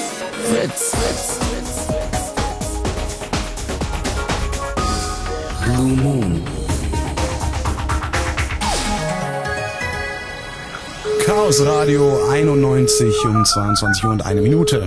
Fritz. Blue Moon. Chaos Radio 91 um 22 Uhr und 1 Minute.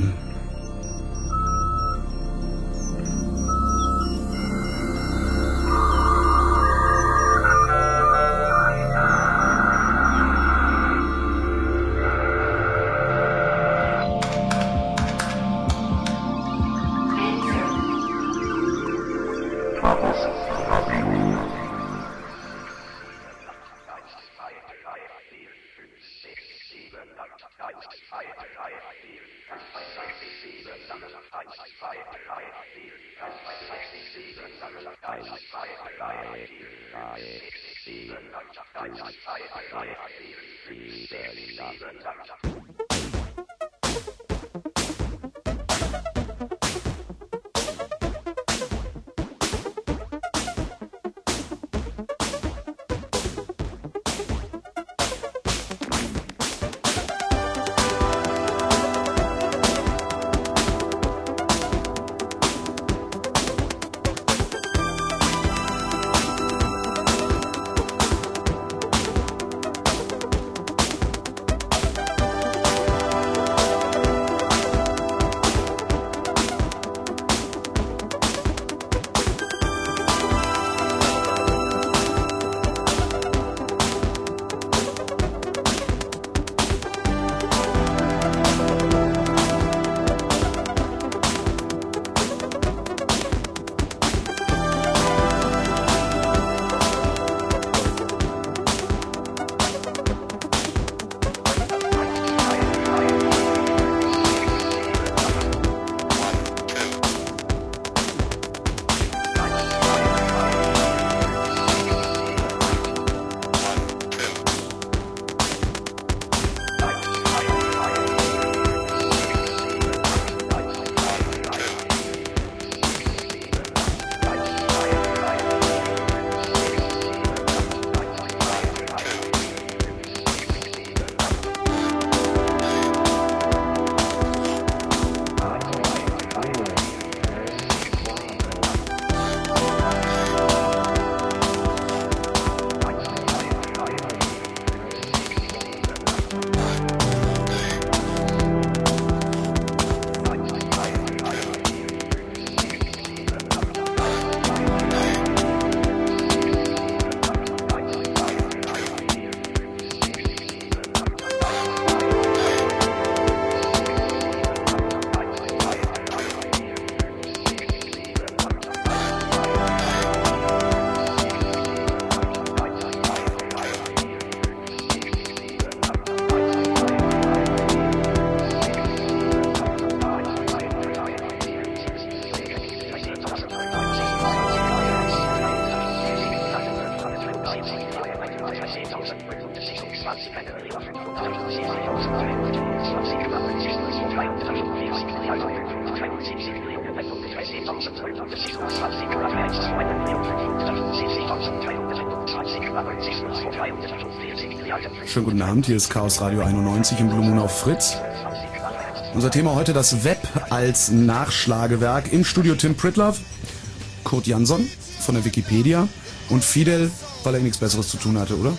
Schönen guten Abend, hier ist Chaos Radio 91 im Blue Moon auf Fritz. Unser Thema heute das Web als Nachschlagewerk. Im Studio Tim Pritlove, Kurt Jansson von der Wikipedia und Fidel, weil er nichts Besseres zu tun hatte, oder?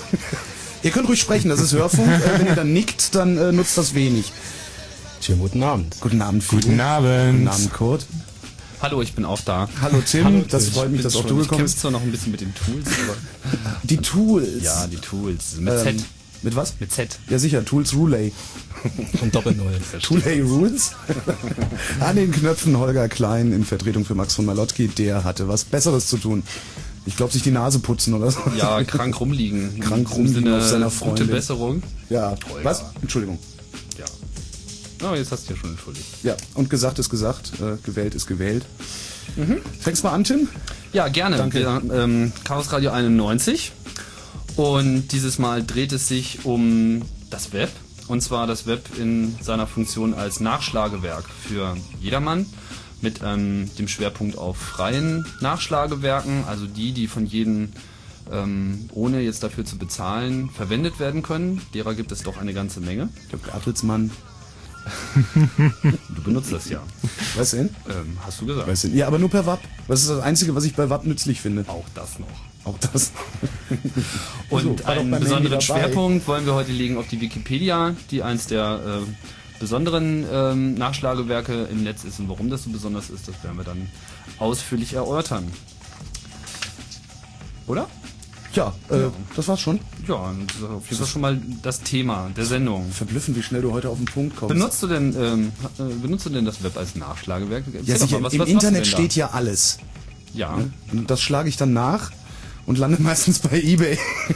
Ihr könnt ruhig sprechen, das ist Hörfunk. Wenn ihr dann nickt, dann nutzt das wenig. Schönen guten Abend. Guten Abend, Fidel. Guten Abend. Guten Abend, Kurt. Hallo, ich bin auch da. Hallo Tim, Hallo, das freut mich, dass auch du gekommen bist. Ich kämpfe zwar noch ein bisschen mit den Tools, aber... Die Tools? Ja, die Tools. Mit Z. Mit was? Mit Z. Ja sicher, Tools Roulay. Und Doppel-Null. Roulay Rules? An den Knöpfen Holger Klein in Vertretung für Max von Malotki, der hatte was Besseres zu tun. Ich glaube, sich die Nase putzen oder so. Ja, krank rumliegen. Krank rumliegen auf seiner Freundin. Gute Besserung. Ja. Holger. Was? Entschuldigung. Ja. Oh, jetzt hast du ja schon entschuldigt. Ja, und gesagt ist gesagt, gewählt ist gewählt. Mhm. Fängst mal an, Tim? Ja, gerne. Danke. Wir, Chaos Radio 91. Und dieses Mal dreht es sich um das Web. Und zwar das Web in seiner Funktion als Nachschlagewerk für jedermann. Mit dem Schwerpunkt auf freien Nachschlagewerken, also die von jedem, ohne jetzt dafür zu bezahlen, verwendet werden können. Derer gibt es doch eine ganze Menge. Der Bertelsmann. Du benutzt das ja. Was denn? Hast du gesagt. Was denn? Ja, aber nur per WAP. Das ist das Einzige, was ich bei WAP nützlich finde. Auch das noch. Auch das. Und So, war doch einen beim besonderen Handy dabei. Schwerpunkt wollen wir heute legen auf die Wikipedia, die eins der besonderen Nachschlagewerke im Netz ist. Und warum das so besonders ist, das werden wir dann ausführlich erörtern. Oder? Ja, das war's schon. Ja, das ist auf jeden Fall schon mal das Thema der Sendung. Verblüffend, wie schnell du heute auf den Punkt kommst. Benutzt du denn das Web als Nachschlagewerk? ja, Erzähl doch sicher, mal, was im machst du Internet denn da? steht ja alles. Ja. Und das schlage ich dann nach und lande meistens bei eBay.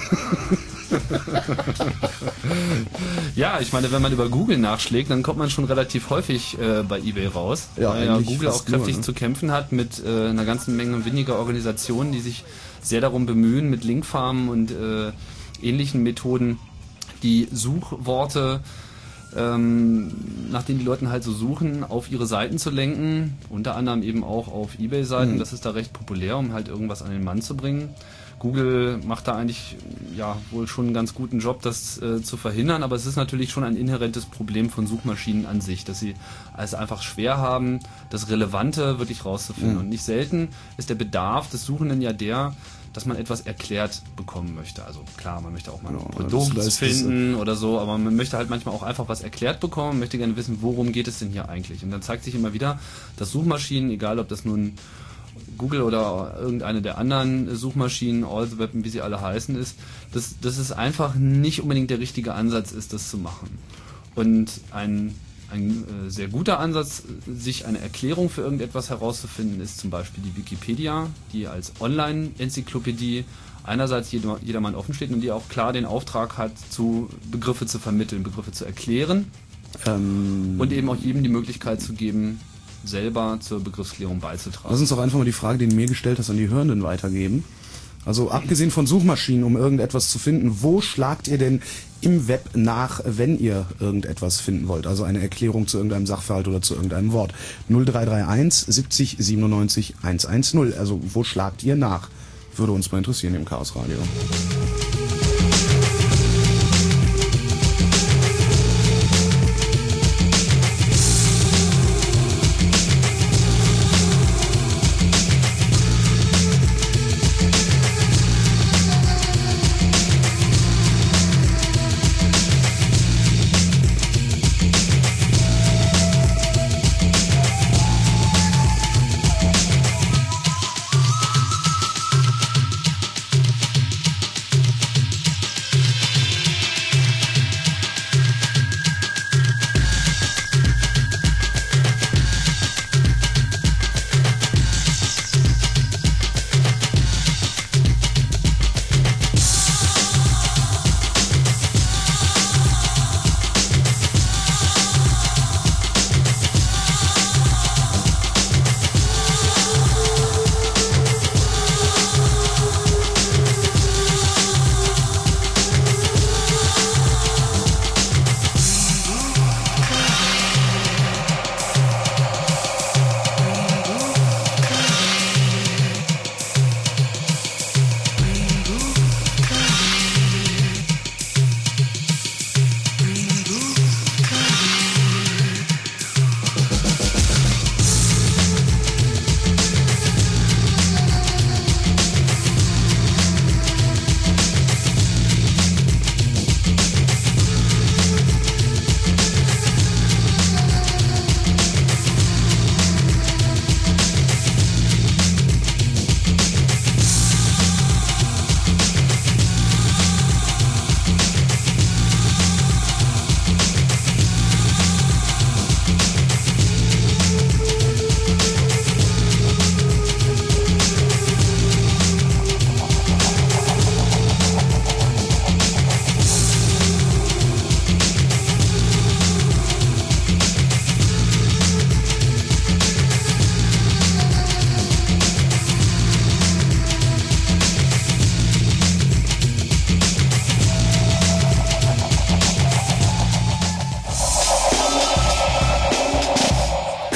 Ja, ich meine, wenn man über Google nachschlägt, dann kommt man schon relativ häufig bei eBay raus. Ja, weil ja eigentlich Google auch fast nur, kräftig ne? zu kämpfen hat mit einer ganzen Menge windiger Organisationen, die sich sehr darum bemühen, mit Linkfarmen und ähnlichen Methoden die Suchworte, nach denen die Leute halt so suchen, auf ihre Seiten zu lenken. Unter anderem eben auch auf eBay-Seiten. Das ist da recht populär, um halt irgendwas an den Mann zu bringen. Google macht da eigentlich ja wohl schon einen ganz guten Job, das zu verhindern, aber es ist natürlich schon ein inhärentes Problem von Suchmaschinen an sich, dass sie es einfach schwer haben, das Relevante wirklich rauszufinden. Und nicht selten ist der Bedarf des Suchenden ja der, dass man etwas erklärt bekommen möchte. Also klar, man möchte auch mal ein Produkt das finden oder so, aber man möchte halt manchmal auch einfach was erklärt bekommen, möchte gerne wissen, worum geht es denn hier eigentlich. Und dann zeigt sich immer wieder, dass Suchmaschinen, egal ob das nun Google oder irgendeine der anderen Suchmaschinen, All the Web, wie sie alle heißen, ist, dass es einfach nicht unbedingt der richtige Ansatz ist, das zu machen. Und ein sehr guter Ansatz, sich eine Erklärung für irgendetwas herauszufinden, ist zum Beispiel die Wikipedia, die als Online-Enzyklopädie einerseits jedermann offen steht und die auch klar den Auftrag hat, Begriffe zu vermitteln, Begriffe zu erklären und eben auch jedem die Möglichkeit zu geben, selber zur Begriffsklärung beizutragen. Lass uns doch einfach mal die Frage, die du mir gestellt hast, an die Hörenden weitergeben. Also abgesehen von Suchmaschinen, um irgendetwas zu finden, wo schlagt ihr denn im Web nach, wenn ihr irgendetwas finden wollt? Also eine Erklärung zu irgendeinem Sachverhalt oder zu irgendeinem Wort. 0331 70 97 110. Also wo schlagt ihr nach? Würde uns mal interessieren im Chaos Radio.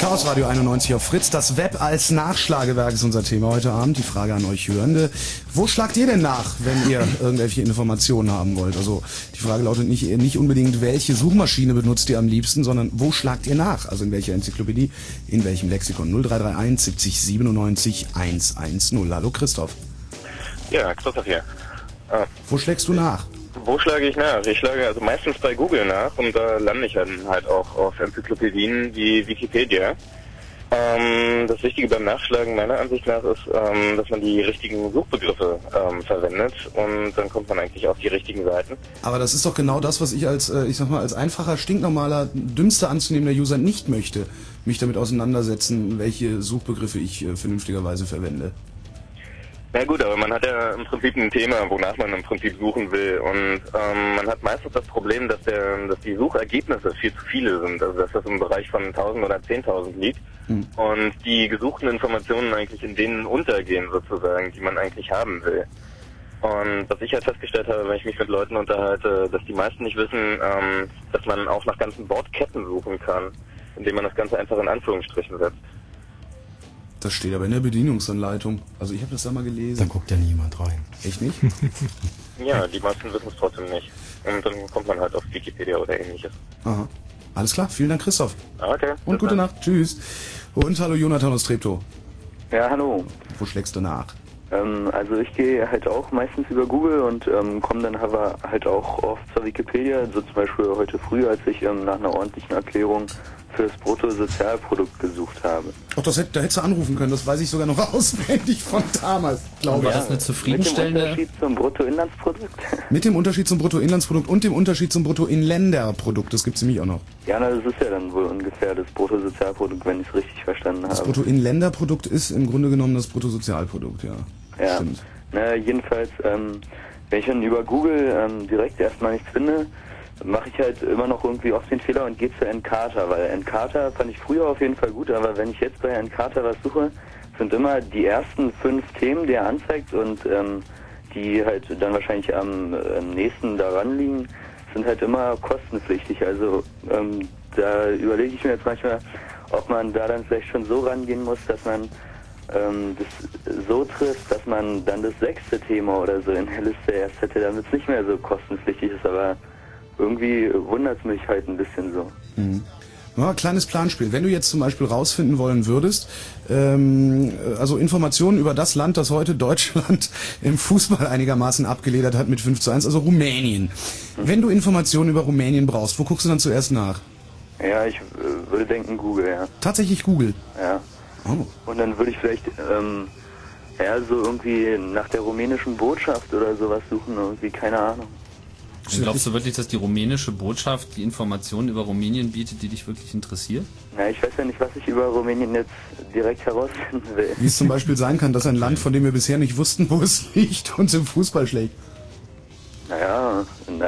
Chaos Radio 91 auf Fritz. Das Web als Nachschlagewerk ist unser Thema heute Abend. Die Frage an euch Hörende. Wo schlagt ihr denn nach, wenn ihr irgendwelche Informationen haben wollt? Also die Frage lautet nicht unbedingt, welche Suchmaschine benutzt ihr am liebsten, sondern wo schlagt ihr nach? Also in welcher Enzyklopädie, in welchem Lexikon? 0331 70 97 110. Hallo Christoph. Ja, Christoph hier. Wo schlägst du nach? Wo schlage ich nach? Ich schlage also meistens bei Google nach und da lande ich dann halt auch auf Enzyklopädien wie Wikipedia. Das Wichtige beim Nachschlagen meiner Ansicht nach ist, dass man die richtigen Suchbegriffe verwendet und dann kommt man eigentlich auf die richtigen Seiten. Aber das ist doch genau das, was ich als einfacher, stinknormaler, dümmster anzunehmender User nicht möchte, mich damit auseinandersetzen, welche Suchbegriffe ich vernünftigerweise verwende. Na gut, aber man hat ja im Prinzip ein Thema, wonach man im Prinzip suchen will und man hat meistens das Problem, dass die Suchergebnisse viel zu viele sind, also dass das im Bereich von 1000 oder 10.000 liegt und die gesuchten Informationen eigentlich in denen untergehen sozusagen, die man eigentlich haben will. Und was ich halt festgestellt habe, wenn ich mich mit Leuten unterhalte, dass die meisten nicht wissen, dass man auch nach ganzen Wortketten suchen kann, indem man das Ganze einfach in Anführungsstrichen setzt. Das steht aber in der Bedienungsanleitung. Also ich habe das da mal gelesen. Da guckt ja niemand rein. Echt nicht? Ja, die meisten wissen es trotzdem nicht. Und dann kommt man halt auf Wikipedia oder ähnliches. Aha. Alles klar, vielen Dank Christoph. Okay. Und gute Nacht, tschüss. Und hallo Jonathan aus Treptow. Ja, hallo. Wo schlägst du nach? Also ich gehe halt auch meistens über Google und komme dann aber halt auch oft zur Wikipedia. So zum Beispiel heute früh, als ich nach einer ordentlichen Erklärung für das Bruttosozialprodukt gesucht habe. Ach, da hättest du anrufen können, das weiß ich sogar noch auswendig von damals, glaube ich. War das eine zufriedenstellende... Mit dem Unterschied zum Bruttoinlandsprodukt? Mit dem Unterschied zum Bruttoinlandsprodukt und dem Unterschied zum Bruttoinländerprodukt, das gibt's nämlich auch noch. Ja, na, das ist ja dann wohl ungefähr das Bruttosozialprodukt, wenn ich es richtig verstanden habe. Das Bruttoinländerprodukt ist im Grunde genommen das Bruttosozialprodukt, ja. Ja, stimmt. Na, jedenfalls, wenn ich dann über Google direkt erstmal nichts finde, mache ich halt immer noch irgendwie oft den Fehler und gehe zu Encarta, weil Encarta fand ich früher auf jeden Fall gut, aber wenn ich jetzt bei Encarta was suche, sind immer die ersten 5 Themen, die er anzeigt und die halt dann wahrscheinlich am nächsten daran liegen, sind halt immer kostenpflichtig. Also da überlege ich mir jetzt manchmal, ob man da dann vielleicht schon so rangehen muss, dass man das so trifft, dass man dann das 6. Thema oder so in der Liste erst hätte, damit es nicht mehr so kostenpflichtig ist, aber irgendwie wundert es mich halt ein bisschen so. Mhm. Ja, kleines Planspiel. Wenn du jetzt zum Beispiel rausfinden wollen würdest, also Informationen über das Land, das heute Deutschland im Fußball einigermaßen abgeledert hat mit 5:1, also Rumänien. Wenn du Informationen über Rumänien brauchst, wo guckst du dann zuerst nach? Ja, ich würde denken Google, ja. Tatsächlich Google? Ja. Oh. Und dann würde ich vielleicht so irgendwie nach der rumänischen Botschaft oder sowas suchen, irgendwie, keine Ahnung. Und glaubst du wirklich, dass die rumänische Botschaft die Informationen über Rumänien bietet, die dich wirklich interessiert? Na, ich weiß ja nicht, was ich über Rumänien jetzt direkt herausfinden will. Wie es zum Beispiel sein kann, dass ein Land, von dem wir bisher nicht wussten, wo es liegt, uns im Fußball schlägt. Naja,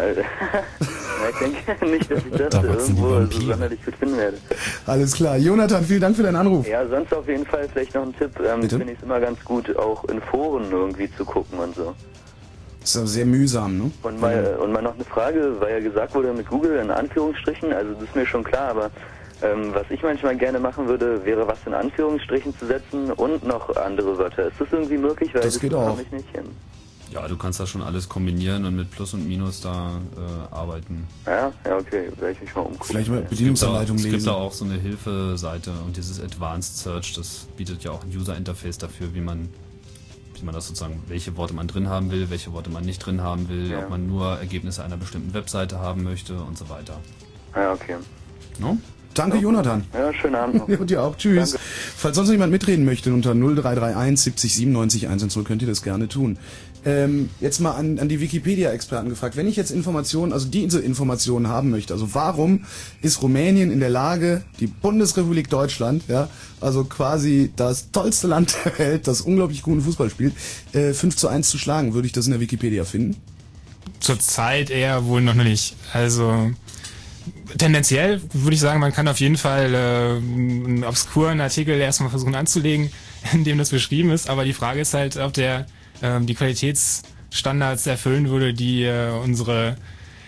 ich denke nicht, dass ich das Da wachsen die irgendwo Vampire. so sonderlich gut finden werde. Alles klar. Jonathan, vielen Dank für deinen Anruf. Ja, sonst auf jeden Fall vielleicht noch ein Tipp. Finde ich es immer ganz gut, auch in Foren irgendwie zu gucken und so. Das ist aber sehr mühsam, ne? Und mal noch eine Frage, weil ja gesagt wurde mit Google in Anführungsstrichen, also das ist mir schon klar, aber was ich manchmal gerne machen würde, wäre was in Anführungsstrichen zu setzen und noch andere Wörter. Ist das irgendwie möglich? Weil Das geht auch. Ich nicht hin. Ja, du kannst da schon alles kombinieren und mit Plus und Minus da arbeiten. Ja, okay, werde ich mich mal umgucken. Vielleicht mal Bedienungsanleitung Es gibt lesen. da auch so eine Hilfeseite und dieses Advanced Search, das bietet ja auch ein User-Interface dafür, wie man das sozusagen, welche Worte man drin haben will, welche Worte man nicht drin haben will, Ja. ob man nur Ergebnisse einer bestimmten Webseite haben möchte und so weiter. Ja, okay. No? Danke, Jonathan. Ja, schönen Abend noch. Ja, und dir auch. Tschüss. Danke. Falls sonst noch jemand mitreden möchte, unter 0331 70 97 110 könnt ihr das gerne tun. Jetzt mal an die Wikipedia-Experten gefragt. Wenn ich jetzt Informationen, also diese Informationen haben möchte, also warum ist Rumänien in der Lage, die Bundesrepublik Deutschland, ja, also quasi das tollste Land der Welt, das unglaublich guten Fußball spielt, 5:1 zu schlagen, würde ich das in der Wikipedia finden? Zurzeit eher wohl noch nicht. Also tendenziell würde ich sagen, man kann auf jeden Fall einen obskuren Artikel erstmal versuchen anzulegen, in dem das beschrieben ist, aber die Frage ist halt, ob der die Qualitätsstandards erfüllen würde, die unsere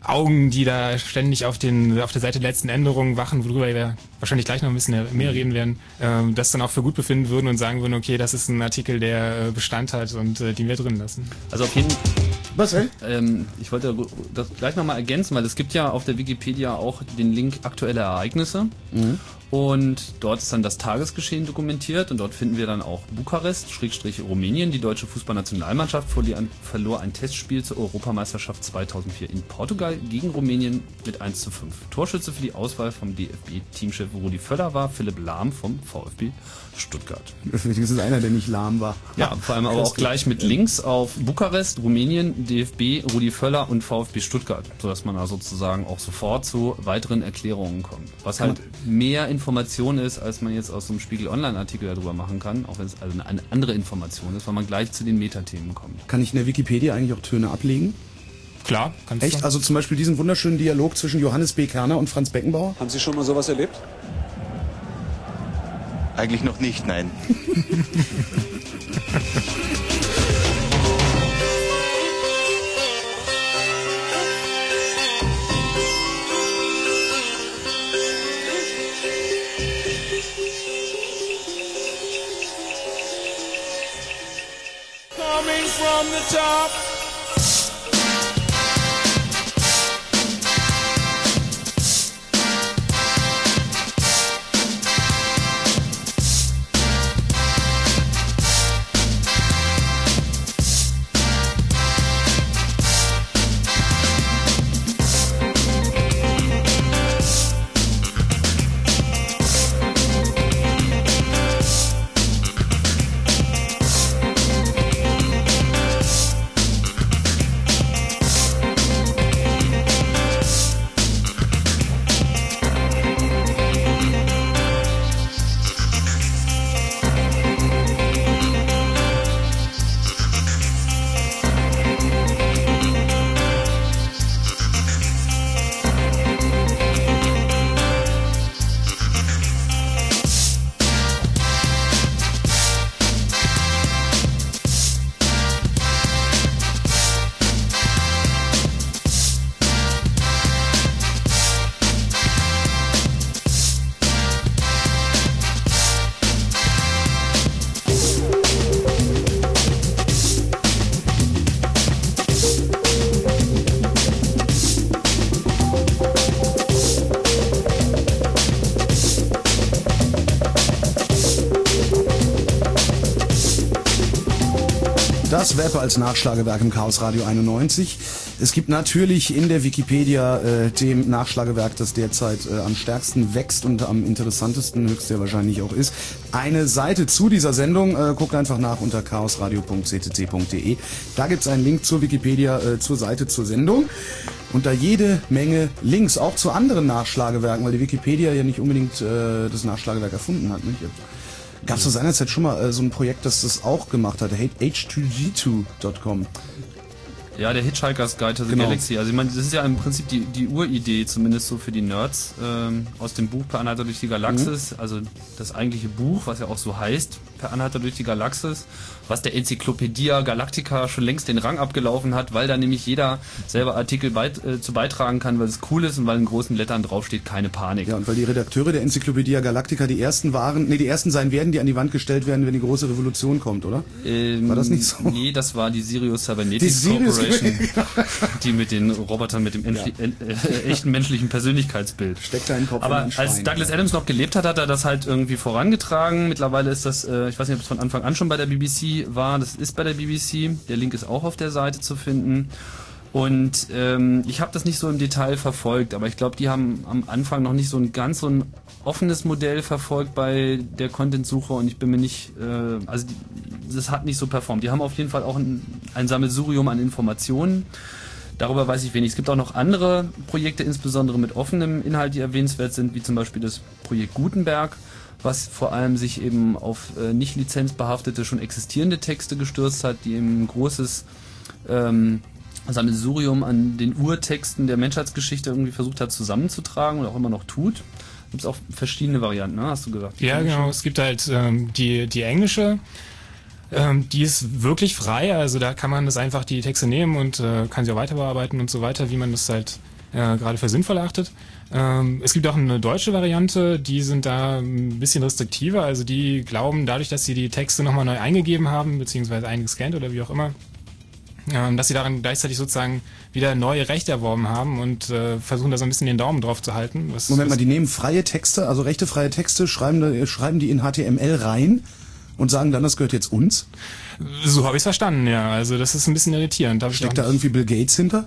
Augen, die da ständig auf der Seite der letzten Änderungen wachen, worüber wir wahrscheinlich gleich noch ein bisschen mehr reden werden, das dann auch für gut befinden würden und sagen würden, okay, das ist ein Artikel, der Bestand hat und den wir drin lassen. Also auf jeden Was, ey? Ich wollte das gleich nochmal ergänzen, weil es gibt ja auf der Wikipedia auch den Link aktuelle Ereignisse. Und dort ist dann das Tagesgeschehen dokumentiert und dort finden wir dann auch Bukarest-Rumänien. Die deutsche Fußballnationalmannschaft verlor ein Testspiel zur Europameisterschaft 2004 in Portugal gegen Rumänien mit 1:5. Torschütze für die Auswahl vom DFB-Teamchef Rudi Völler war Philipp Lahm vom VfB Stuttgart. Das ist einer, der nicht lahm war. Ja, vor allem aber auch gleich mit Links auf Bukarest, Rumänien, DFB, Rudi Völler und VfB Stuttgart, sodass man da sozusagen auch sofort zu weiteren Erklärungen kommt. Was halt mehr Information ist, als man jetzt aus so einem Spiegel-Online-Artikel darüber machen kann, auch wenn es also eine andere Information ist, weil man gleich zu den Metathemen kommt. Kann ich in der Wikipedia eigentlich auch Töne ablegen? Klar, kannst du. Echt? Also zum Beispiel diesen wunderschönen Dialog zwischen Johannes B. Kerner und Franz Beckenbauer? Haben Sie schon mal sowas erlebt? Eigentlich noch nicht, nein. Coming from the top. Das Web als Nachschlagewerk im Chaos Radio 91. Es gibt natürlich in der Wikipedia dem Nachschlagewerk, das derzeit am stärksten wächst und am interessantesten höchst sehr wahrscheinlich auch ist, eine Seite zu dieser Sendung. Guckt einfach nach unter chaosradio.ctt.de. Da gibt es einen Link zur Wikipedia, zur Seite zur Sendung. Und da jede Menge Links, auch zu anderen Nachschlagewerken, weil die Wikipedia ja nicht unbedingt das Nachschlagewerk erfunden hat. Nicht? Gab es zu seiner Zeit schon mal so ein Projekt, das das auch gemacht hat, h2g2.com. Ja, der Hitchhiker's Guide to the Galaxy. Also ich meine, das ist ja im Prinzip die Uridee, zumindest so für die Nerds, aus dem Buch Per Anhalter durch die Galaxis. Also das eigentliche Buch, was ja auch so heißt, Per Anhalter durch die Galaxis, was der Enzyklopädia Galactica schon längst den Rang abgelaufen hat, weil da nämlich jeder selber Artikel zu beitragen kann, weil es cool ist und weil in großen Lettern draufsteht, keine Panik. Ja, und weil die Redakteure der Enzyklopädia Galactica die ersten sein werden, die an die Wand gestellt werden, wenn die große Revolution kommt, oder? War das nicht so? Nee, das war die Sirius Cybernetics Corporation, die mit den Robotern mit dem echten menschlichen Persönlichkeitsbild. Steckt da in den Kopf. Aber als Douglas Adams noch gelebt hat, hat er das halt irgendwie vorangetragen. Mittlerweile ist das, ich weiß nicht, ob es von Anfang an schon bei der BBC war, das ist bei der BBC. Der Link ist auch auf der Seite zu finden. Und ich habe das nicht so im Detail verfolgt, aber ich glaube, die haben am Anfang noch nicht so ein offenes Modell verfolgt bei der Content-Suche und ich bin mir nicht, das hat nicht so performt. Die haben auf jeden Fall auch ein Sammelsurium an Informationen. Darüber weiß ich wenig. Es gibt auch noch andere Projekte, insbesondere mit offenem Inhalt, die erwähnenswert sind, wie zum Beispiel das Projekt Gutenberg, was vor allem sich eben auf nicht lizenzbehaftete, schon existierende Texte gestürzt hat, die eben ein großes Sammelsurium an den Urtexten der Menschheitsgeschichte irgendwie versucht hat zusammenzutragen und auch immer noch tut. Gibt es auch verschiedene Varianten, ne? Hast du gesagt? Ja, genau. Es gibt halt die englische, die ist wirklich frei. Also da kann man das einfach die Texte nehmen und kann sie auch weiter bearbeiten und so weiter, wie man das halt gerade für sinnvoll erachtet. Es gibt auch eine deutsche Variante, die sind da ein bisschen restriktiver, also die glauben, dadurch, dass sie die Texte nochmal neu eingegeben haben, beziehungsweise eingescannt oder wie auch immer, dass sie daran gleichzeitig sozusagen wieder neue Rechte erworben haben und versuchen da so ein bisschen den Daumen drauf zu halten. Moment mal, die nehmen freie Texte, also rechtefreie Texte, schreiben die in HTML rein und sagen dann, das gehört jetzt uns? So habe ich es verstanden, ja. Also das ist ein bisschen irritierend. Steckt da irgendwie Bill Gates hinter?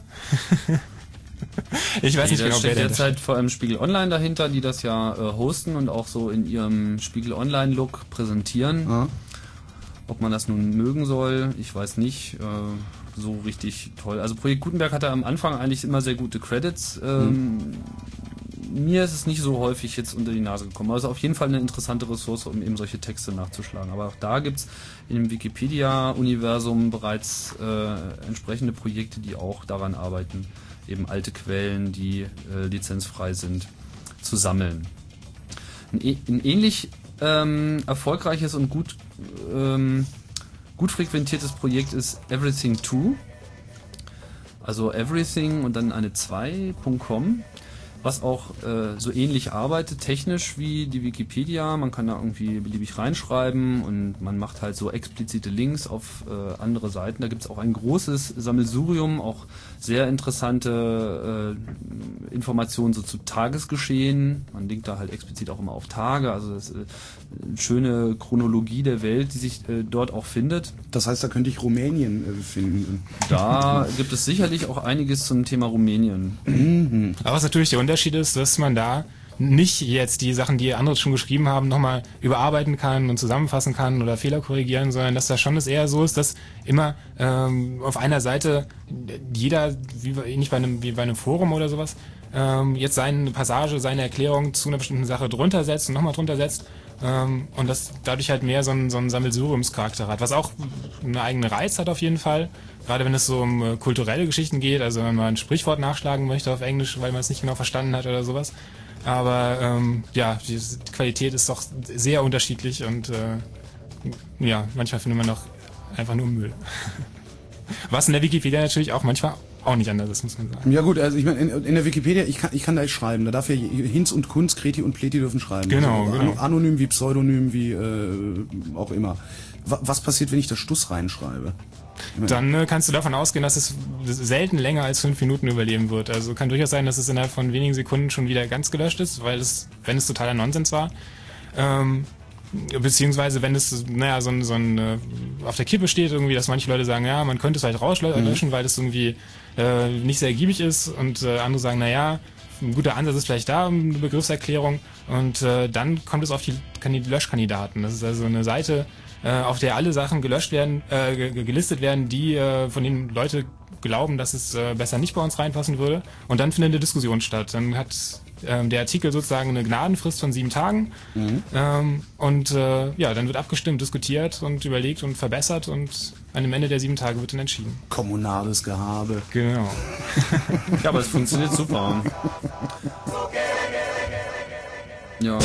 Ich weiß nicht genau, wer der derzeit vor allem Spiegel Online dahinter, die das ja hosten und auch so in ihrem Spiegel Online-Look präsentieren. Ja. Ob man das nun mögen soll, ich weiß nicht. So richtig toll. Also Projekt Gutenberg hatte am Anfang eigentlich immer sehr gute Credits. Mir ist es nicht so häufig jetzt unter die Nase gekommen. Also auf jeden Fall eine interessante Ressource, um eben solche Texte nachzuschlagen. Aber auch da gibt's in dem Wikipedia-Universum bereits entsprechende Projekte, die auch daran arbeiten, eben alte Quellen, die lizenzfrei sind, zu sammeln. Ein ähnlich erfolgreiches und gut frequentiertes Projekt ist Everything2, also Everything und dann eine 2.com, was auch so ähnlich arbeitet, technisch wie die Wikipedia. Man kann da irgendwie beliebig reinschreiben und man macht halt so explizite Links auf andere Seiten. Da gibt es auch ein großes Sammelsurium, auch sehr interessante Informationen so zu Tagesgeschehen. Man linkt da halt explizit auch immer auf Tage, also das ist eine schöne Chronologie der Welt, die sich dort auch findet. Das heißt, da könnte ich Rumänien finden. Da gibt es sicherlich auch einiges zum Thema Rumänien. Aber was natürlich der Unterschied ist, dass man da nicht jetzt die Sachen, die andere schon geschrieben haben, nochmal überarbeiten kann und zusammenfassen kann oder Fehler korrigieren, sondern dass da schon es eher so ist, dass immer auf einer Seite jeder, wie bei einem Forum oder sowas, jetzt seine Passage, seine Erklärung zu einer bestimmten Sache drunter setzt und nochmal drunter setzt. Und das dadurch halt mehr so einen Sammelsuriumscharakter hat, was auch einen eigenen Reiz hat auf jeden Fall, gerade wenn es so um kulturelle Geschichten geht, also wenn man ein Sprichwort nachschlagen möchte auf Englisch, weil man es nicht genau verstanden hat oder sowas. Aber ja, die Qualität ist doch sehr unterschiedlich und ja, manchmal findet man auch einfach nur Müll. Was in der Wikipedia natürlich auch manchmal auch nicht anders ist, muss man sagen. Ja gut, also ich meine, in der Wikipedia, ich kann da schreiben, da darf ja Hinz und Kunz, Kreti und Pleti dürfen schreiben. Genau, also genau. Anonym wie Pseudonym wie auch immer. Was passiert, wenn ich da Stuss reinschreibe? Dann kannst du davon ausgehen, dass es selten länger als 5 Minuten überleben wird. Also kann durchaus sein, dass es innerhalb von wenigen Sekunden schon wieder ganz gelöscht ist, weil es, wenn es totaler Nonsens war, beziehungsweise wenn es, naja, so ein auf der Kippe steht irgendwie, dass manche Leute sagen, ja, man könnte es halt rauslöschen, weil es irgendwie nicht sehr ergiebig ist und andere sagen, naja, ein guter Ansatz ist vielleicht da, eine Begriffserklärung und dann kommt es auf die Löschkandidaten. Das ist also eine Seite, auf der alle Sachen gelöscht werden, gelistet werden, die von denen Leute glauben, dass es besser nicht bei uns reinpassen würde. Und dann findet eine Diskussion statt. Dann hat der Artikel sozusagen eine Gnadenfrist von 7 Tagen. Und ja, dann wird abgestimmt, diskutiert und überlegt und verbessert und an dem Ende der 7 Tage wird dann entschieden. Kommunales Gehabe. Genau. Ja, aber es funktioniert super. Ja.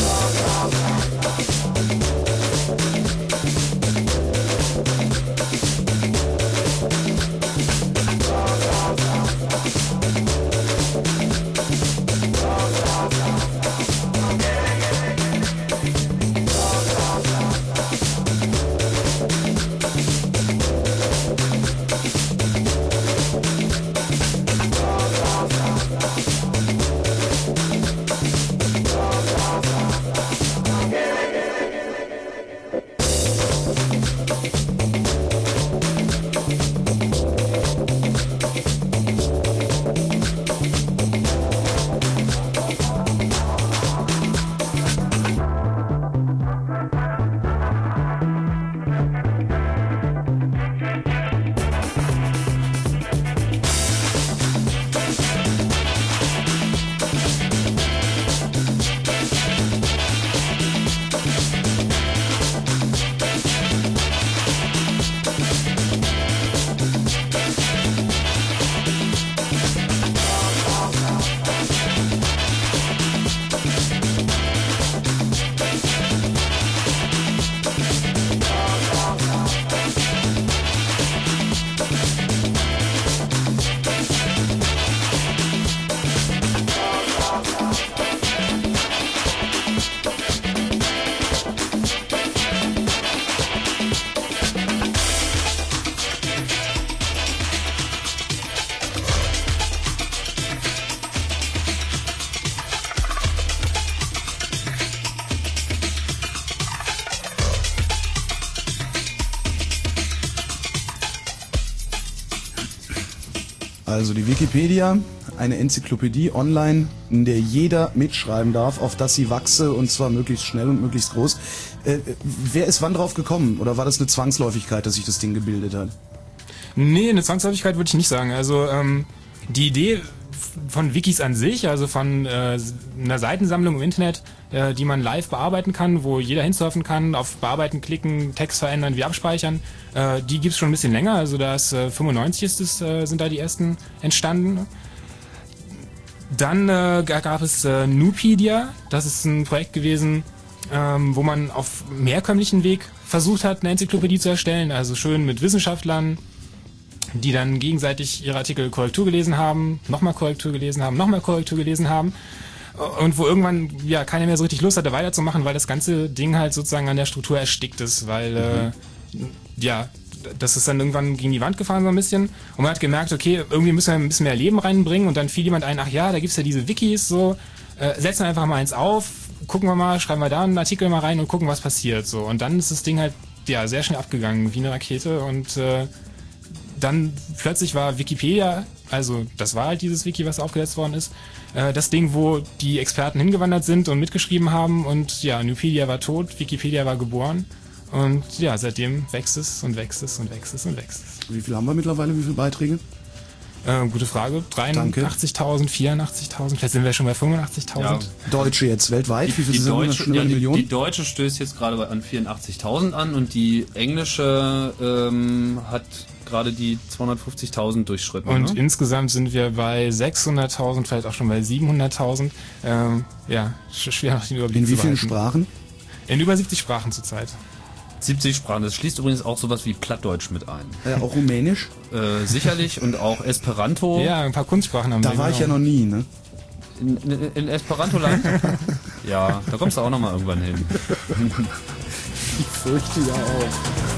Also die Wikipedia, eine Enzyklopädie online, in der jeder mitschreiben darf, auf dass sie wachse, und zwar möglichst schnell und möglichst groß. Wer ist wann drauf gekommen? Oder war das eine Zwangsläufigkeit, dass sich das Ding gebildet hat? Nee, eine Zwangsläufigkeit würde ich nicht sagen. Also die Idee von Wikis an sich, also von einer Seitensammlung im Internet, die man live bearbeiten kann, wo jeder hinsurfen kann, auf Bearbeiten klicken, Text verändern, wie abspeichern, die gibt's schon ein bisschen länger. Also das 95 ist es, sind da die ersten entstanden. Dann gab es Nupedia, das ist ein Projekt gewesen, wo man auf einem herkömmlichen Weg versucht hat, eine Enzyklopädie zu erstellen, also schön mit Wissenschaftlern, die dann gegenseitig ihre Artikel Korrektur gelesen haben, nochmal Korrektur gelesen haben, nochmal Korrektur gelesen haben, und wo irgendwann ja keiner mehr so richtig Lust hatte weiterzumachen, weil das ganze Ding halt sozusagen an der Struktur erstickt ist, weil ja, das ist dann irgendwann gegen die Wand gefahren so ein bisschen, und man hat gemerkt, okay, irgendwie müssen wir ein bisschen mehr Leben reinbringen, und dann fiel jemand ein, ach ja, da gibt's ja diese Wikis, so, setzen wir einfach mal eins auf, gucken wir mal, schreiben wir da einen Artikel mal rein und gucken, was passiert, so, und dann ist das Ding halt, ja, sehr schnell abgegangen, wie eine Rakete, und dann plötzlich war Wikipedia, also das war halt dieses Wiki, was aufgesetzt worden ist, das Ding, wo die Experten hingewandert sind und mitgeschrieben haben, und ja, Nupedia war tot, Wikipedia war geboren, und ja, seitdem wächst es und wächst es und wächst es und wächst es. Wie viel haben wir mittlerweile, wie viele Beiträge? Gute Frage, 83.000, 84.000, vielleicht sind wir schon bei 85.000. Ja. Deutsche jetzt weltweit, wie viele sind das? Schon über eine Million? Die deutsche stößt jetzt gerade an 84.000 an, und die englische hat gerade die 250.000 durchschritten. Und ne? Insgesamt sind wir bei 600.000, vielleicht auch schon bei 700.000. Ja, schwer nach den Überblick In wie zu vielen behalten. Sprachen? In über 70 Sprachen zurzeit. 70 Sprachen. Das schließt übrigens auch sowas wie Plattdeutsch mit ein. Auch Rumänisch? Sicherlich, und auch Esperanto. Ja, ein paar Kunstsprachen haben wir. Da war ich ja noch nie, ne? In Esperanto-Land? Ja, da kommst du auch noch mal irgendwann hin. Ich fürchte ja auch.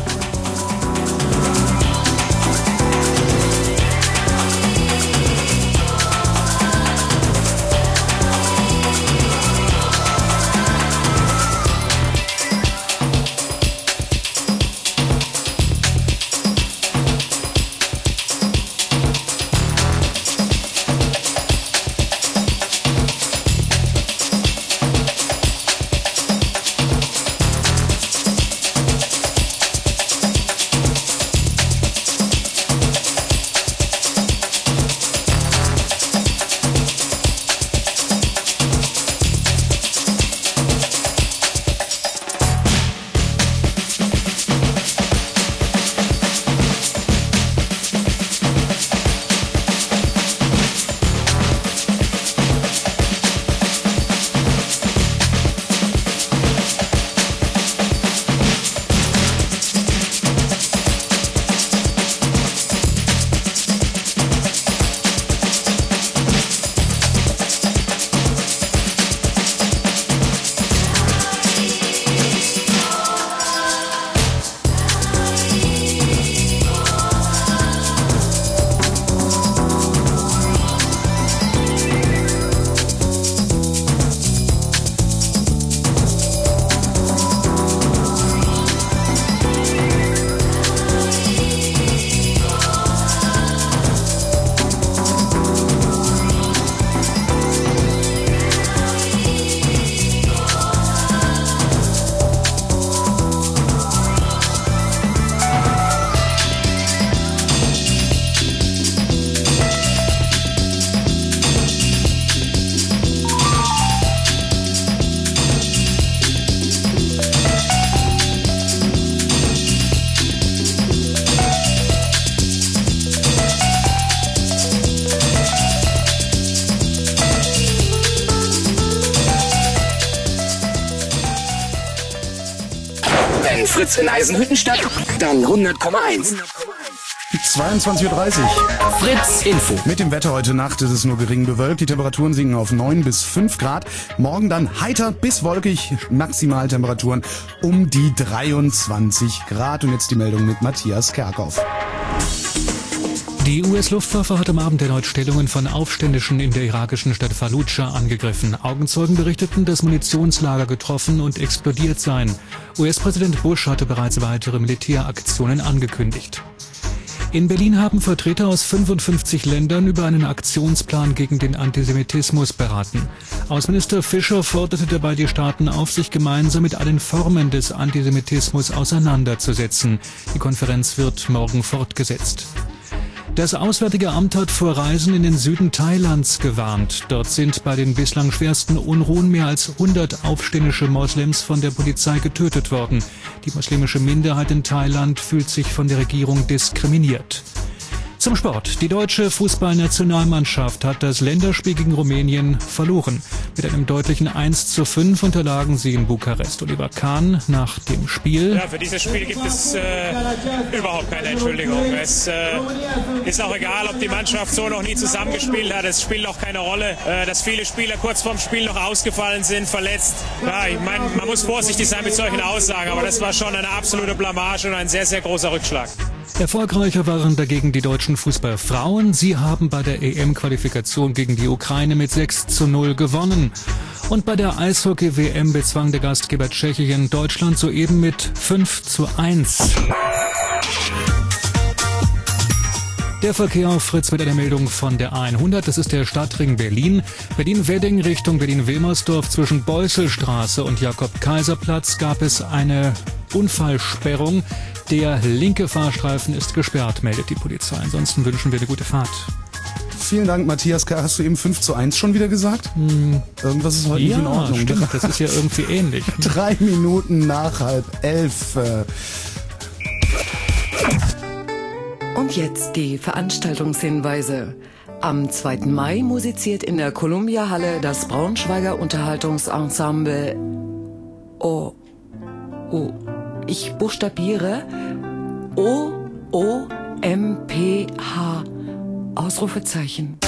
Fritz in Eisenhüttenstadt, dann 100,1. 22:30 Uhr. Fritz Info. Mit dem Wetter heute Nacht ist es nur gering bewölkt. Die Temperaturen sinken auf 9 bis 5 Grad. Morgen dann heiter bis wolkig. Maximaltemperaturen um die 23 Grad. Und jetzt die Meldung mit Matthias Kerkhoff. Die US-Luftwaffe hat am Abend erneut Stellungen von Aufständischen in der irakischen Stadt Fallujah angegriffen. Augenzeugen berichteten, dass Munitionslager getroffen und explodiert seien. US-Präsident Bush hatte bereits weitere Militäraktionen angekündigt. In Berlin haben Vertreter aus 55 Ländern über einen Aktionsplan gegen den Antisemitismus beraten. Außenminister Fischer forderte dabei die Staaten auf, sich gemeinsam mit allen Formen des Antisemitismus auseinanderzusetzen. Die Konferenz wird morgen fortgesetzt. Das Auswärtige Amt hat vor Reisen in den Süden Thailands gewarnt. Dort sind bei den bislang schwersten Unruhen mehr als 100 aufständische Moslems von der Polizei getötet worden. Die muslimische Minderheit in Thailand fühlt sich von der Regierung diskriminiert. Zum Sport. Die deutsche Fußballnationalmannschaft hat das Länderspiel gegen Rumänien verloren. Mit einem deutlichen 1:5 unterlagen sie in Bukarest. Oliver Kahn nach dem Spiel. Ja, für dieses Spiel gibt es überhaupt keine Entschuldigung. Es ist auch egal, ob die Mannschaft so noch nie zusammengespielt hat. Es spielt auch keine Rolle, dass viele Spieler kurz vorm Spiel noch ausgefallen sind, verletzt. Ja, ich meine, man muss vorsichtig sein mit solchen Aussagen, aber das war schon eine absolute Blamage und ein sehr, sehr großer Rückschlag. Erfolgreicher waren dagegen die deutschen Fußballfrauen. Sie haben bei der EM-Qualifikation gegen die Ukraine mit 6:0 gewonnen. Und bei der Eishockey-WM bezwang der Gastgeber Tschechien Deutschland soeben mit 5:1. Der Verkehr auf Fritz mit einer Meldung von der A100. Das ist der Stadtring Berlin. Berlin-Wedding Richtung Berlin-Wilmersdorf zwischen Beusselstraße und Jakob-Kaiser-Platz gab es eine Unfallsperrung. Der linke Fahrstreifen ist gesperrt, meldet die Polizei. Ansonsten wünschen wir eine gute Fahrt. Vielen Dank, Matthias. Hast du eben 5:1 schon wieder gesagt? Irgendwas ist heute nicht in Ordnung. Stimmt, das ist ja irgendwie ähnlich. 3 Minuten nach 10:30. Und jetzt die Veranstaltungshinweise. Am 2. Mai musiziert in der Columbia-Halle das Braunschweiger Unterhaltungsensemble ich buchstabiere OOMPH Ausrufezeichen.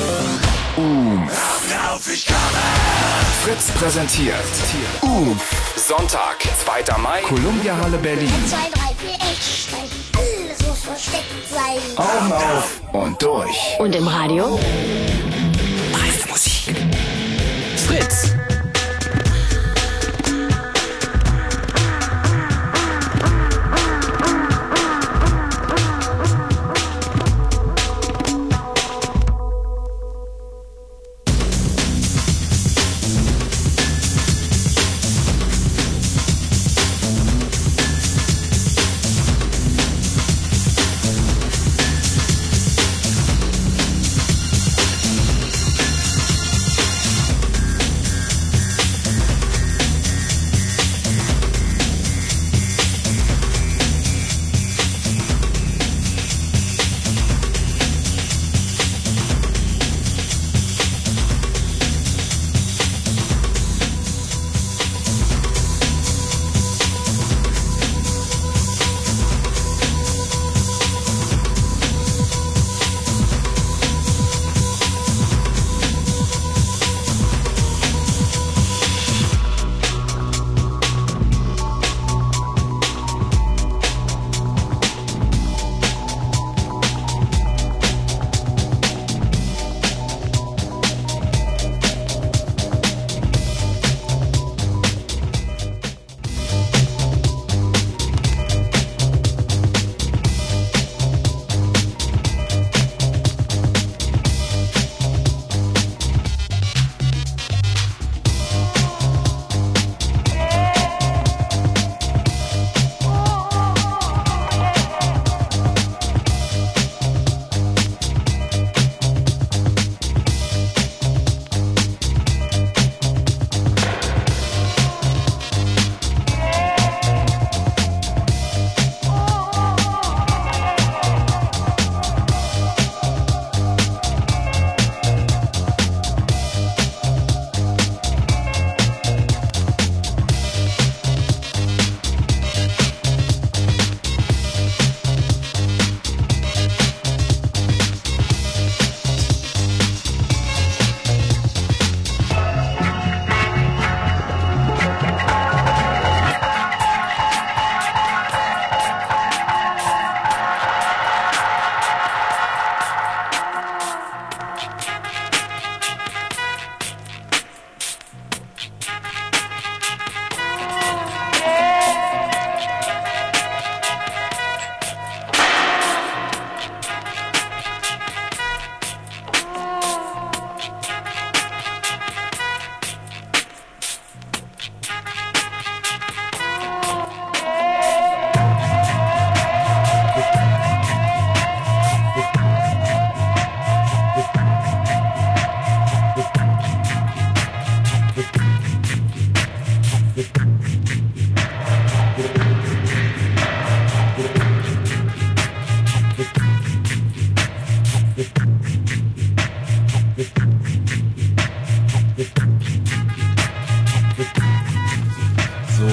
Fritz präsentiert Sonntag, 2. Mai, Columbia-Halle Berlin. 2, 3, 4, Echtstein. Alles muss versteckt sein. Augen auf und durch. Und im Radio? Dreiste Musik. Fritz.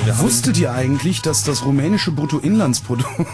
Wusstet ihr eigentlich, dass das rumänische Bruttoinlandsprodukt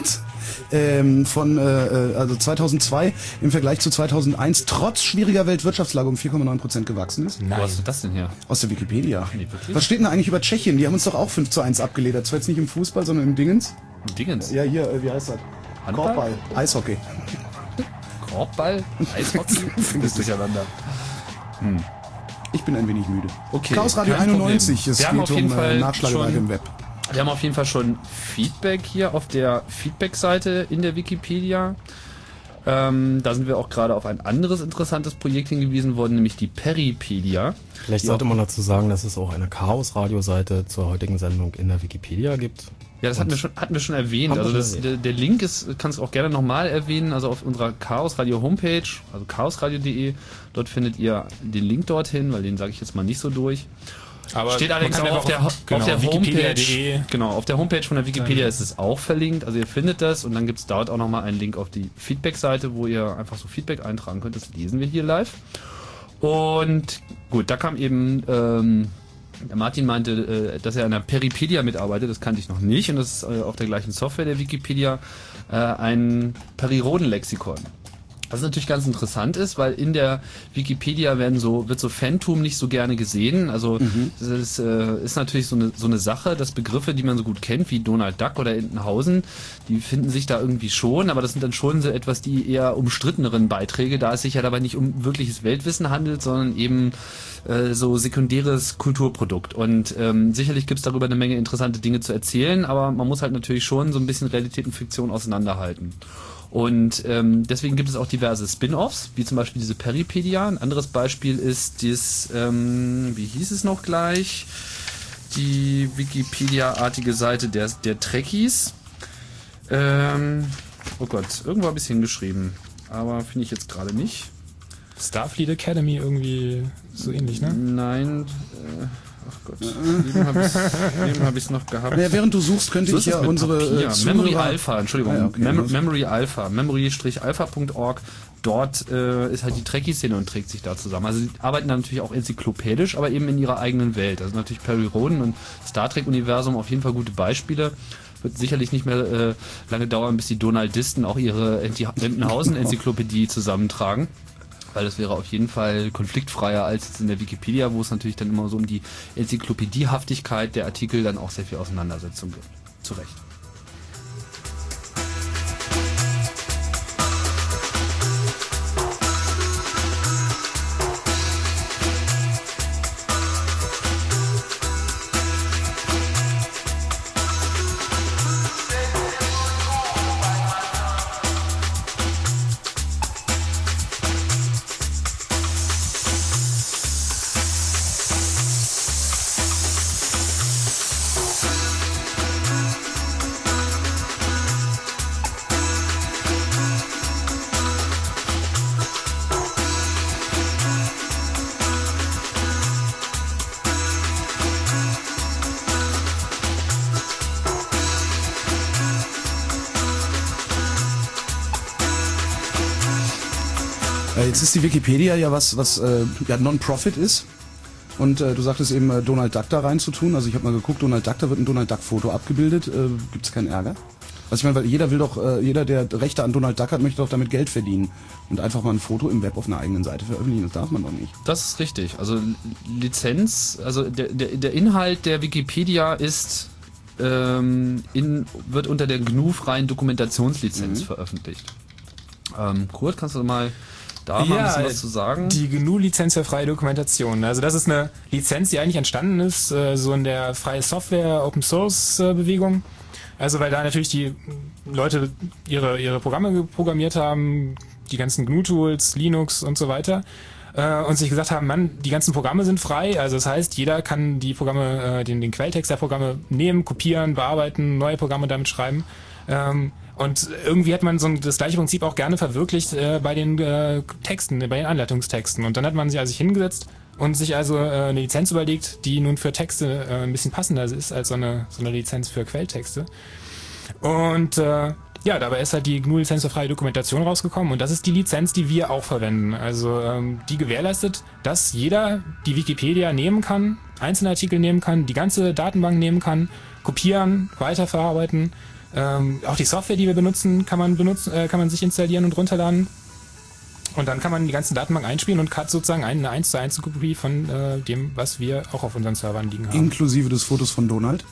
also 2002 im Vergleich zu 2001 trotz schwieriger Weltwirtschaftslage um 4,9% gewachsen ist? Nein. Wo hast du das denn her? Aus der Wikipedia. Nee, wirklich? Was steht denn eigentlich über Tschechien? Die haben uns doch auch 5:1 abgeledert. Zwar jetzt nicht im Fußball, sondern im Dingens. Dingens? Ja, hier, wie heißt das? Handball? Korbball, Eishockey. Korbball? Eishockey? Findest durcheinander. Ich bin ein wenig müde. Okay. Chaos Radio kein 91, Problem. es Wir haben geht auf jeden um Fall Nachschlagewerke schon- im Web. Wir haben auf jeden Fall schon Feedback hier auf der Feedback-Seite in der Wikipedia. Da sind wir auch gerade auf ein anderes interessantes Projekt hingewiesen worden, nämlich die Peripedia. Vielleicht sollte man dazu sagen, dass es auch eine Chaos-Radio-Seite zur heutigen Sendung in der Wikipedia gibt. Ja, das hatten wir schon erwähnt. Haben wir Also schon erwähnt. der Link ist, kannst du auch gerne nochmal erwähnen, also auf unserer Chaos Radio Homepage, also chaosradio.de. Dort findet ihr den Link dorthin, weil den sage ich jetzt mal nicht so durch. Aber Steht man allerdings kann auch einfach auf der wikipedia.de. Homepage. Genau, auf der Homepage von der Wikipedia ist es auch verlinkt. Also ihr findet das und dann gibt es dort auch nochmal einen Link auf die Feedback-Seite, wo ihr einfach so Feedback eintragen könnt. Das lesen wir hier live. Und gut, da kam eben, der Martin meinte, dass er an der Peripedia mitarbeitet. Das kannte ich noch nicht. Und das ist auf der gleichen Software der Wikipedia ein Periroden-Lexikon. Was natürlich ganz interessant ist, weil in der Wikipedia wird so Phantom nicht so gerne gesehen. Also das ist natürlich so eine Sache, dass Begriffe, die man so gut kennt, wie Donald Duck oder Entenhausen, die finden sich da irgendwie schon, aber das sind dann schon so etwas die eher umstritteneren Beiträge, da es sich ja dabei nicht um wirkliches Weltwissen handelt, sondern eben so sekundäres Kulturprodukt. Und sicherlich gibt es darüber eine Menge interessante Dinge zu erzählen, aber man muss halt natürlich schon so ein bisschen Realität und Fiktion auseinanderhalten. Und deswegen gibt es auch diverse Spin-Offs, wie zum Beispiel diese Peripedia. Ein anderes Beispiel ist das, wie hieß es noch gleich? Die Wikipedia-artige Seite der Trekkies. Oh Gott, irgendwo habe ich es hingeschrieben, aber finde ich jetzt gerade nicht. Starfleet Academy irgendwie so ähnlich, ne? Nein, ach Gott, eben habe ich es noch gehabt. Ja, während du suchst, könnte So ich ist ja es mit unsere Papier. Zuhörer... Memory Alpha, Entschuldigung, Ah, ja, okay. Memory Alpha, memory-alpha.org. Dort ist halt die Trekkie-Szene und trägt sich da zusammen. Also sie arbeiten da natürlich auch enzyklopädisch, aber eben in ihrer eigenen Welt. Also natürlich Perry Roden und Star Trek-Universum auf jeden Fall gute Beispiele. Wird sicherlich nicht mehr lange dauern, bis die Donaldisten auch ihre Entenhausen-Enzyklopädie zusammentragen. Weil das wäre auf jeden Fall konfliktfreier als jetzt in der Wikipedia, wo es natürlich dann immer so um die Enzyklopädiehaftigkeit der Artikel dann auch sehr viel Auseinandersetzung gibt. Zu Recht. Jetzt ist die Wikipedia ja was ja Non-Profit ist. Und du sagtest eben, Donald Duck da reinzutun. Also ich habe mal geguckt, Donald Duck, da wird ein Donald Duck-Foto abgebildet. Gibt es keinen Ärger? Was ich meine, weil jeder, der Rechte an Donald Duck hat, möchte doch damit Geld verdienen. Und einfach mal ein Foto im Web auf einer eigenen Seite veröffentlichen, das darf man doch nicht. Das ist richtig. Also Lizenz, also der Inhalt der Wikipedia ist wird unter der GNU-freien Dokumentationslizenz veröffentlicht. Kurt, kannst du mal da mal ein bisschen was zu sagen? Die GNU-Lizenz für freie Dokumentation. Also das ist eine Lizenz, die eigentlich entstanden ist, so in der freie Software, Open Source Bewegung. Also weil da natürlich die Leute ihre Programme programmiert haben, die ganzen GNU-Tools, Linux und so weiter. Und sich gesagt haben, Mann, die ganzen Programme sind frei, also das heißt, jeder kann die Programme, den Quelltext der Programme nehmen, kopieren, bearbeiten, neue Programme damit schreiben. Und irgendwie hat man das gleiche Prinzip auch gerne verwirklicht bei den Texten, bei den Anleitungstexten. Und dann hat man sich also hingesetzt und sich also eine Lizenz überlegt, die nun für Texte ein bisschen passender ist als so eine Lizenz für Quelltexte. Und Ja, dabei ist halt die GNU-Lizenz für freie Dokumentation rausgekommen und das ist die Lizenz, die wir auch verwenden. Also die gewährleistet, dass jeder die Wikipedia nehmen kann, einzelne Artikel nehmen kann, die ganze Datenbank nehmen kann, kopieren, weiterverarbeiten. Auch die Software, die wir benutzen, kann man sich installieren und runterladen. Und dann kann man die ganzen Datenbank einspielen und hat sozusagen eine 1:1 Kopie von dem, was wir auch auf unseren Servern liegen haben. Inklusive des Fotos von Donald?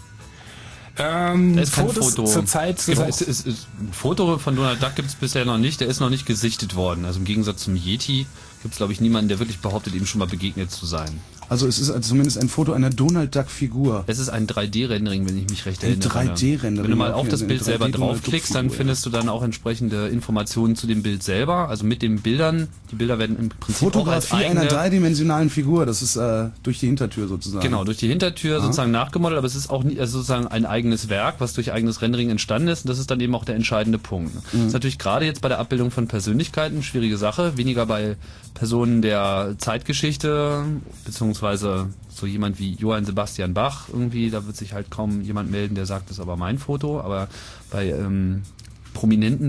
Ist kein Fotos Foto. Zurzeit Ein Foto von Donald Duck gibt es bisher noch nicht, der ist noch nicht gesichtet worden. Also im Gegensatz zum Yeti gibt es, glaube ich, niemanden, der wirklich behauptet, ihm schon mal begegnet zu sein. Also es ist also zumindest ein Foto einer Donald Duck Figur. Es ist ein 3D-Rendering, wenn ich mich recht erinnere. Ein 3D-Rendering. Wenn du mal auf das Bild selber draufklickst, dann findest du dann auch entsprechende Informationen zu dem Bild selber, also mit den Bildern. Die Bilder werden im Prinzip Fotografie auch als eigene, einer dreidimensionalen Figur, das ist durch die Hintertür sozusagen. Genau, durch die Hintertür sozusagen nachgemodelt, aber es ist auch sozusagen ein eigenes Werk, was durch eigenes Rendering entstanden ist und das ist dann eben auch der entscheidende Punkt. Das ist natürlich gerade jetzt bei der Abbildung von Persönlichkeiten eine schwierige Sache, weniger bei Personen der Zeitgeschichte, beziehungsweise so jemand wie Johann Sebastian Bach irgendwie, da wird sich halt kaum jemand melden, der sagt, das ist aber mein Foto, aber bei Prominenten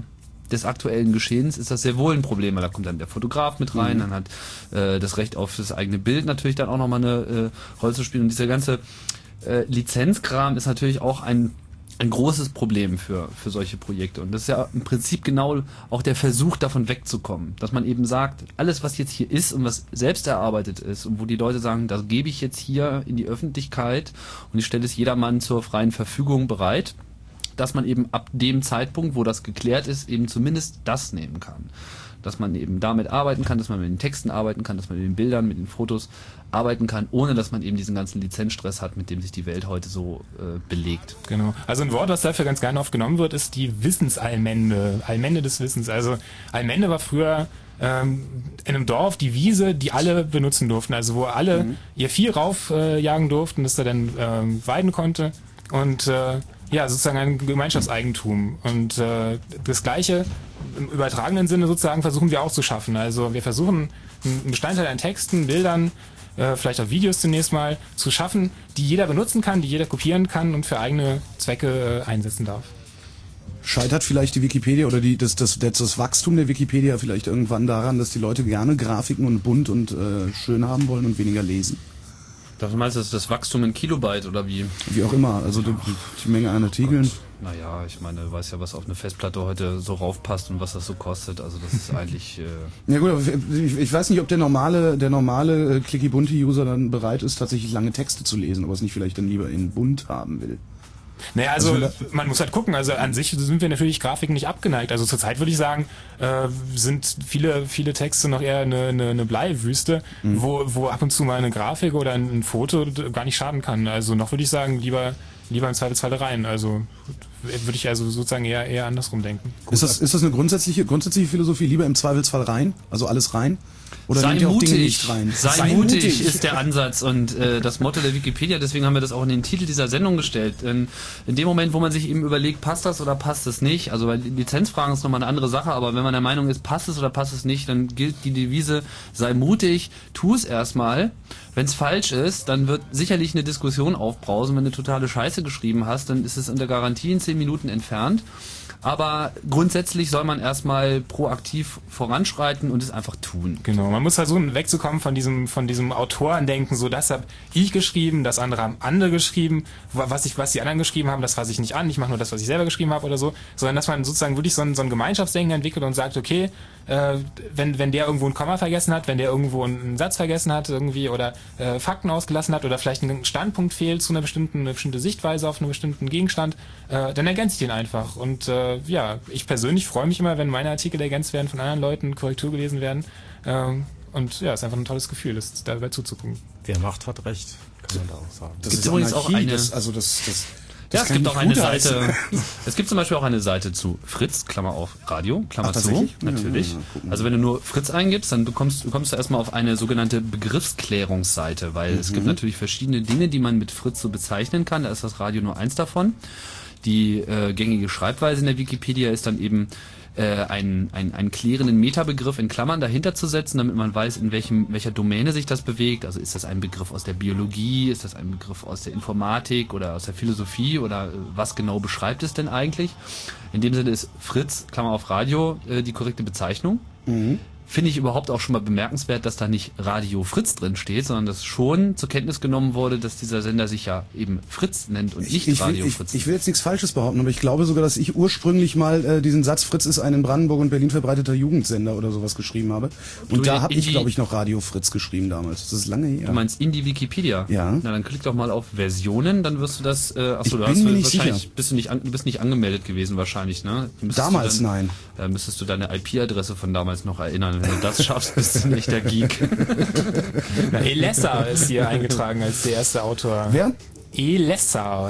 des aktuellen Geschehens ist das sehr wohl ein Problem, weil da kommt dann der Fotograf mit rein, dann hat das Recht auf das eigene Bild natürlich dann auch nochmal eine Rolle zu spielen und dieser ganze Lizenzkram ist natürlich auch ein großes Problem für solche Projekte. Und das ist ja im Prinzip genau auch der Versuch, davon wegzukommen. Dass man eben sagt, alles, was jetzt hier ist und was selbst erarbeitet ist und wo die Leute sagen, das gebe ich jetzt hier in die Öffentlichkeit und ich stelle es jedermann zur freien Verfügung bereit, dass man eben ab dem Zeitpunkt, wo das geklärt ist, eben zumindest das nehmen kann. Dass man eben damit arbeiten kann, dass man mit den Texten arbeiten kann, dass man mit den Bildern, mit den Fotos arbeiten kann, ohne dass man eben diesen ganzen Lizenzstress hat, mit dem sich die Welt heute so belegt. Genau. Also ein Wort, was dafür ganz gerne oft genommen wird, ist die Wissensallmende. Allmende des Wissens. Also Allmende war früher in einem Dorf die Wiese, die alle benutzen durften. Also wo alle ihr Vieh raufjagen durften, das da dann weiden konnte. Und ja, sozusagen ein Gemeinschaftseigentum. Und das Gleiche im übertragenen Sinne sozusagen versuchen wir auch zu schaffen. Also wir versuchen einen Bestandteil an Texten, Bildern, vielleicht auch Videos zunächst mal zu schaffen, die jeder benutzen kann, die jeder kopieren kann und für eigene Zwecke einsetzen darf. Scheitert vielleicht die Wikipedia oder das Wachstum der Wikipedia vielleicht irgendwann daran, dass die Leute gerne Grafiken und bunt und schön haben wollen und weniger lesen? Das meinst du, das Wachstum in Kilobyte oder wie? Wie auch immer, also die Menge an Artikeln. Naja, ich meine, du weißt ja, was auf eine Festplatte heute so raufpasst und was das so kostet. Also das ist eigentlich... Ja gut, aber ich weiß nicht, ob der normale Clicky-Bunti-User dann bereit ist, tatsächlich lange Texte zu lesen, aber es nicht vielleicht dann lieber in bunt haben will. Naja, also man muss halt gucken, also an sich sind wir natürlich Grafiken nicht abgeneigt. Also zurzeit würde ich sagen, sind viele Texte noch eher eine Bleiwüste, wo ab und zu mal eine Grafik oder ein Foto gar nicht schaden kann. Also noch würde ich sagen, lieber im Zweifelsfall rein. Also würde ich also sozusagen eher andersrum denken. Ist das eine grundsätzliche Philosophie, lieber im Zweifelsfall rein? Also alles rein? Oder sei nehmt ihr auch mutig, Dinge nicht rein? sei mutig ist der Ansatz und das Motto der Wikipedia, deswegen haben wir das auch in den Titel dieser Sendung gestellt. In dem Moment, wo man sich eben überlegt, passt das oder passt es nicht, also bei Lizenzfragen ist nochmal eine andere Sache, aber wenn man der Meinung ist, passt es oder passt es nicht, dann gilt die Devise, sei mutig, tu es erstmal. Wenn es falsch ist, dann wird sicherlich eine Diskussion aufbrausen. Wenn du totale Scheiße geschrieben hast, dann ist es in der Garantie in 10 Minuten entfernt. Aber grundsätzlich soll man erstmal proaktiv voranschreiten und es einfach tun. Genau, man muss versuchen wegzukommen von diesem Autorendenken, so das habe ich geschrieben, das andere haben andere geschrieben, was die anderen geschrieben haben, das fasse ich nicht an, ich mache nur das, was ich selber geschrieben habe oder so, sondern dass man sozusagen wirklich so ein Gemeinschaftsdenken entwickelt und sagt, okay, wenn der irgendwo ein Komma vergessen hat, wenn der irgendwo einen Satz vergessen hat irgendwie oder Fakten ausgelassen hat oder vielleicht ein Standpunkt fehlt zu einer bestimmte Sichtweise auf einen bestimmten Gegenstand, dann ergänze ich den einfach. Und ja, ich persönlich freue mich immer, wenn meine Artikel ergänzt werden von anderen Leuten, Korrektur gelesen werden. Und ja, ist einfach ein tolles Gefühl, dabei zuzugucken. Wer macht, hat recht, kann man da auch sagen. Das ist übrigens auch eine... Ja, es gibt auch eine Seite. Es gibt zum Beispiel auch eine Seite zu Fritz, Klammer auf Radio, Klammer zu, natürlich. Ja, also wenn du nur Fritz eingibst, dann kommst du erstmal auf eine sogenannte Begriffsklärungsseite, weil es gibt natürlich verschiedene Dinge, die man mit Fritz so bezeichnen kann. Da ist das Radio nur eins davon. Die gängige Schreibweise in der Wikipedia ist dann eben einen klärenden Metabegriff in Klammern dahinter zu setzen, damit man weiß, in welcher Domäne sich das bewegt. Also ist das ein Begriff aus der Biologie, ist das ein Begriff aus der Informatik oder aus der Philosophie oder was genau beschreibt es denn eigentlich? In dem Sinne ist Fritz, Klammer auf Radio, die korrekte Bezeichnung. Mhm. Finde ich überhaupt auch schon mal bemerkenswert, dass da nicht Radio Fritz drin steht, sondern dass schon zur Kenntnis genommen wurde, dass dieser Sender sich ja eben Fritz nennt und nicht Radio Fritz. Ich will jetzt nichts Falsches behaupten, aber ich glaube sogar, dass ich ursprünglich mal diesen Satz, Fritz ist ein in Brandenburg und Berlin verbreiteter Jugendsender oder sowas geschrieben habe. Und da habe ich, glaube ich, noch Radio Fritz geschrieben damals. Das ist lange her. Du meinst in die Wikipedia? Ja. Na, dann klick doch mal auf Versionen, dann wirst du das... achso, du bist nicht angemeldet gewesen wahrscheinlich, ne? Damals nein. Da müsstest du deine IP-Adresse von damals noch erinnern. Wenn du das schaffst, bist du nicht der Geek. Na, Elessa ist hier eingetragen als der erste Autor. Wer? Elessa.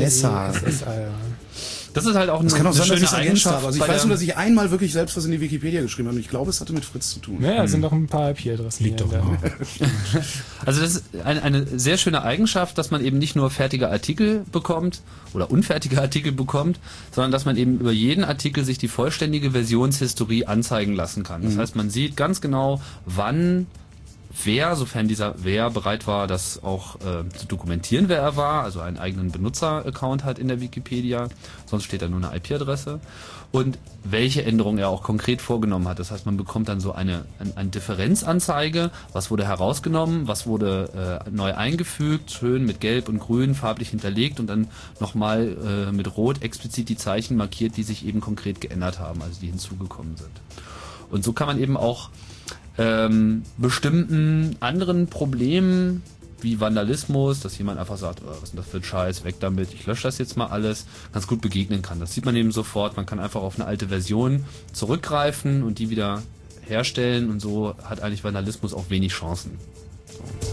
Das ist halt auch das kann auch sein, schöne dass ich Eigenschaft. Habe. Also ich weiß nur, dass ich einmal wirklich selbst was in die Wikipedia geschrieben habe und ich glaube, es hatte mit Fritz zu tun. Ja, sind doch ein paar IP-Adressen. Liegt doch da. Also das ist eine sehr schöne Eigenschaft, dass man eben nicht nur fertige Artikel bekommt oder unfertige Artikel bekommt, sondern dass man eben über jeden Artikel sich die vollständige Versionshistorie anzeigen lassen kann. Das heißt, man sieht ganz genau, wann wer, sofern dieser wer bereit war, das auch zu dokumentieren, wer er war, also einen eigenen Benutzer-Account hat in der Wikipedia, sonst steht da nur eine IP-Adresse, und welche Änderungen er auch konkret vorgenommen hat. Das heißt, man bekommt dann so eine Differenzanzeige, was wurde herausgenommen, was wurde neu eingefügt, schön mit Gelb und Grün farblich hinterlegt und dann nochmal mit Rot explizit die Zeichen markiert, die sich eben konkret geändert haben, also die hinzugekommen sind. Und so kann man eben auch bestimmten anderen Problemen wie Vandalismus, dass jemand einfach sagt, oh, was ist denn das für ein Scheiß, weg damit, ich lösche das jetzt mal alles, ganz gut begegnen kann. Das sieht man eben sofort, man kann einfach auf eine alte Version zurückgreifen und die wieder herstellen und so hat eigentlich Vandalismus auch wenig Chancen. So.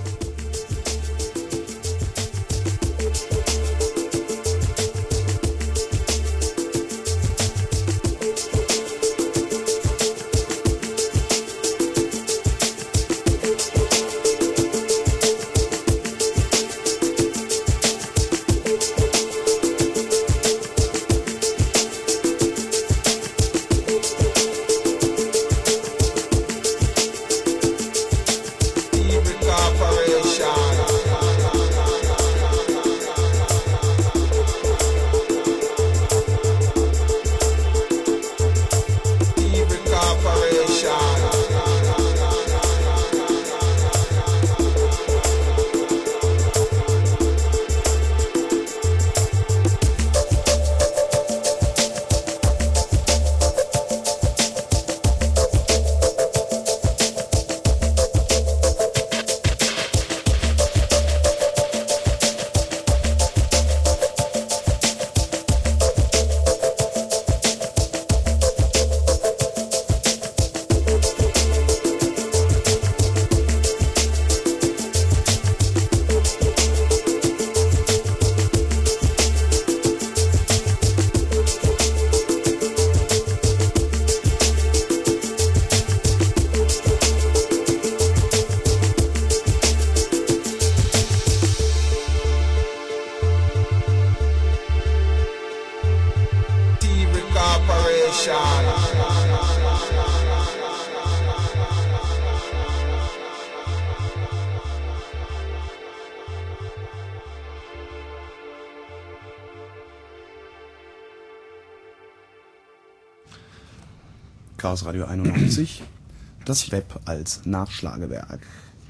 Chaos Radio 91, das Web als Nachschlagewerk.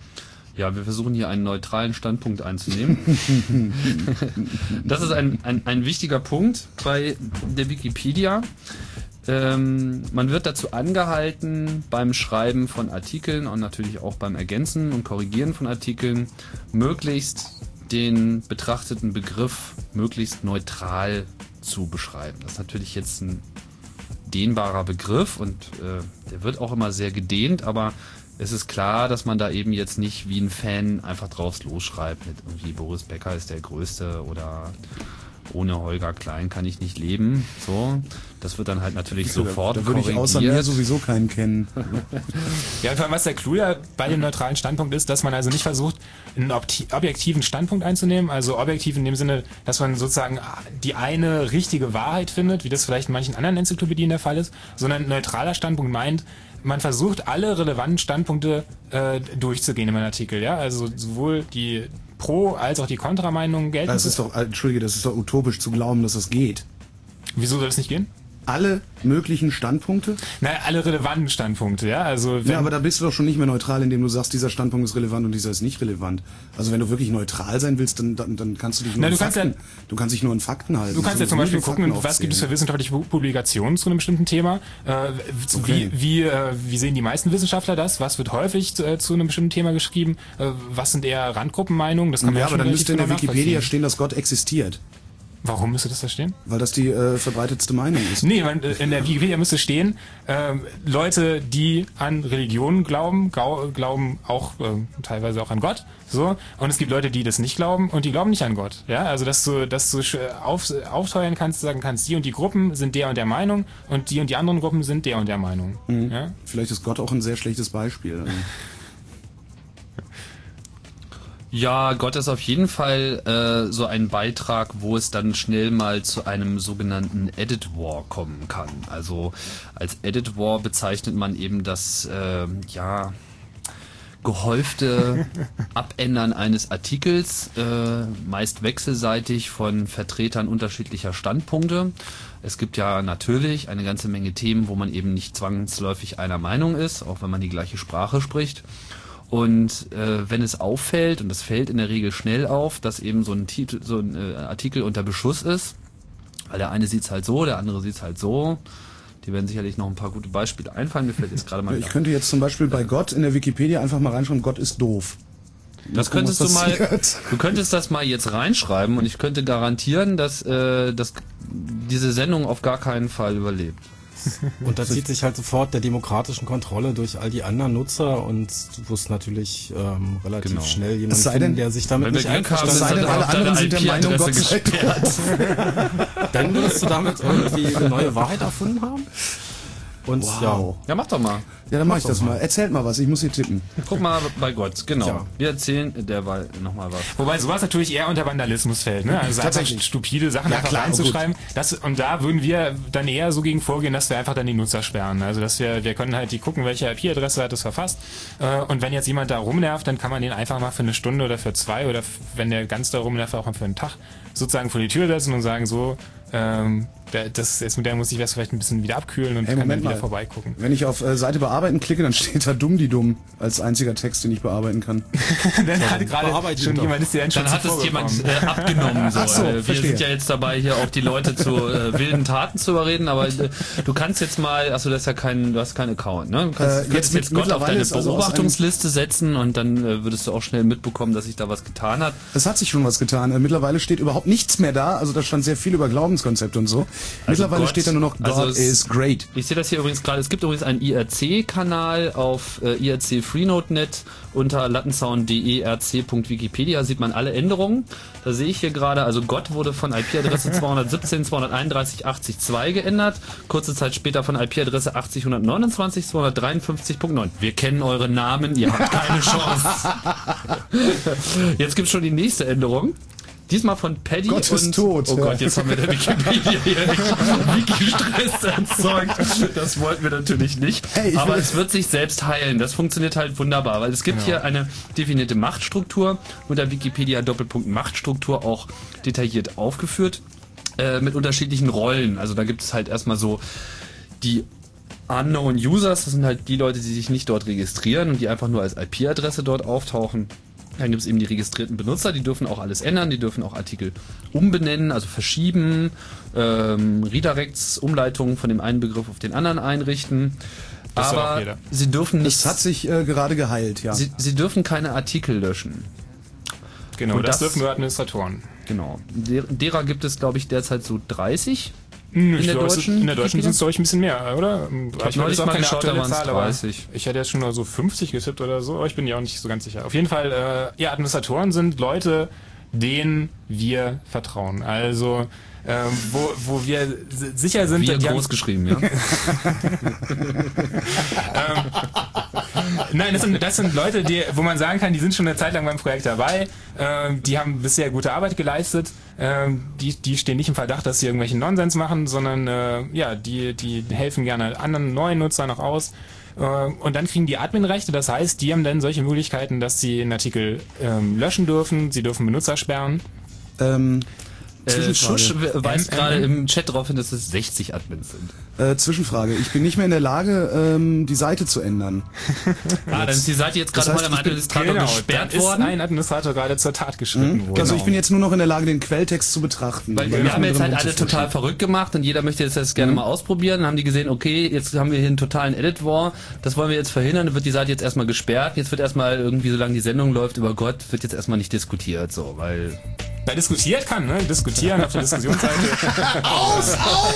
Ja, wir versuchen hier einen neutralen Standpunkt einzunehmen. Das ist ein wichtiger Punkt bei der Wikipedia. Man wird dazu angehalten, beim Schreiben von Artikeln und natürlich auch beim Ergänzen und Korrigieren von Artikeln möglichst den betrachteten Begriff möglichst neutral zu beschreiben. Das ist natürlich jetzt ein dehnbarer Begriff und der wird auch immer sehr gedehnt, aber es ist klar, dass man da eben jetzt nicht wie ein Fan einfach drauf losschreibt mit irgendwie Boris Becker ist der Größte oder ohne Holger Klein kann ich nicht leben. So, das wird dann halt natürlich sofort Da würde ich außer mir sowieso keinen kennen. Ja, vor allem, was der Clou ja bei dem neutralen Standpunkt ist, dass man also nicht versucht, einen objektiven Standpunkt einzunehmen, also objektiv in dem Sinne, dass man sozusagen die eine richtige Wahrheit findet, wie das vielleicht in manchen anderen Enzyklopädien der Fall ist, sondern ein neutraler Standpunkt meint, man versucht alle relevanten Standpunkte durchzugehen in einem Artikel, ja, also sowohl die Pro- als auch die Kontrameinungen gelten. Das ist doch utopisch zu glauben, dass das geht. Wieso soll das nicht gehen? Alle möglichen Standpunkte? Nein, alle relevanten Standpunkte, ja. Also ja, aber da bist du doch schon nicht mehr neutral, indem du sagst, dieser Standpunkt ist relevant und dieser ist nicht relevant. Also wenn du wirklich neutral sein willst, dann kannst du dich nur du kannst dich nur in Fakten halten. Du kannst ja zum Beispiel gucken, was gibt es für wissenschaftliche Publikationen zu einem bestimmten Thema. Okay. Wie sehen die meisten Wissenschaftler das? Was wird häufig zu einem bestimmten Thema geschrieben? Was sind eher Randgruppenmeinungen? Das kann man ja, schon aber dann müsste in der genau Wikipedia stehen, dass Gott existiert. Warum müsste das da stehen? Weil das die verbreitetste Meinung ist. Nee, in der Wikipedia müsste stehen, Leute, die an Religionen glauben auch teilweise auch an Gott. So, und es gibt Leute, die das nicht glauben und die glauben nicht an Gott. Ja, also dass du aufteuern kannst, sagen kannst, die und die Gruppen sind der und der Meinung und die anderen Gruppen sind der und der Meinung. Mhm. Ja? Vielleicht ist Gott auch ein sehr schlechtes Beispiel. Ja, Gott ist auf jeden Fall so ein Beitrag, wo es dann schnell mal zu einem sogenannten Edit War kommen kann. Also als Edit War bezeichnet man eben das gehäufte Abändern eines Artikels, meist wechselseitig von Vertretern unterschiedlicher Standpunkte. Es gibt ja natürlich eine ganze Menge Themen, wo man eben nicht zwangsläufig einer Meinung ist, auch wenn man die gleiche Sprache spricht. Und wenn es auffällt, und das fällt in der Regel schnell auf, dass eben so ein Artikel unter Beschuss ist, weil der eine sieht es halt so, der andere sieht es halt so. Die werden sicherlich noch ein paar gute Beispiele einfallen. Mir fällt jetzt gerade mal. Ich könnte jetzt zum Beispiel bei Gott in der Wikipedia einfach mal reinschreiben, Gott ist doof. Das könntest du mal. Du könntest das mal jetzt reinschreiben und ich könnte garantieren, dass diese Sendung auf gar keinen Fall überlebt. Unterzieht sich halt sofort der demokratischen Kontrolle durch all die anderen Nutzer und du wirst natürlich relativ schnell jemanden finden, der sich damit nicht einverstanden hat. Alle anderen sind der Meinung, Gott sei doof. Dann würdest du damit irgendwie eine neue Wahrheit erfunden haben? Und ja, mach doch mal. Ja, dann mach ich das mal. Erzählt mal was, ich muss hier tippen. Guck mal bei Gott, genau. Ja. Wir erzählen derweil nochmal was. Wobei sowas natürlich eher unter Vandalismus fällt, ne? Also einfach stupide Sachen einfach reinzuschreiben. Und da würden wir dann eher so gegen vorgehen, dass wir einfach dann die Nutzer sperren. Also dass wir können halt die gucken, welche IP-Adresse hat das verfasst. Und wenn jetzt jemand da rumnervt, dann kann man den einfach mal für eine Stunde oder für 2 oder wenn der ganz da rumnervt, auch mal für einen Tag sozusagen vor die Tür setzen und sagen so, mit der muss ich das vielleicht ein bisschen wieder abkühlen und kann dann wieder vorbeigucken. Wenn ich auf Seite bearbeiten klicke, dann steht da dumm die dumm als einziger Text, den ich bearbeiten kann. Dann hat gerade schon jemand ist dir dann hat es jemand abgenommen. So. Ach so, wir sind ja jetzt dabei, hier auch die Leute zu wilden Taten zu überreden, aber du kannst jetzt mal, du hast keinen Account, ne? Du kannst jetzt Gott auf deine Beobachtungsliste setzen und dann würdest du auch schnell mitbekommen, dass sich da was getan hat. Es hat sich schon was getan. Mittlerweile steht überhaupt nichts mehr da, also da stand sehr viel über Glaubenskonzepte und so. Also Mittlerweile steht da nur noch God is great. Ich sehe das hier übrigens gerade. Es gibt übrigens einen IRC-Kanal auf IRC Freenode.net unter lattenzaun.de rc.wikipedia sieht man alle Änderungen. Da sehe ich hier gerade, also Gott wurde von IP-Adresse 217.231.80.2 geändert. Kurze Zeit später von IP-Adresse 80.129.253.9. Wir kennen eure Namen, ihr habt keine Chance. Jetzt gibt es schon die nächste Änderung. Diesmal von Paddy Gott und... ist tot. Oh Gott, jetzt haben wir der Wikipedia hier Wiki-Stress erzeugt. Das wollten wir natürlich nicht. Hey, aber es wird sich selbst heilen. Das funktioniert halt wunderbar, weil es gibt hier eine definierte Machtstruktur unter Wikipedia Machtstruktur auch detailliert aufgeführt mit unterschiedlichen Rollen. Also da gibt es halt erstmal so die Unknown Users, das sind halt die Leute, die sich nicht dort registrieren und die einfach nur als IP-Adresse dort auftauchen. Dann gibt es eben die registrierten Benutzer, die dürfen auch alles ändern, die dürfen auch Artikel umbenennen, also verschieben, Redirects, Umleitungen von dem einen Begriff auf den anderen einrichten. Das aber sie dürfen nicht... Das hat sich gerade geheilt, ja. Sie dürfen keine Artikel löschen. Genau, das dürfen nur Administratoren. Genau. Derer gibt es, glaube ich, derzeit so 30. In der deutschen sind es, glaube ich, ein bisschen mehr, oder? Ich neulich mal geschaut, da waren es 30. Ich hätte jetzt schon nur so 50 getippt oder so, aber ich bin ja auch nicht so ganz sicher. Auf jeden Fall, Administratoren sind Leute, denen wir vertrauen. Also wo wir sicher sind... Wir groß geschrieben, ja. Nein, das sind Leute, wo man sagen kann, die sind schon eine Zeit lang beim Projekt dabei, die haben bisher gute Arbeit geleistet, die stehen nicht im Verdacht, dass sie irgendwelchen Nonsens machen, sondern die helfen gerne anderen neuen Nutzern auch aus. Und dann kriegen die Adminrechte, das heißt, die haben dann solche Möglichkeiten, dass sie einen Artikel löschen dürfen, sie dürfen Benutzer sperren. Schusch weist gerade im Chat darauf hin, dass es 60 Admins sind. Zwischenfrage. Ich bin nicht mehr in der Lage, die Seite zu ändern. Dann ist die Seite jetzt gerade von einem Administrator gesperrt worden. Ist ein Administrator gerade zur Tat geschritten worden. Also ich bin jetzt nur noch in der Lage, den Quelltext zu betrachten. Weil wir haben jetzt halt alle total verrückt gemacht und jeder möchte jetzt das gerne mal ausprobieren. Dann haben die gesehen, okay, jetzt haben wir hier einen totalen Edit-War. Das wollen wir jetzt verhindern. Dann wird die Seite jetzt erstmal gesperrt. Jetzt wird erstmal irgendwie, solange die Sendung läuft, über Gott, wird jetzt erstmal nicht diskutiert. So, weil... Wer diskutiert kann, ne? Diskutieren auf der Diskussionsseite. Aus!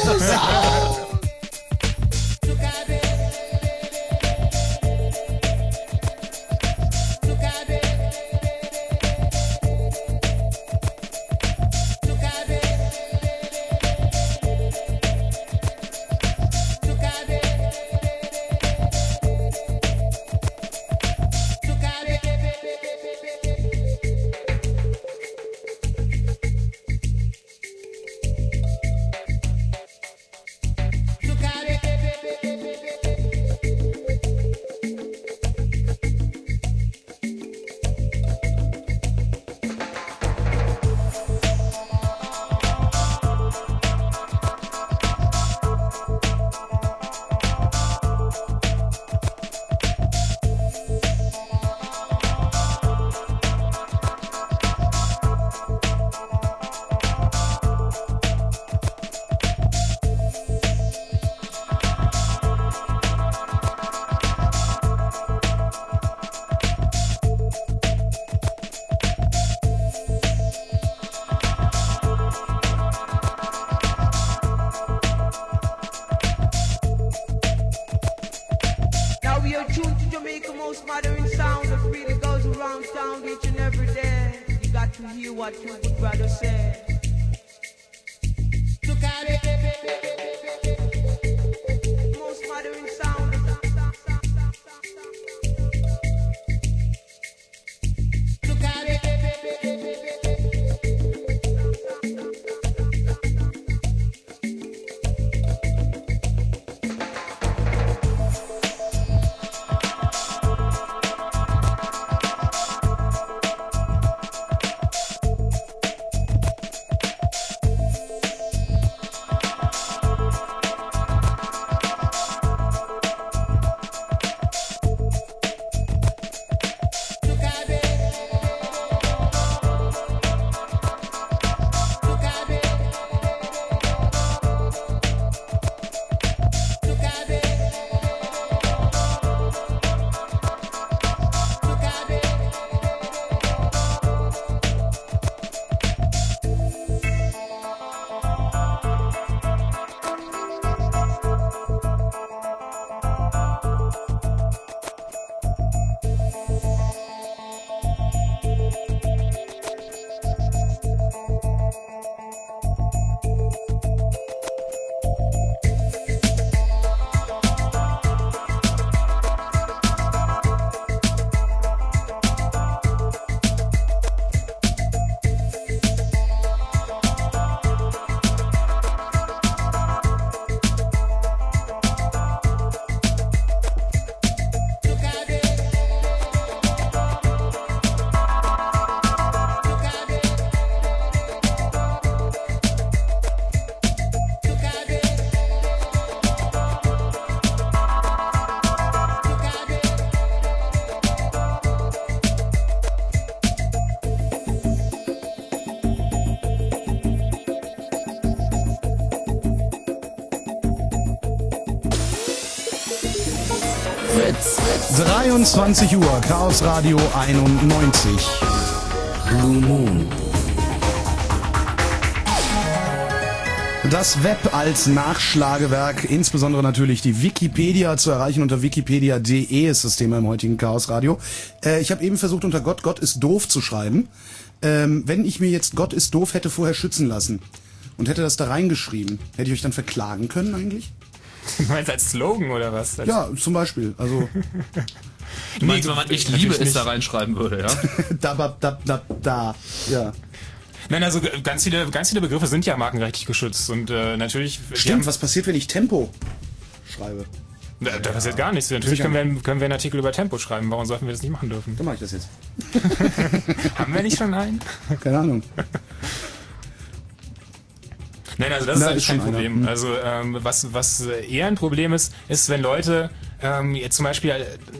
Fritz. 23 Uhr, Chaos Radio 91. Blue Moon. Das Web als Nachschlagewerk, insbesondere natürlich die Wikipedia, zu erreichen unter wikipedia.de ist das Thema im heutigen Chaos Radio. Ich habe eben versucht, unter Gott ist doof zu schreiben. Wenn ich mir jetzt Gott ist doof hätte vorher schützen lassen und hätte das da reingeschrieben, hätte ich euch dann verklagen können eigentlich? Du meinst als Slogan oder was? Ja, zum Beispiel. Also du meinst, wenn man ich liebe es da reinschreiben würde, ja? Ja. Nein, also ganz viele Begriffe sind ja markenrechtlich geschützt und natürlich... Stimmt, was passiert, wenn ich Tempo schreibe? Da passiert gar nichts. Natürlich können wir einen Artikel über Tempo schreiben. Warum sollten wir das nicht machen dürfen? Dann mache ich das jetzt. Haben wir nicht schon einen? Keine Ahnung. Nein, also das ist eigentlich kein Problem. Also was eher ein Problem ist, wenn Leute jetzt zum Beispiel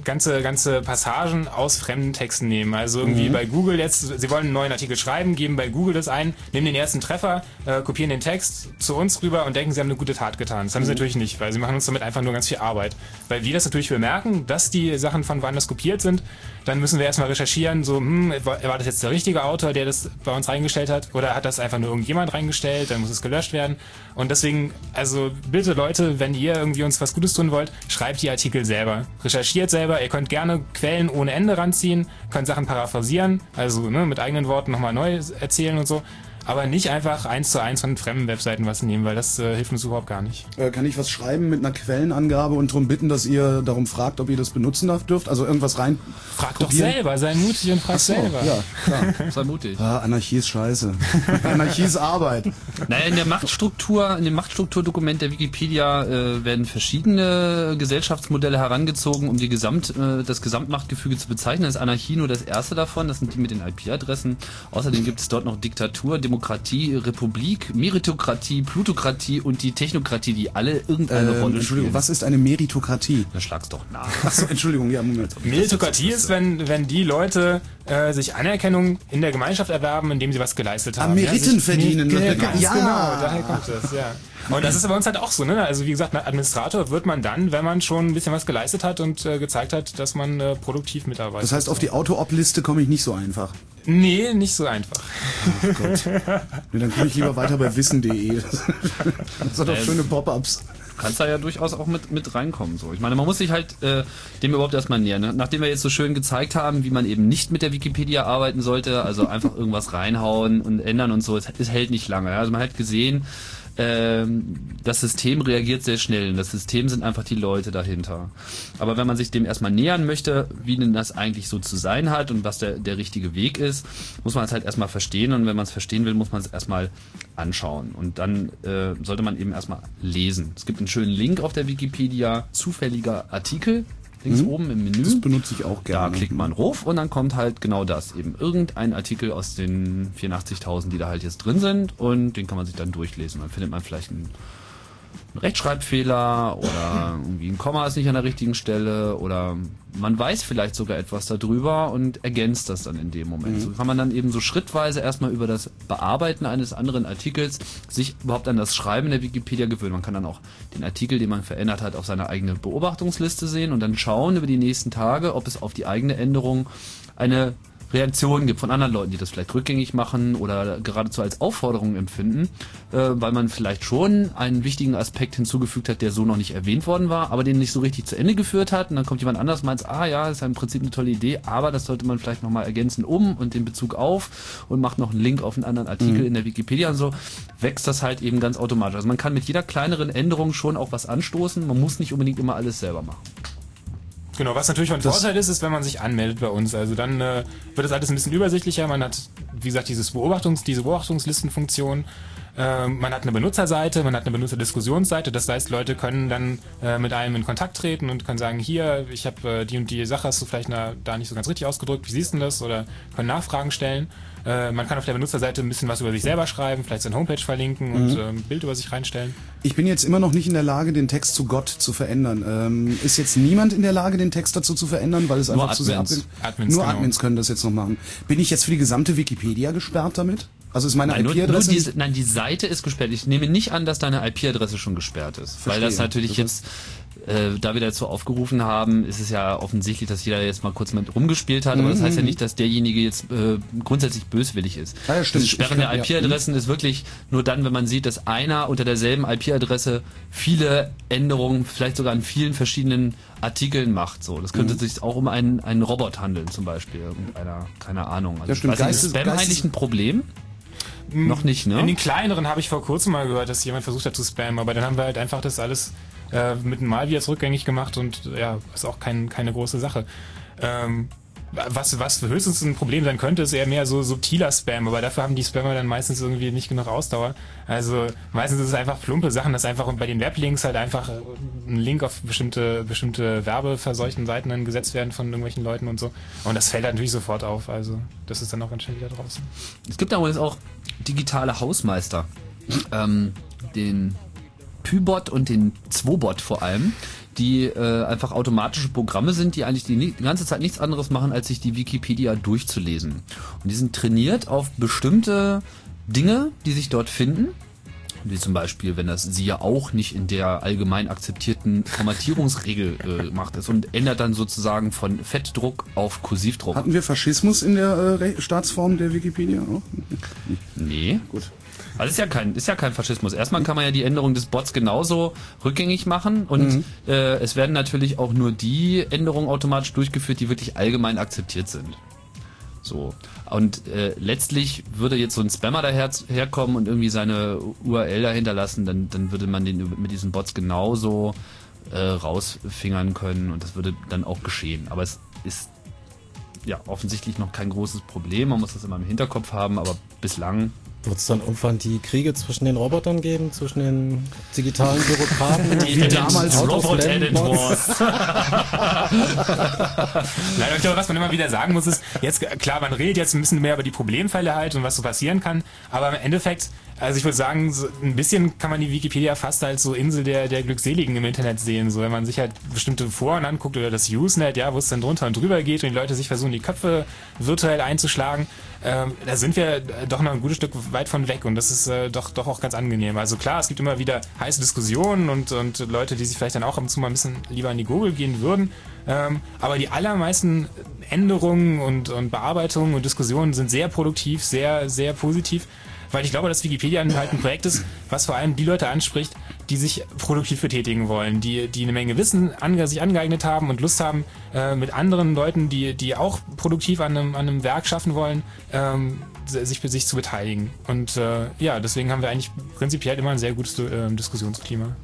ganze Passagen aus fremden Texten nehmen. Also irgendwie bei Google jetzt, sie wollen einen neuen Artikel schreiben, geben bei Google das ein, nehmen den ersten Treffer, kopieren den Text zu uns rüber und denken, sie haben eine gute Tat getan. Das haben sie natürlich nicht, weil sie machen uns damit einfach nur ganz viel Arbeit. Weil wir das natürlich bemerken, dass die Sachen von woanders kopiert sind, dann müssen wir erstmal recherchieren, so, war das jetzt der richtige Autor, der das bei uns reingestellt hat, oder hat das einfach nur irgendjemand reingestellt, dann muss es gelöscht werden. Und deswegen, also bitte Leute, wenn ihr irgendwie uns was Gutes tun wollt, schreibt die Artikel selber. Recherchiert selber, ihr könnt gerne Quellen ohne Ende ranziehen, könnt Sachen paraphrasieren, also mit eigenen Worten nochmal neu erzählen und so. Aber nicht einfach 1:1 von fremden Webseiten was nehmen, weil das hilft uns überhaupt gar nicht. Kann ich was schreiben mit einer Quellenangabe und darum bitten, dass ihr darum fragt, ob ihr das benutzen dürft? Also irgendwas rein... Frag doch selber, sei mutig und frag selber. Ja, klar. Sei mutig. Anarchie ist scheiße. Anarchie ist Arbeit. Naja, in dem Machtstrukturdokument der Wikipedia werden verschiedene Gesellschaftsmodelle herangezogen, um das Gesamtmachtgefüge zu bezeichnen. Das ist Anarchie nur das erste davon, das sind die mit den IP-Adressen. Außerdem gibt es dort noch Diktatur, Demokratie, Republik, Meritokratie, Plutokratie und die Technokratie, die alle irgendeine Rolle spielen. Entschuldigung, was ist eine Meritokratie? Da schlag's doch nach. Achso, Entschuldigung, ja, Moment. Meritokratie ist, wenn die Leute sich Anerkennung in der Gemeinschaft erwerben, indem sie was geleistet haben. Meriten verdienen. Ganz genau, daher kommt das, ja. Und das ist bei uns halt auch so, ne? Also wie gesagt, Administrator wird man dann, wenn man schon ein bisschen was geleistet hat und gezeigt hat, dass man produktiv mitarbeitet. Das heißt, auf die Auto-Op-Liste komme ich nicht so einfach. Nee, nicht so einfach. Oh Gott. Nee, dann komme ich lieber weiter bei wissen.de. Das hat doch schöne Pop-Ups. Kannst da ja durchaus auch mit reinkommen. So. Ich meine, man muss sich halt dem überhaupt erstmal nähern. Ne? Nachdem wir jetzt so schön gezeigt haben, wie man eben nicht mit der Wikipedia arbeiten sollte, also einfach irgendwas reinhauen und ändern und so, es hält nicht lange. Ja? Also man hat gesehen, das System reagiert sehr schnell und das System sind einfach die Leute dahinter. Aber wenn man sich dem erstmal nähern möchte, wie denn das eigentlich so zu sein hat und was der richtige Weg ist, muss man es halt erstmal verstehen und wenn man es verstehen will, muss man es erstmal anschauen und dann sollte man eben erstmal lesen. Es gibt einen schönen Link auf der Wikipedia, zufälliger Artikel, links oben im Menü. Das benutze ich auch gerne. Da klickt man rauf und dann kommt halt genau das, eben irgendein Artikel aus den 84.000, die da halt jetzt drin sind und den kann man sich dann durchlesen. Dann findet man vielleicht einen Rechtschreibfehler oder irgendwie ein Komma ist nicht an der richtigen Stelle oder man weiß vielleicht sogar etwas darüber und ergänzt das dann in dem Moment. So kann man dann eben so schrittweise erstmal über das Bearbeiten eines anderen Artikels sich überhaupt an das Schreiben der Wikipedia gewöhnen. Man kann dann auch den Artikel, den man verändert hat, auf seine eigene Beobachtungsliste sehen und dann schauen über die nächsten Tage, ob es auf die eigene Änderung eine Reaktionen gibt von anderen Leuten, die das vielleicht rückgängig machen oder geradezu als Aufforderung empfinden, weil man vielleicht schon einen wichtigen Aspekt hinzugefügt hat, der so noch nicht erwähnt worden war, aber den nicht so richtig zu Ende geführt hat und dann kommt jemand anders und meint, ja, das ist im Prinzip eine tolle Idee, aber das sollte man vielleicht nochmal ergänzen und den Bezug auf und macht noch einen Link auf einen anderen Artikel in der Wikipedia und so, wächst das halt eben ganz automatisch. Also man kann mit jeder kleineren Änderung schon auch was anstoßen, man muss nicht unbedingt immer alles selber machen. Genau, was natürlich von Vorteil ist, wenn man sich anmeldet bei uns. Also dann wird das alles ein bisschen übersichtlicher. Man hat, wie gesagt, diese Beobachtungslistenfunktion. Man hat eine Benutzerseite, man hat eine Benutzerdiskussionsseite. Das heißt, Leute können dann mit einem in Kontakt treten und können sagen, hier, ich habe die und die Sache, hast du vielleicht da nicht so ganz richtig ausgedrückt, wie siehst du das? Oder können Nachfragen stellen. Man kann auf der Benutzerseite ein bisschen was über sich selber schreiben, vielleicht seine Homepage verlinken und ein Bild über sich reinstellen. Ich bin jetzt immer noch nicht in der Lage, den Text zu Gott zu verändern. Ist jetzt niemand in der Lage, den Text dazu zu verändern, weil es einfach zu sehr abgeht? Nur Admins können das jetzt noch machen. Bin ich jetzt für die gesamte Wikipedia gesperrt damit? Also ist meine IP-Adresse... Die Seite ist gesperrt. Ich nehme nicht an, dass deine IP-Adresse schon gesperrt ist. Verstehe. Weil das natürlich jetzt... da wir dazu aufgerufen haben, ist es ja offensichtlich, dass jeder jetzt mal kurz mit rumgespielt hat, aber das heißt ja nicht, dass derjenige jetzt grundsätzlich böswillig ist. Ja, stimmt. Das Sperren der IP-Adressen ist wirklich nur dann, wenn man sieht, dass einer unter derselben IP-Adresse viele Änderungen, vielleicht sogar an vielen verschiedenen Artikeln macht. So, das könnte sich auch um einen Robot handeln, zum Beispiel. Irgendeiner, keine Ahnung. Also, ja, stimmt. Ist Spam eigentlich ein Problem? Noch nicht, ne? In den kleineren habe ich vor kurzem mal gehört, dass jemand versucht hat zu spammen, aber dann haben wir halt einfach das alles mit einem Malvirus rückgängig gemacht und ja, ist auch keine große Sache. Was höchstens ein Problem sein könnte, ist eher mehr so subtiler Spam, aber dafür haben die Spammer dann meistens irgendwie nicht genug Ausdauer. Also meistens ist es einfach plumpe Sachen, dass einfach bei den Weblinks halt einfach ein Link auf bestimmte werbeverseuchten Seiten dann gesetzt werden von irgendwelchen Leuten und so. Und das fällt halt natürlich sofort auf, also das ist dann auch ganz schnell wieder draußen. Es gibt aber jetzt auch digitale Hausmeister, den Pybot und den Zwobot vor allem, die einfach automatische Programme sind, die eigentlich die ganze Zeit nichts anderes machen, als sich die Wikipedia durchzulesen. Und die sind trainiert auf bestimmte Dinge, die sich dort finden. Wie zum Beispiel, wenn das sie ja auch nicht in der allgemein akzeptierten Formatierungsregel macht ist und ändert dann sozusagen von Fettdruck auf Kursivdruck. Hatten wir Faschismus in der Staatsform der Wikipedia auch? Nee. Gut. Also ist ja kein Faschismus. Erstmal kann man ja die Änderung des Bots genauso rückgängig machen und es werden natürlich auch nur die Änderungen automatisch durchgeführt, die wirklich allgemein akzeptiert sind. So. Und letztlich würde jetzt so ein Spammer daherkommen und irgendwie seine URL dahinter lassen, dann würde man den mit diesen Bots genauso rausfingern können und das würde dann auch geschehen. Aber es ist ja offensichtlich noch kein großes Problem. Man muss das immer im Hinterkopf haben, aber bislang wird es dann irgendwann die Kriege zwischen den Robotern geben, zwischen den digitalen Bürokraten? die damals Robot-Edit Wars. Nein, ich glaube, was man immer wieder sagen muss, ist, jetzt klar, man redet jetzt ein bisschen mehr über die Problemfälle halt und was so passieren kann, aber im Endeffekt, also ich würde sagen, so ein bisschen kann man die Wikipedia fast als so Insel der Glückseligen im Internet sehen, so wenn man sich halt bestimmte Foren anguckt oder das Usenet, ja, wo es dann drunter und drüber geht und die Leute sich versuchen, die Köpfe virtuell einzuschlagen, da sind wir doch noch ein gutes Stück weit von weg und das ist doch auch ganz angenehm. Also klar, es gibt immer wieder heiße Diskussionen und Leute, die sich vielleicht dann auch ab und zu mal ein bisschen lieber an die Gurgel gehen würden, aber die allermeisten Änderungen und Bearbeitungen und Diskussionen sind sehr produktiv, sehr, sehr positiv. Weil ich glaube, dass Wikipedia halt ein Projekt ist, was vor allem die Leute anspricht, die sich produktiv betätigen wollen, die eine Menge Wissen sich angeeignet haben und Lust haben, mit anderen Leuten, die auch produktiv an einem Werk schaffen wollen, sich zu beteiligen. Und ja, deswegen haben wir eigentlich prinzipiell immer ein sehr gutes Diskussionsklima.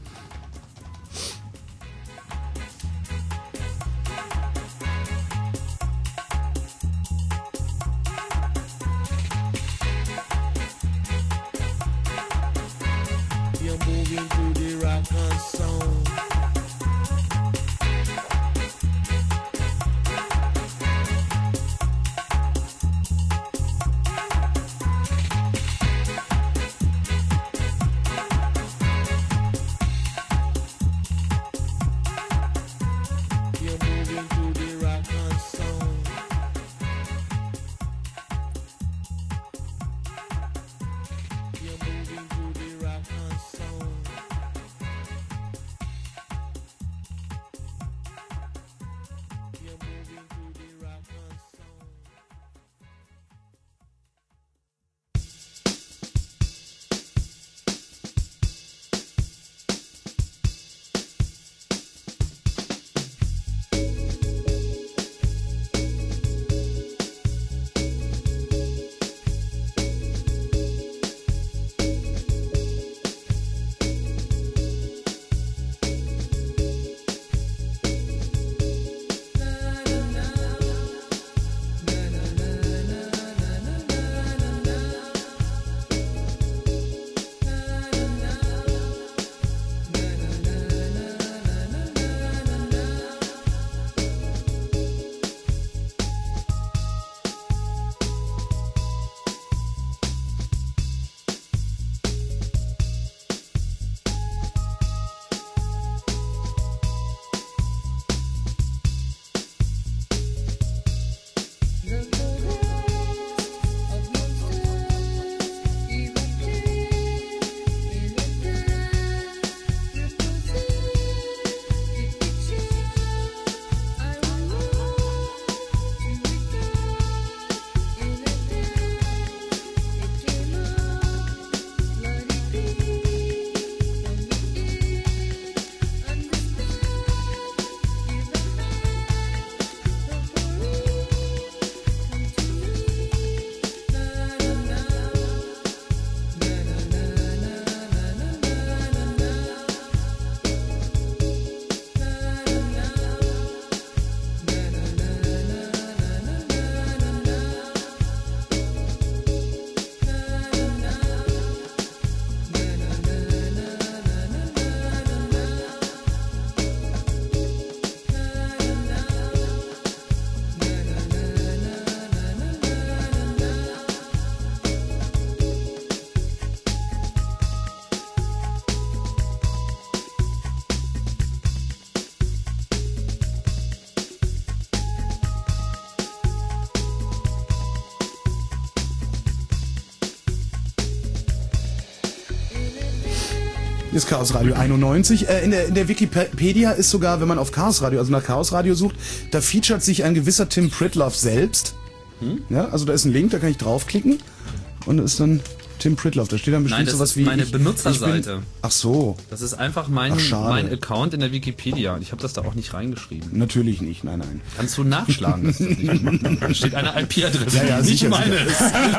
Hier ist Chaos Radio 91. In der Wikipedia ist sogar, wenn man auf Chaos Radio, also nach Chaos Radio sucht, da featuret sich ein gewisser Tim Pritlove selbst. Ja, also da ist ein Link, da kann ich draufklicken und da ist dann Tim Pritlove. Da steht dann bestimmt sowas wie... meine Benutzerseite. Ach so. Das ist einfach mein Account in der Wikipedia. Ich habe das da auch nicht reingeschrieben. Natürlich nicht, nein. Kannst du nachschlagen, dass das nicht machen. Da steht eine IP-Adresse. Ja, nicht sicher, meines.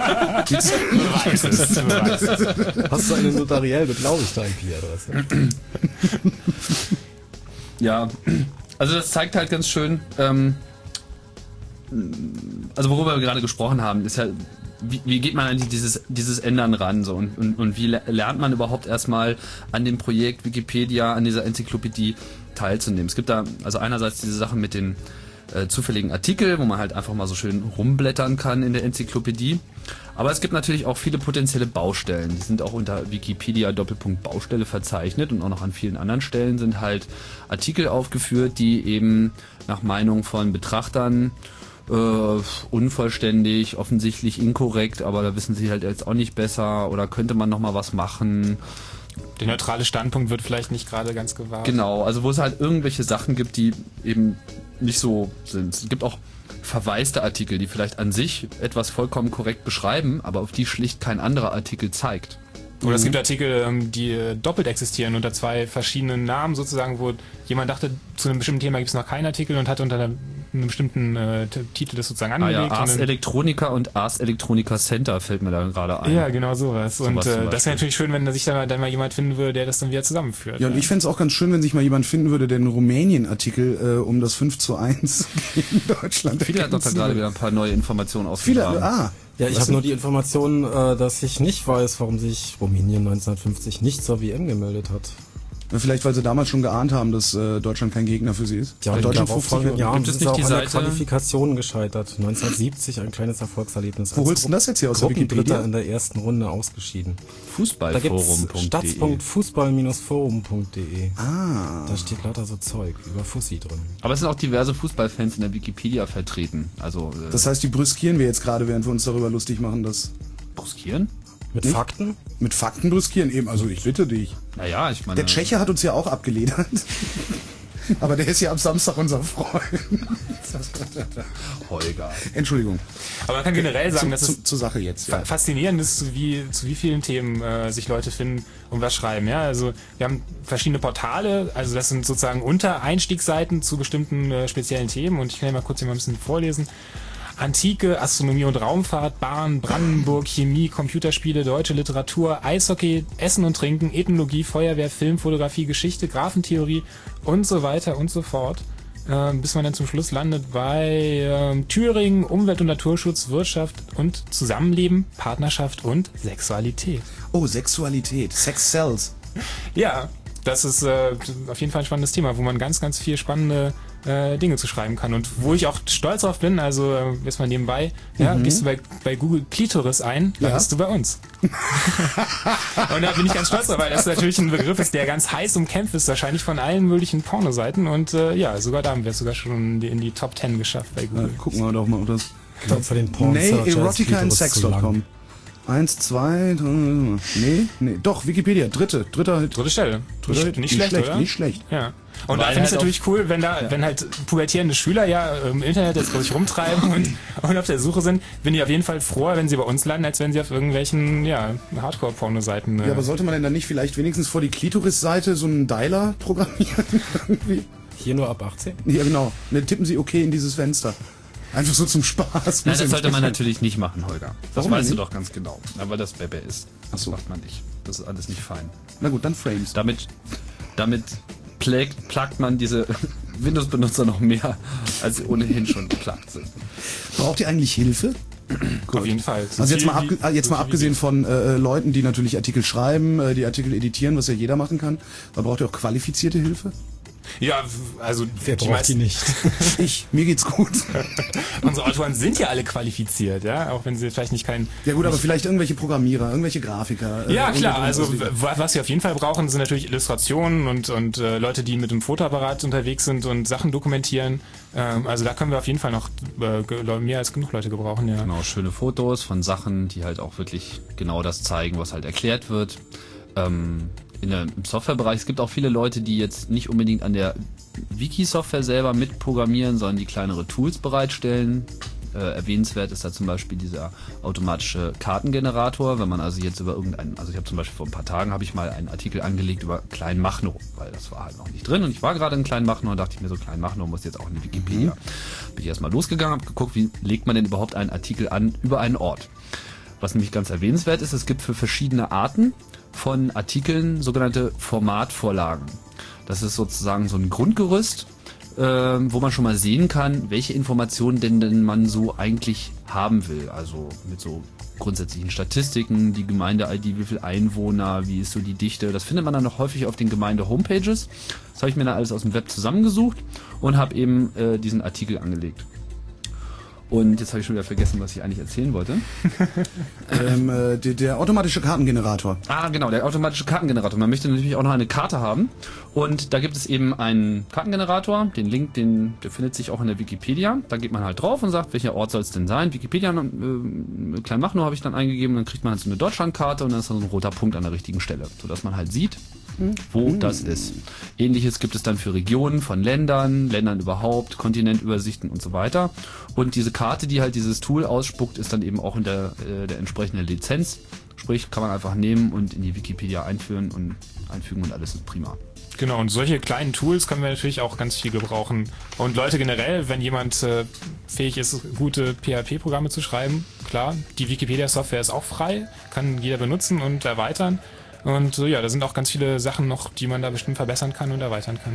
Hast du eine notariell beglaubigte IP-Adresse? Ja, also das zeigt halt ganz schön, also worüber wir gerade gesprochen haben, ist ja, wie geht man an dieses Ändern ran so und wie lernt man überhaupt erstmal an dem Projekt Wikipedia, an dieser Enzyklopädie teilzunehmen. Es gibt da also einerseits diese Sachen mit den zufälligen Artikel, wo man halt einfach mal so schön rumblättern kann in der Enzyklopädie. Aber es gibt natürlich auch viele potenzielle Baustellen. Die sind auch unter Wikipedia Baustelle verzeichnet und auch noch an vielen anderen Stellen sind halt Artikel aufgeführt, die eben nach Meinung von Betrachtern unvollständig, offensichtlich inkorrekt, aber da wissen sie halt jetzt auch nicht besser oder könnte man noch mal was machen. Der neutrale Standpunkt wird vielleicht nicht gerade ganz gewahrt. Genau, also wo es halt irgendwelche Sachen gibt, die eben nicht so sind. Es gibt auch verwaiste Artikel, die vielleicht an sich etwas vollkommen korrekt beschreiben, aber auf die schlicht kein anderer Artikel zeigt. Oder es gibt Artikel, die doppelt existieren unter zwei verschiedenen Namen sozusagen, wo jemand dachte, zu einem bestimmten Thema gibt es noch keinen Artikel und hat unter einem bestimmten Titel das sozusagen angelegt. Ars Electronica und Ars Electronica Center fällt mir da gerade ein. Ja, genau sowas. Und das wäre natürlich schön, wenn sich dann mal jemand finden würde, der das dann wieder zusammenführt. Ja, und ich fände es auch ganz schön, wenn sich mal jemand finden würde, der einen Rumänien-Artikel um das 5:1 gegen Deutschland Viele hat doch da gerade wieder ein paar neue Informationen ausgegraben. Ja, ich habe nur die Information, dass ich nicht weiß, warum sich Rumänien 1950 nicht zur WM gemeldet hat. Vielleicht, weil sie damals schon geahnt haben, dass Deutschland kein Gegner für sie ist. Ja, in Deutschland 50 Jahren sind sie auch an der Qualifikation gescheitert. 1970 ein kleines Erfolgserlebnis. Wo holst du das jetzt hier aus der Wikipedia? In der ersten Runde ausgeschieden. Fußballforum.de. Stats.fußball-forum.de. Da steht lauter so Zeug über Fussi drin. Aber es sind auch diverse Fußballfans in der Wikipedia vertreten. Also das heißt, die brüskieren wir jetzt gerade, während wir uns darüber lustig machen, dass... Brüskieren? Mit Fakten? Mit Fakten brüskieren eben, also ich bitte dich. Naja, ich meine... Der Tscheche hat uns ja auch abgeledert. Aber der ist ja am Samstag unser Freund. Holger. Entschuldigung. Aber man kann generell sagen, dass es zur Sache jetzt faszinierend ist, zu wie vielen Themen sich Leute finden und was schreiben. Ja, also wir haben verschiedene Portale, also das sind sozusagen Untereinstiegsseiten zu bestimmten speziellen Themen und ich kann ja mal kurz hier mal ein bisschen vorlesen. Antike, Astronomie und Raumfahrt, Bahn, Brandenburg, Chemie, Computerspiele, deutsche Literatur, Eishockey, Essen und Trinken, Ethnologie, Feuerwehr, Film, Fotografie, Geschichte, Graphentheorie und so weiter und so fort. Bis man dann zum Schluss landet bei Thüringen, Umwelt- und Naturschutz, Wirtschaft und Zusammenleben, Partnerschaft und Sexualität. Oh, Sexualität, Sex Sells. Ja, das ist auf jeden Fall ein spannendes Thema, wo man ganz, ganz viel spannende Dinge zu schreiben kann und wo ich auch stolz drauf bin, also jetzt mal nebenbei, gehst du bei Google Klitoris ein, dann bist du bei uns. Und da bin ich ganz stolz drauf, weil das natürlich ein Begriff ist, der ganz heiß umkämpft ist, wahrscheinlich von allen möglichen Pornoseiten und sogar da haben wir es sogar schon in die Top 10 geschafft bei Google. Gucken wir doch mal, ob das... Ich glaube, für den Porn-Searcher Erotica-and-Sex.com 1, 2, 3, nee, doch, Wikipedia, dritte Stelle. Nicht schlecht, oder? Nicht schlecht. Ja. Und da finde ich es natürlich cool, wenn halt pubertierende Schüler im Internet jetzt sich rumtreiben und auf der Suche sind, bin ich auf jeden Fall froher, wenn sie bei uns landen, als wenn sie auf irgendwelchen, Hardcore-Porno-Seiten. Ja, aber sollte man denn dann nicht vielleicht wenigstens vor die Klitoris-Seite so einen Dialer programmieren? Irgendwie? Hier nur ab 18? Ja, genau. Dann tippen sie okay in dieses Fenster. Einfach so zum Spaß. Nein, das sollte man natürlich nicht machen, Holger. Das weißt du doch ganz genau. Aber das Bebe ist. Das macht man nicht. Das ist alles nicht fein. Na gut, dann Frames. Damit plagt man diese Windows-Benutzer noch mehr, als sie ohnehin schon geplagt sind. Braucht ihr eigentlich Hilfe? Auf jeden Fall. Also jetzt mal abgesehen von Leuten, die natürlich Artikel schreiben, die Artikel editieren, was ja jeder machen kann. Aber braucht ihr auch qualifizierte Hilfe? Ja, also wer braucht die nicht? Mir geht's gut. Unsere Autoren sind ja alle qualifiziert, ja, auch wenn sie vielleicht nicht kein... Ja gut, aber vielleicht irgendwelche Programmierer, irgendwelche Grafiker. Ja klar, also was wir auf jeden Fall brauchen, sind natürlich Illustrationen und Leute, die mit dem Fotoapparat unterwegs sind und Sachen dokumentieren. Also da können wir auf jeden Fall noch mehr als genug Leute gebrauchen, ja. Genau, schöne Fotos von Sachen, die halt auch wirklich genau das zeigen, was halt erklärt wird. im Softwarebereich. Es gibt auch viele Leute, die jetzt nicht unbedingt an der Wiki-Software selber mitprogrammieren, sondern die kleinere Tools bereitstellen. Erwähnenswert ist da zum Beispiel dieser automatische Kartengenerator, wenn man also jetzt über also ich habe zum Beispiel vor ein paar Tagen habe ich mal einen Artikel angelegt über Kleinmachnow, weil das war halt noch nicht drin und ich war gerade in Kleinmachnow und dachte ich mir so, Kleinmachnow muss jetzt auch in die Wikipedia. Bin ich erstmal losgegangen, habe geguckt, wie legt man denn überhaupt einen Artikel an über einen Ort. Was nämlich ganz erwähnenswert ist, es gibt für verschiedene Arten von Artikeln sogenannte Formatvorlagen. Das ist sozusagen so ein Grundgerüst, wo man schon mal sehen kann, welche Informationen denn man so eigentlich haben will. Also mit so grundsätzlichen Statistiken, die Gemeinde-ID, wie viele Einwohner, wie ist so die Dichte. Das findet man dann noch häufig auf den Gemeinde-Homepages. Das habe ich mir dann alles aus dem Web zusammengesucht und habe eben diesen Artikel angelegt. Und jetzt habe ich schon wieder vergessen, was ich eigentlich erzählen wollte. Der automatische Kartengenerator. Ah, genau, der automatische Kartengenerator. Man möchte natürlich auch noch eine Karte haben. Und da gibt es eben einen Kartengenerator. Den Link, der findet sich auch in der Wikipedia. Da geht man halt drauf und sagt, welcher Ort soll es denn sein. Wikipedia, Kleinmachnow habe ich dann eingegeben. Dann kriegt man halt so eine Deutschlandkarte und dann ist dann so ein roter Punkt an der richtigen Stelle. Sodass man halt sieht, wo das ist. Ähnliches gibt es dann für Regionen von Ländern überhaupt, Kontinentübersichten und so weiter. Und diese Karte, die halt dieses Tool ausspuckt, ist dann eben auch in der entsprechenden Lizenz. Sprich, kann man einfach nehmen und in die Wikipedia einfügen und alles ist prima. Genau, und solche kleinen Tools können wir natürlich auch ganz viel gebrauchen. Und Leute generell, wenn jemand fähig ist, gute PHP-Programme zu schreiben, klar, die Wikipedia-Software ist auch frei, kann jeder benutzen und erweitern. Und ja, da sind auch ganz viele Sachen noch, die man da bestimmt verbessern kann und erweitern kann.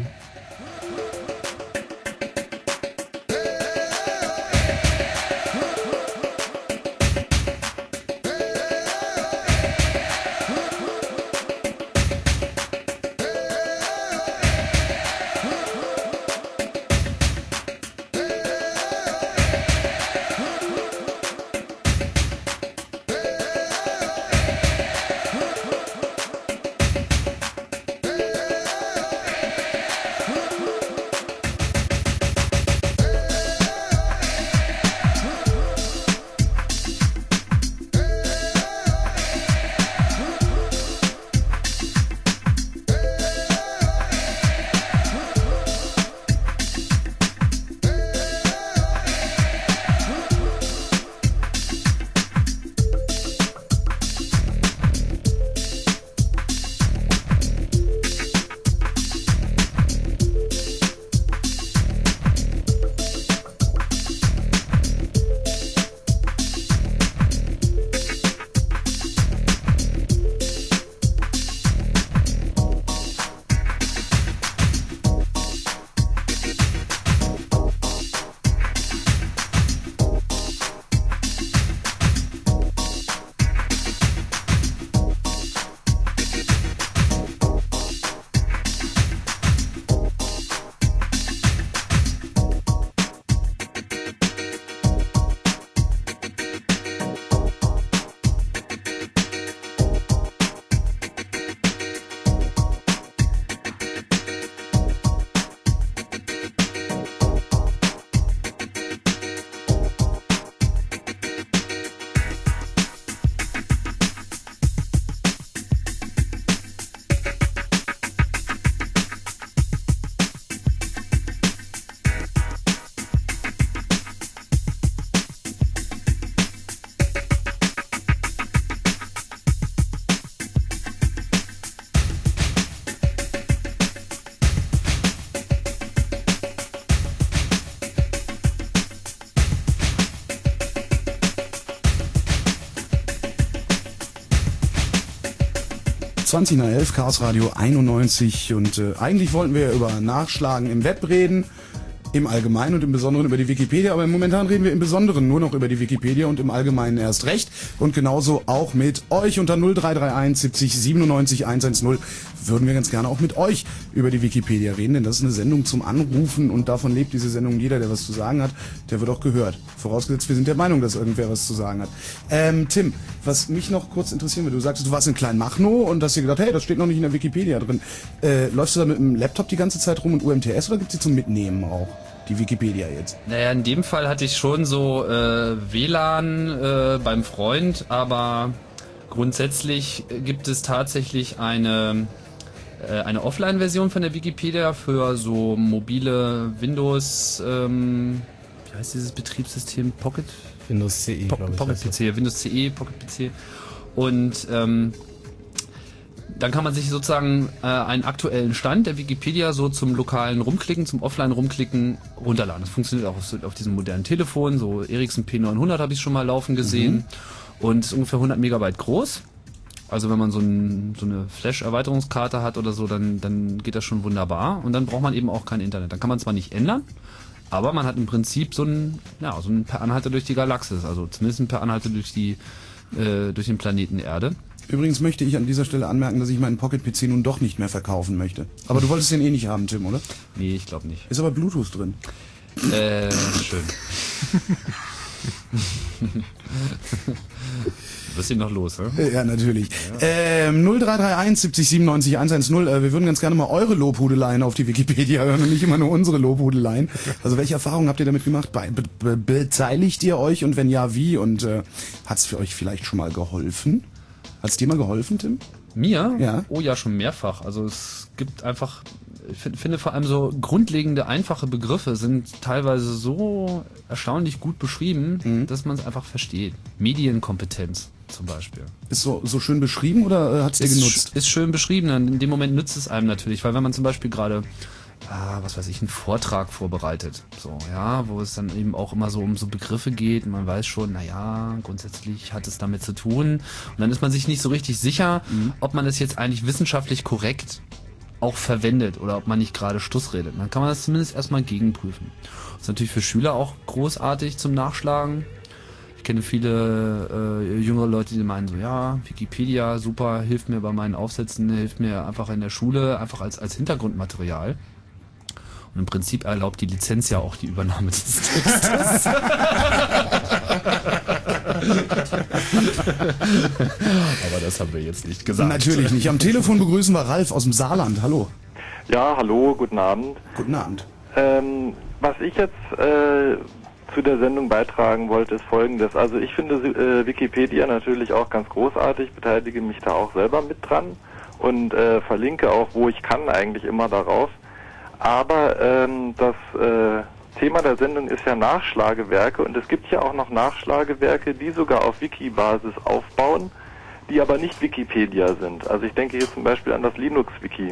.11 Chaos Radio 91 und eigentlich wollten wir über Nachschlagen im Web reden, im Allgemeinen und im Besonderen über die Wikipedia, aber momentan reden wir im Besonderen nur noch über die Wikipedia und im Allgemeinen erst recht und genauso auch mit euch unter 0331 70 97 110 würden wir ganz gerne auch mit euch über die Wikipedia reden, denn das ist eine Sendung zum Anrufen und davon lebt diese Sendung. Jeder, der was zu sagen hat, der wird auch gehört. Vorausgesetzt, wir sind der Meinung, dass irgendwer was zu sagen hat. Tim, was mich noch kurz interessieren würde, du sagst, du warst in Kleinmachnow und hast dir gedacht, hey, das steht noch nicht in der Wikipedia drin. Läufst du da mit dem Laptop die ganze Zeit rum und UMTS oder gibt's die zum Mitnehmen auch? Die Wikipedia jetzt. Naja, in dem Fall hatte ich schon so WLAN beim Freund, aber grundsätzlich gibt es tatsächlich eine eine Offline-Version von der Wikipedia für so mobile Windows, wie heißt dieses Betriebssystem? Pocket? Windows CE, Pocket PC, Windows CE, Pocket PC. Und dann kann man sich sozusagen einen aktuellen Stand der Wikipedia so zum lokalen Rumklicken, zum Offline-Rumklicken runterladen. Das funktioniert auch auf diesem modernen Telefon, so Ericsson P900 habe ich schon mal laufen gesehen und ist ungefähr 100 Megabyte groß. Also wenn man so eine Flash-Erweiterungskarte hat oder so, dann geht das schon wunderbar und dann braucht man eben auch kein Internet. Dann kann man zwar nicht ändern, aber man hat im Prinzip so ein Per Anhalter durch die Galaxis, also zumindest ein Per Anhalter durch den Planeten Erde. Übrigens möchte ich an dieser Stelle anmerken, dass ich meinen Pocket-PC nun doch nicht mehr verkaufen möchte. Aber du wolltest den eh nicht haben, Tim, oder? Nee, ich glaube nicht. Ist aber Bluetooth drin. Schön. Du wirst ihn noch los, ne? Ja, natürlich. 0331 70 97 110. Wir würden ganz gerne mal eure Lobhudeleien auf die Wikipedia hören und nicht immer nur unsere Lobhudeleien. Also welche Erfahrungen habt ihr damit gemacht? Beteiligt ihr euch und wenn ja, wie? Und hat es für euch vielleicht schon mal geholfen? Hat es dir mal geholfen, Tim? Mir? Ja. Oh ja, schon mehrfach. Also es gibt einfach, ich finde vor allem so grundlegende, einfache Begriffe sind teilweise so erstaunlich gut beschrieben, dass man es einfach versteht. Medienkompetenz zum Beispiel. Ist so schön beschrieben oder hat es dir genutzt? Ist schön beschrieben, in dem Moment nützt es einem natürlich, weil wenn man zum Beispiel gerade einen Vortrag vorbereitet, so, ja, wo es dann eben auch immer so um so Begriffe geht, und man weiß schon, grundsätzlich hat es damit zu tun, und dann ist man sich nicht so richtig sicher, ob man es jetzt eigentlich wissenschaftlich korrekt auch verwendet oder ob man nicht gerade Stuss redet. Dann kann man das zumindest erstmal gegenprüfen. Das ist natürlich für Schüler auch großartig zum Nachschlagen. Ich kenne viele jüngere Leute, die meinen so, ja, Wikipedia, super, hilft mir bei meinen Aufsätzen, hilft mir einfach in der Schule, einfach als Hintergrundmaterial. Und im Prinzip erlaubt die Lizenz ja auch die Übernahme des Textes. Aber das haben wir jetzt nicht gesagt. Natürlich nicht. Am Telefon begrüßen wir Ralf aus dem Saarland. Hallo. Ja, hallo, guten Abend. Guten Abend. Was ich jetzt zu der Sendung beitragen wollte, ist Folgendes. Also ich finde Wikipedia natürlich auch ganz großartig, beteilige mich da auch selber mit dran und verlinke auch, wo ich kann, eigentlich immer darauf. Aber das Thema der Sendung ist ja Nachschlagewerke und es gibt ja auch noch Nachschlagewerke, die sogar auf Wiki-Basis aufbauen, die aber nicht Wikipedia sind. Also ich denke hier zum Beispiel an das Linux-Wiki.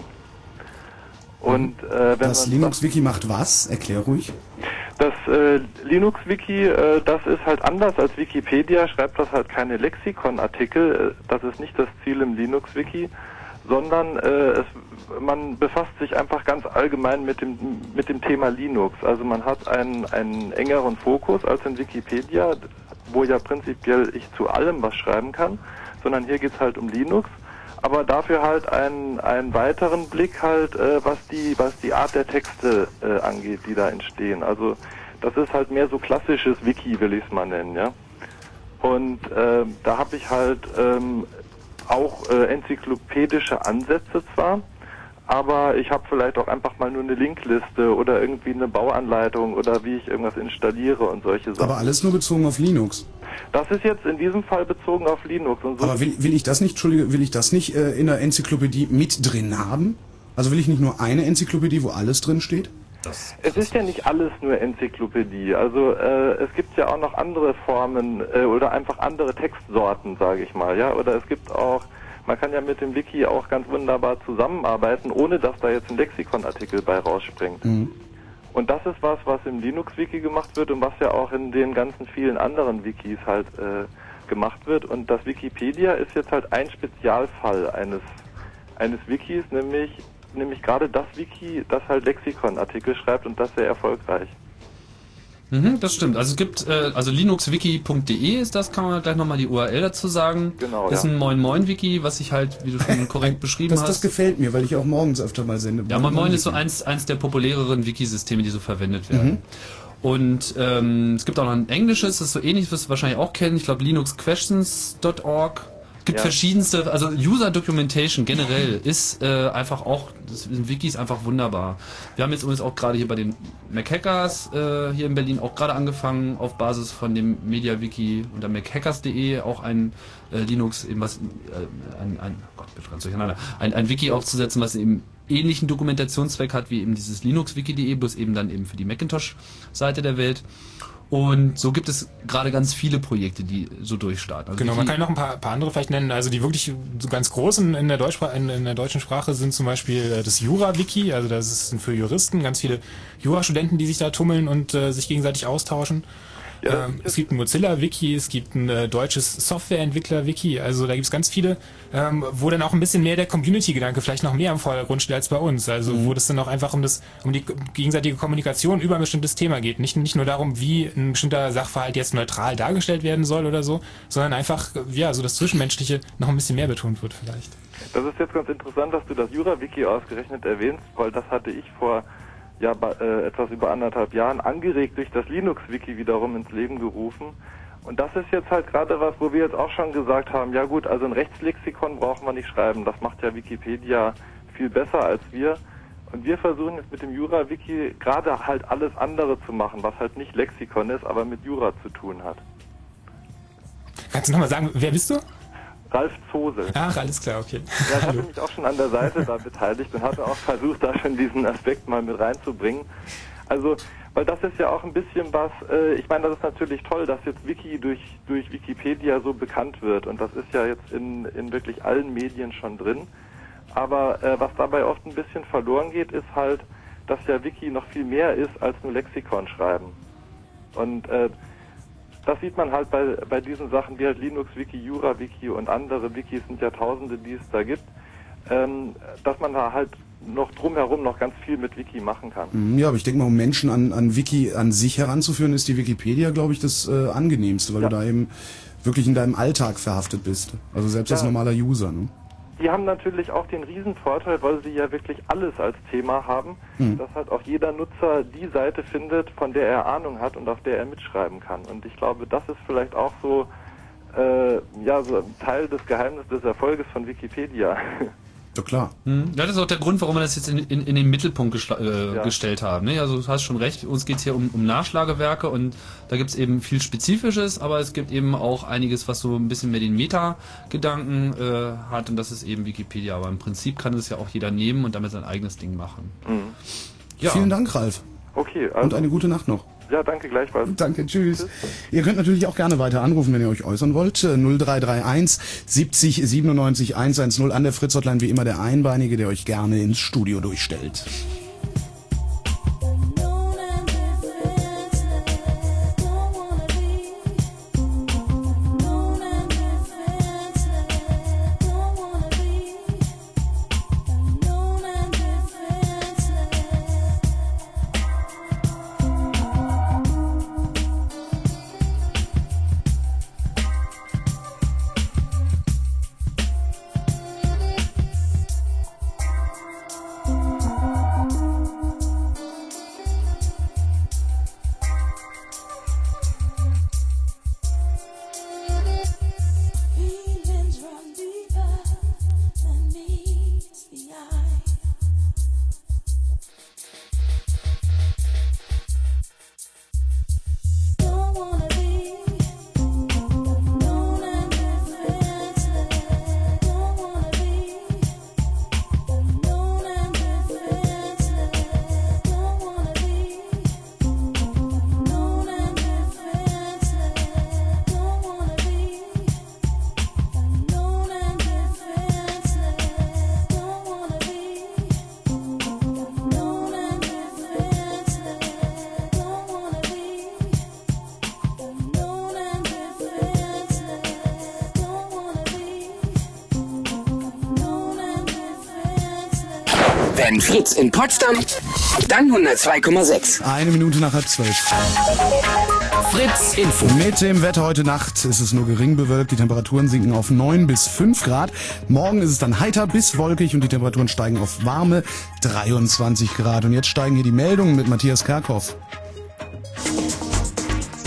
Und das Linux-Wiki macht was? Erklär ruhig. Das Linux-Wiki, das ist halt anders als Wikipedia, schreibt das halt keine Lexikon-Artikel, das ist nicht das Ziel im Linux-Wiki, sondern man befasst sich einfach ganz allgemein mit dem Thema Linux. Also man hat einen engeren Fokus als in Wikipedia, wo ja prinzipiell ich zu allem was schreiben kann, sondern hier geht's halt um Linux, aber dafür halt einen weiteren Blick halt, was die Art der Texte angeht, die da entstehen. Also das ist halt mehr so klassisches Wiki, will ich es mal nennen, ja. Und da habe ich halt auch enzyklopädische Ansätze zwar, aber ich habe vielleicht auch einfach mal nur eine Linkliste oder irgendwie eine Bauanleitung oder wie ich irgendwas installiere und solche Sachen. Aber alles nur bezogen auf Linux. Das ist jetzt in diesem Fall bezogen auf Linux. Und so. Aber will ich das nicht in der Enzyklopädie mit drin haben? Also will ich nicht nur eine Enzyklopädie, wo alles drin steht? Es ist ja nicht alles nur Enzyklopädie. Also es gibt ja auch noch andere Formen oder einfach andere Textsorten, sage ich mal, ja. Oder es gibt auch, man kann ja mit dem Wiki auch ganz wunderbar zusammenarbeiten, ohne dass da jetzt ein Lexikon-Artikel bei rausspringt. Mhm. Und das ist was im Linux-Wiki gemacht wird und was ja auch in den ganzen vielen anderen Wikis halt gemacht wird. Und das Wikipedia ist jetzt halt ein Spezialfall eines Wikis, nämlich gerade das Wiki, das halt Lexikon-Artikel schreibt und das sehr erfolgreich. Das stimmt. Also es gibt, linuxwiki.de ist das, kann man gleich nochmal die URL dazu sagen. Genau, das ist ein Moin Moin Wiki, was ich halt, wie du schon korrekt beschrieben hast. Das gefällt mir, weil ich auch morgens öfter mal sende. Ja, Moin Moin ist so eins der populäreren Wikisysteme, die so verwendet werden. Und es gibt auch noch ein englisches, das ist so ähnlich, was du wahrscheinlich auch kennen. Ich glaube linuxquestions.org. gibt verschiedenste, also User Documentation generell ist einfach auch, das sind Wikis einfach wunderbar. Wir haben jetzt übrigens auch gerade hier bei den MacHackers hier in Berlin auch gerade angefangen, auf Basis von dem MediaWiki unter machackers.de auch ein Linux, eben was, ein Wiki aufzusetzen, was eben ähnlichen Dokumentationszweck hat wie eben dieses Linuxwiki.de, bloß eben dann eben für die Macintosh-Seite der Welt. Und so gibt es gerade ganz viele Projekte, die so durchstarten. Also genau, man kann noch ein paar andere vielleicht nennen. Also die wirklich so ganz großen in der deutschen Sprache sind zum Beispiel das Jura-Wiki. Also das sind für Juristen ganz viele Jurastudenten, die sich da tummeln und sich gegenseitig austauschen. Ja, es gibt ein Mozilla-Wiki, es gibt ein deutsches Softwareentwickler-Wiki, also da gibt es ganz viele, wo dann auch ein bisschen mehr der Community-Gedanke vielleicht noch mehr im Vordergrund steht als bei uns, also wo das dann auch einfach um die gegenseitige Kommunikation über ein bestimmtes Thema geht, nicht nur darum, wie ein bestimmter Sachverhalt jetzt neutral dargestellt werden soll oder so, sondern einfach, ja, so das Zwischenmenschliche noch ein bisschen mehr betont wird vielleicht. Das ist jetzt ganz interessant, dass du das Jura-Wiki ausgerechnet erwähnst, weil das hatte ich vor etwas über 1,5 Jahren angeregt durch das Linux-Wiki wiederum ins Leben gerufen. Und das ist jetzt halt gerade was, wo wir jetzt auch schon gesagt haben, ja gut, also ein Rechtslexikon brauchen wir nicht schreiben, das macht ja Wikipedia viel besser als wir. Und wir versuchen jetzt mit dem Jura-Wiki gerade halt alles andere zu machen, was halt nicht Lexikon ist, aber mit Jura zu tun hat. Kannst du nochmal sagen, wer bist du? Ralf Zosel. Ach, alles klar, okay. Ja, ich hatte mich auch schon an der Seite da beteiligt und hatte auch versucht, da schon diesen Aspekt mal mit reinzubringen. Also, weil das ist ja auch ein bisschen was, ich meine, das ist natürlich toll, dass jetzt Wiki durch Wikipedia so bekannt wird und das ist ja jetzt in wirklich allen Medien schon drin. Aber was dabei oft ein bisschen verloren geht, ist halt, dass ja Wiki noch viel mehr ist als nur Lexikon schreiben. Und das sieht man halt bei diesen Sachen wie halt Linux-Wiki, Jura-Wiki und andere Wikis, sind ja Tausende, die es da gibt, dass man da halt noch drumherum noch ganz viel mit Wiki machen kann. Ja, aber ich denke mal, um Menschen an Wiki an sich heranzuführen, ist die Wikipedia, glaube ich, das angenehmste, weil du da eben wirklich in deinem Alltag verhaftet bist. Also selbst als normaler User, ne? Die haben natürlich auch den Riesenvorteil, weil sie ja wirklich alles als Thema haben, dass halt auch jeder Nutzer die Seite findet, von der er Ahnung hat und auf der er mitschreiben kann. Und ich glaube, das ist vielleicht auch so, so ein Teil des Geheimnisses des Erfolges von Wikipedia. Ja, klar. Ja, das ist auch der Grund, warum wir das jetzt in den Mittelpunkt gestellt haben. Ne? Also du hast schon recht, uns geht es hier um Nachschlagewerke und da gibt es eben viel Spezifisches, aber es gibt eben auch einiges, was so ein bisschen mehr den Meta-Gedanken hat und das ist eben Wikipedia. Aber im Prinzip kann es ja auch jeder nehmen und damit sein eigenes Ding machen. Ja. Vielen Dank, Ralf. Okay. Also und eine gute Nacht noch. Ja, danke gleichfalls. Danke, tschüss. Ihr könnt natürlich auch gerne weiter anrufen, wenn ihr euch äußern wollt. 0331 70 97 110 an der Fritz-Hotline wie immer der Einbeinige, der euch gerne ins Studio durchstellt. Wenn Fritz in Potsdam, dann 102,6. 1 Minute nach 11:30. Fritz Info. Mit dem Wetter heute Nacht ist es nur gering bewölkt. Die Temperaturen sinken auf 9 bis 5 Grad. Morgen ist es dann heiter bis wolkig und die Temperaturen steigen auf warme 23 Grad. Und jetzt steigen hier die Meldungen mit Matthias Kerkhoff.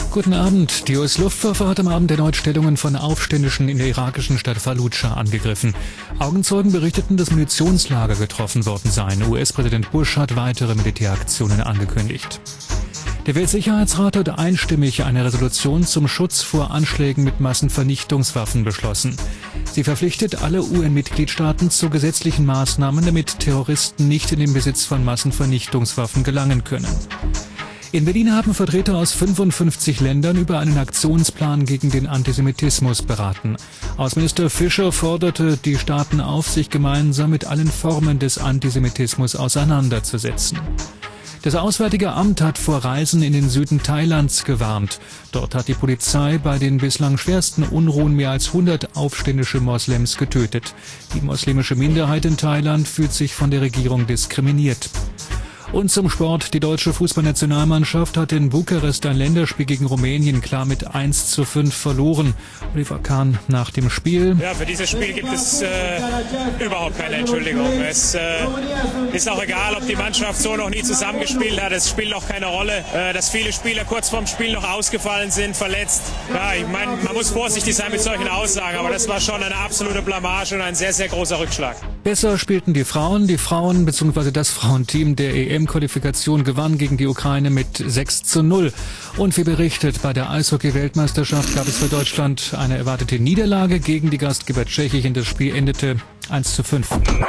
Guten Abend. Die US-Luftwaffe hat am Abend erneut Stellungen von Aufständischen in der irakischen Stadt Fallujah angegriffen. Augenzeugen berichteten, dass Munitionslager getroffen worden seien. US-Präsident Bush hat weitere Militäraktionen angekündigt. Der Weltsicherheitsrat hat einstimmig eine Resolution zum Schutz vor Anschlägen mit Massenvernichtungswaffen beschlossen. Sie verpflichtet alle UN-Mitgliedstaaten zu gesetzlichen Maßnahmen, damit Terroristen nicht in den Besitz von Massenvernichtungswaffen gelangen können. In Berlin haben Vertreter aus 55 Ländern über einen Aktionsplan gegen den Antisemitismus beraten. Außenminister Fischer forderte die Staaten auf, sich gemeinsam mit allen Formen des Antisemitismus auseinanderzusetzen. Das Auswärtige Amt hat vor Reisen in den Süden Thailands gewarnt. Dort hat die Polizei bei den bislang schwersten Unruhen mehr als 100 aufständische Moslems getötet. Die muslimische Minderheit in Thailand fühlt sich von der Regierung diskriminiert. Und zum Sport. Die deutsche Fußballnationalmannschaft hat in Bukarest ein Länderspiel gegen Rumänien klar mit 1:5 verloren. Oliver Kahn nach dem Spiel. Ja, für dieses Spiel gibt es überhaupt keine Entschuldigung. Es ist auch egal, ob die Mannschaft so noch nie zusammengespielt hat. Es spielt auch keine Rolle, dass viele Spieler kurz vorm Spiel noch ausgefallen sind, verletzt. Ja, ich meine, man muss vorsichtig sein mit solchen Aussagen, aber das war schon eine absolute Blamage und ein sehr, sehr großer Rückschlag. Besser spielten die Frauen. Die Frauen bzw. das Frauenteam der EM-Qualifikation gewann gegen die Ukraine mit 6:0. Und wie berichtet, bei der Eishockey-Weltmeisterschaft gab es für Deutschland eine erwartete Niederlage gegen die Gastgeber Tschechien. Das Spiel endete 1:5.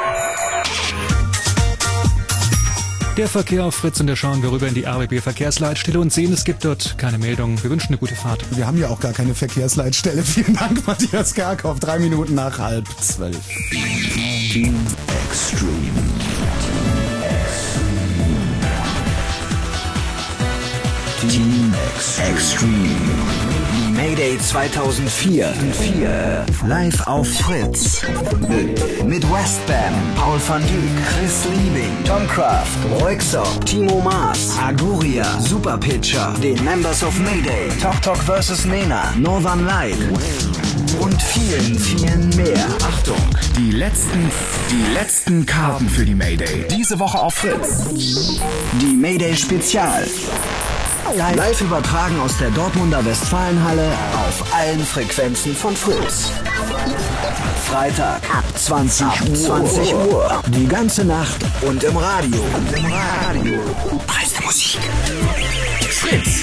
Der Verkehr auf Fritz, und da schauen wir rüber in die RBB-Verkehrsleitstelle und sehen, es gibt dort keine Meldung. Wir wünschen eine gute Fahrt. Wir haben ja auch gar keine Verkehrsleitstelle. Vielen Dank, Matthias Kerkhoff. 3 Minuten nach 11:30. Team Extreme. Team Extreme. Mayday 2004. Live auf Fritz. Mit Westbam, Paul van Dyk, Chris Liebing, Tom Kraft, Roixop, Timo Maas, Aguria, Superpitcher, den Members of Mayday, Tok vs. Nena, Northern Light und vielen, vielen mehr. Achtung, die letzten Karten für die Mayday. Diese Woche auf Fritz. Die Mayday Spezial. Live übertragen aus der Dortmunder Westfalenhalle auf allen Frequenzen von Fritz. Freitag ab 20 Uhr. Die ganze Nacht und im Radio. Preis Musik. Fritz.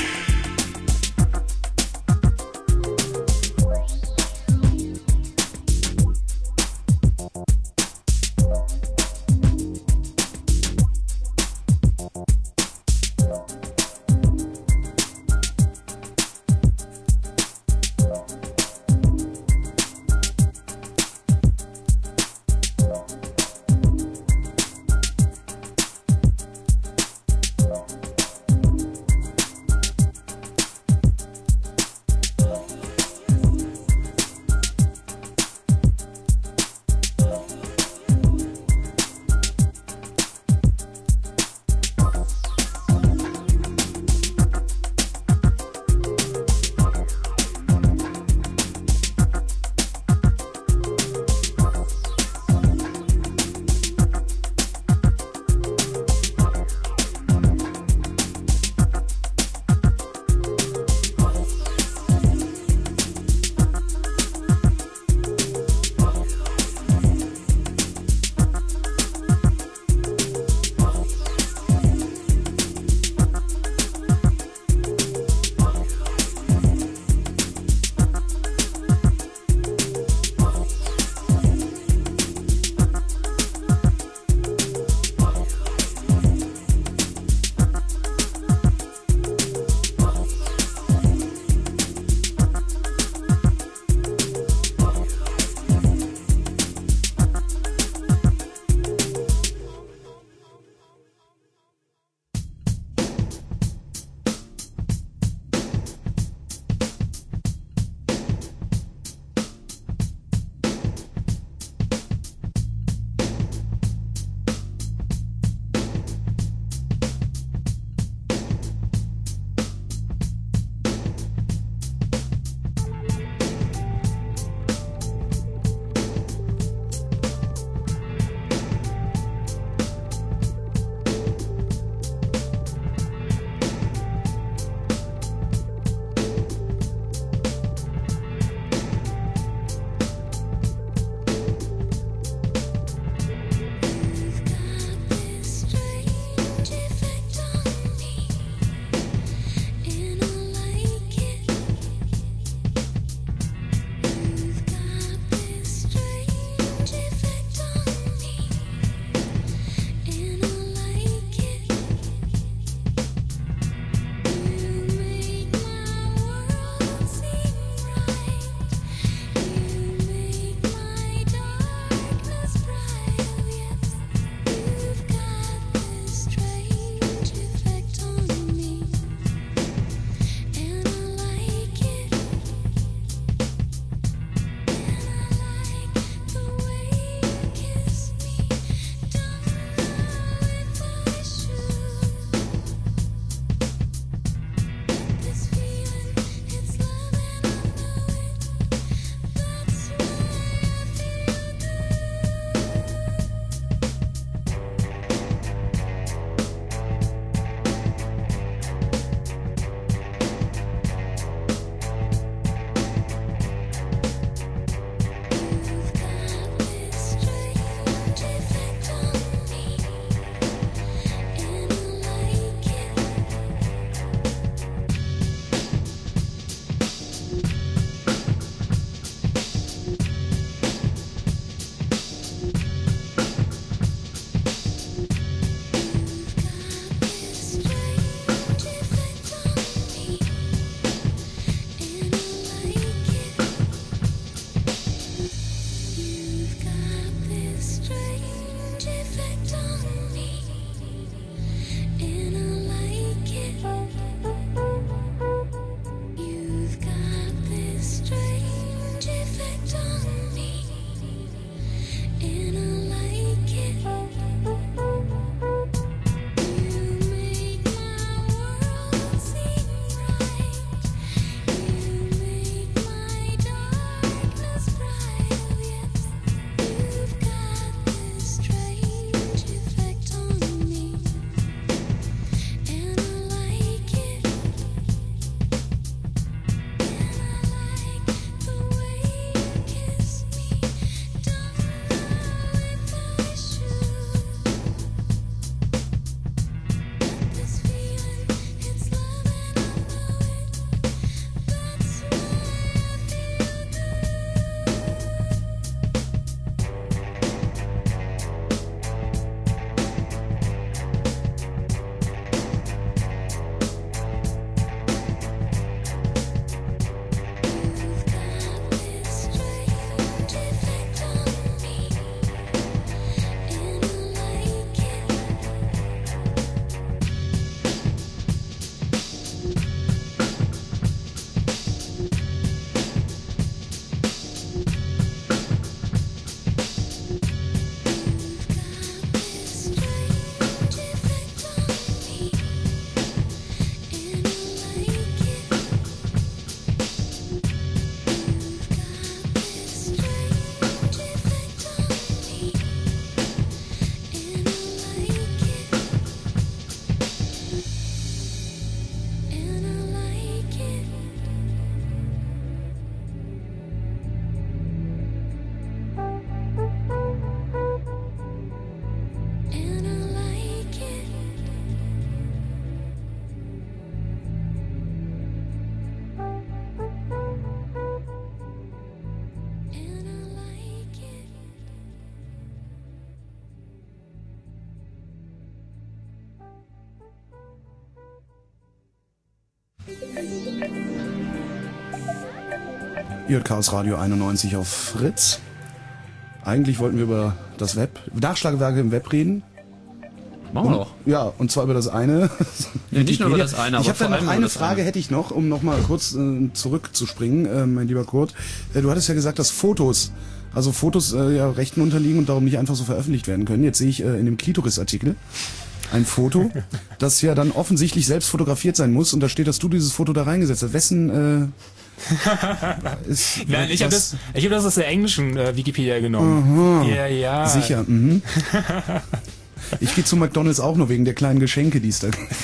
Ihr hört Chaos Radio 91 auf Fritz. Eigentlich wollten wir über das Web, Nachschlagewerke im Web reden. Machen wir doch. Ja, und zwar über das eine. Ja, nicht nur über das eine, aber ich habe vor da allem noch über eine das Frage, eine. hätte ich noch, um nochmal kurz zurückzuspringen, mein lieber Kurt. Du hattest ja gesagt, dass Fotos ja Rechten unterliegen und darum nicht einfach so veröffentlicht werden können. Jetzt sehe ich in dem Klitoris-Artikel ein Foto, das ja dann offensichtlich selbst fotografiert sein muss und da steht, dass du dieses Foto da reingesetzt hast. Wessen Nein, ich habe das aus der englischen Wikipedia genommen. Aha. Ja. Sicher. Mhm. Ich gehe zu McDonald's auch nur wegen der kleinen Geschenke, die es da gibt.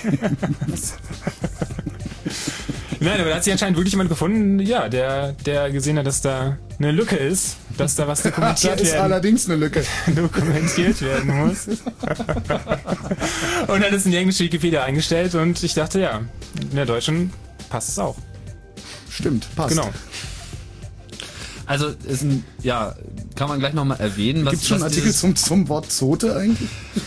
Nein, aber da hat sich anscheinend wirklich jemand gefunden, ja, der gesehen hat, dass da eine Lücke ist, dass da was dokumentiert ist allerdings eine Lücke. dokumentiert werden muss. Und hat es in die englische Wikipedia eingestellt und ich dachte, ja, in der deutschen passt es auch. Stimmt, passt. Genau. Also ist kann man gleich nochmal erwähnen. Gibt es schon einen Artikel zum Wort Zote eigentlich?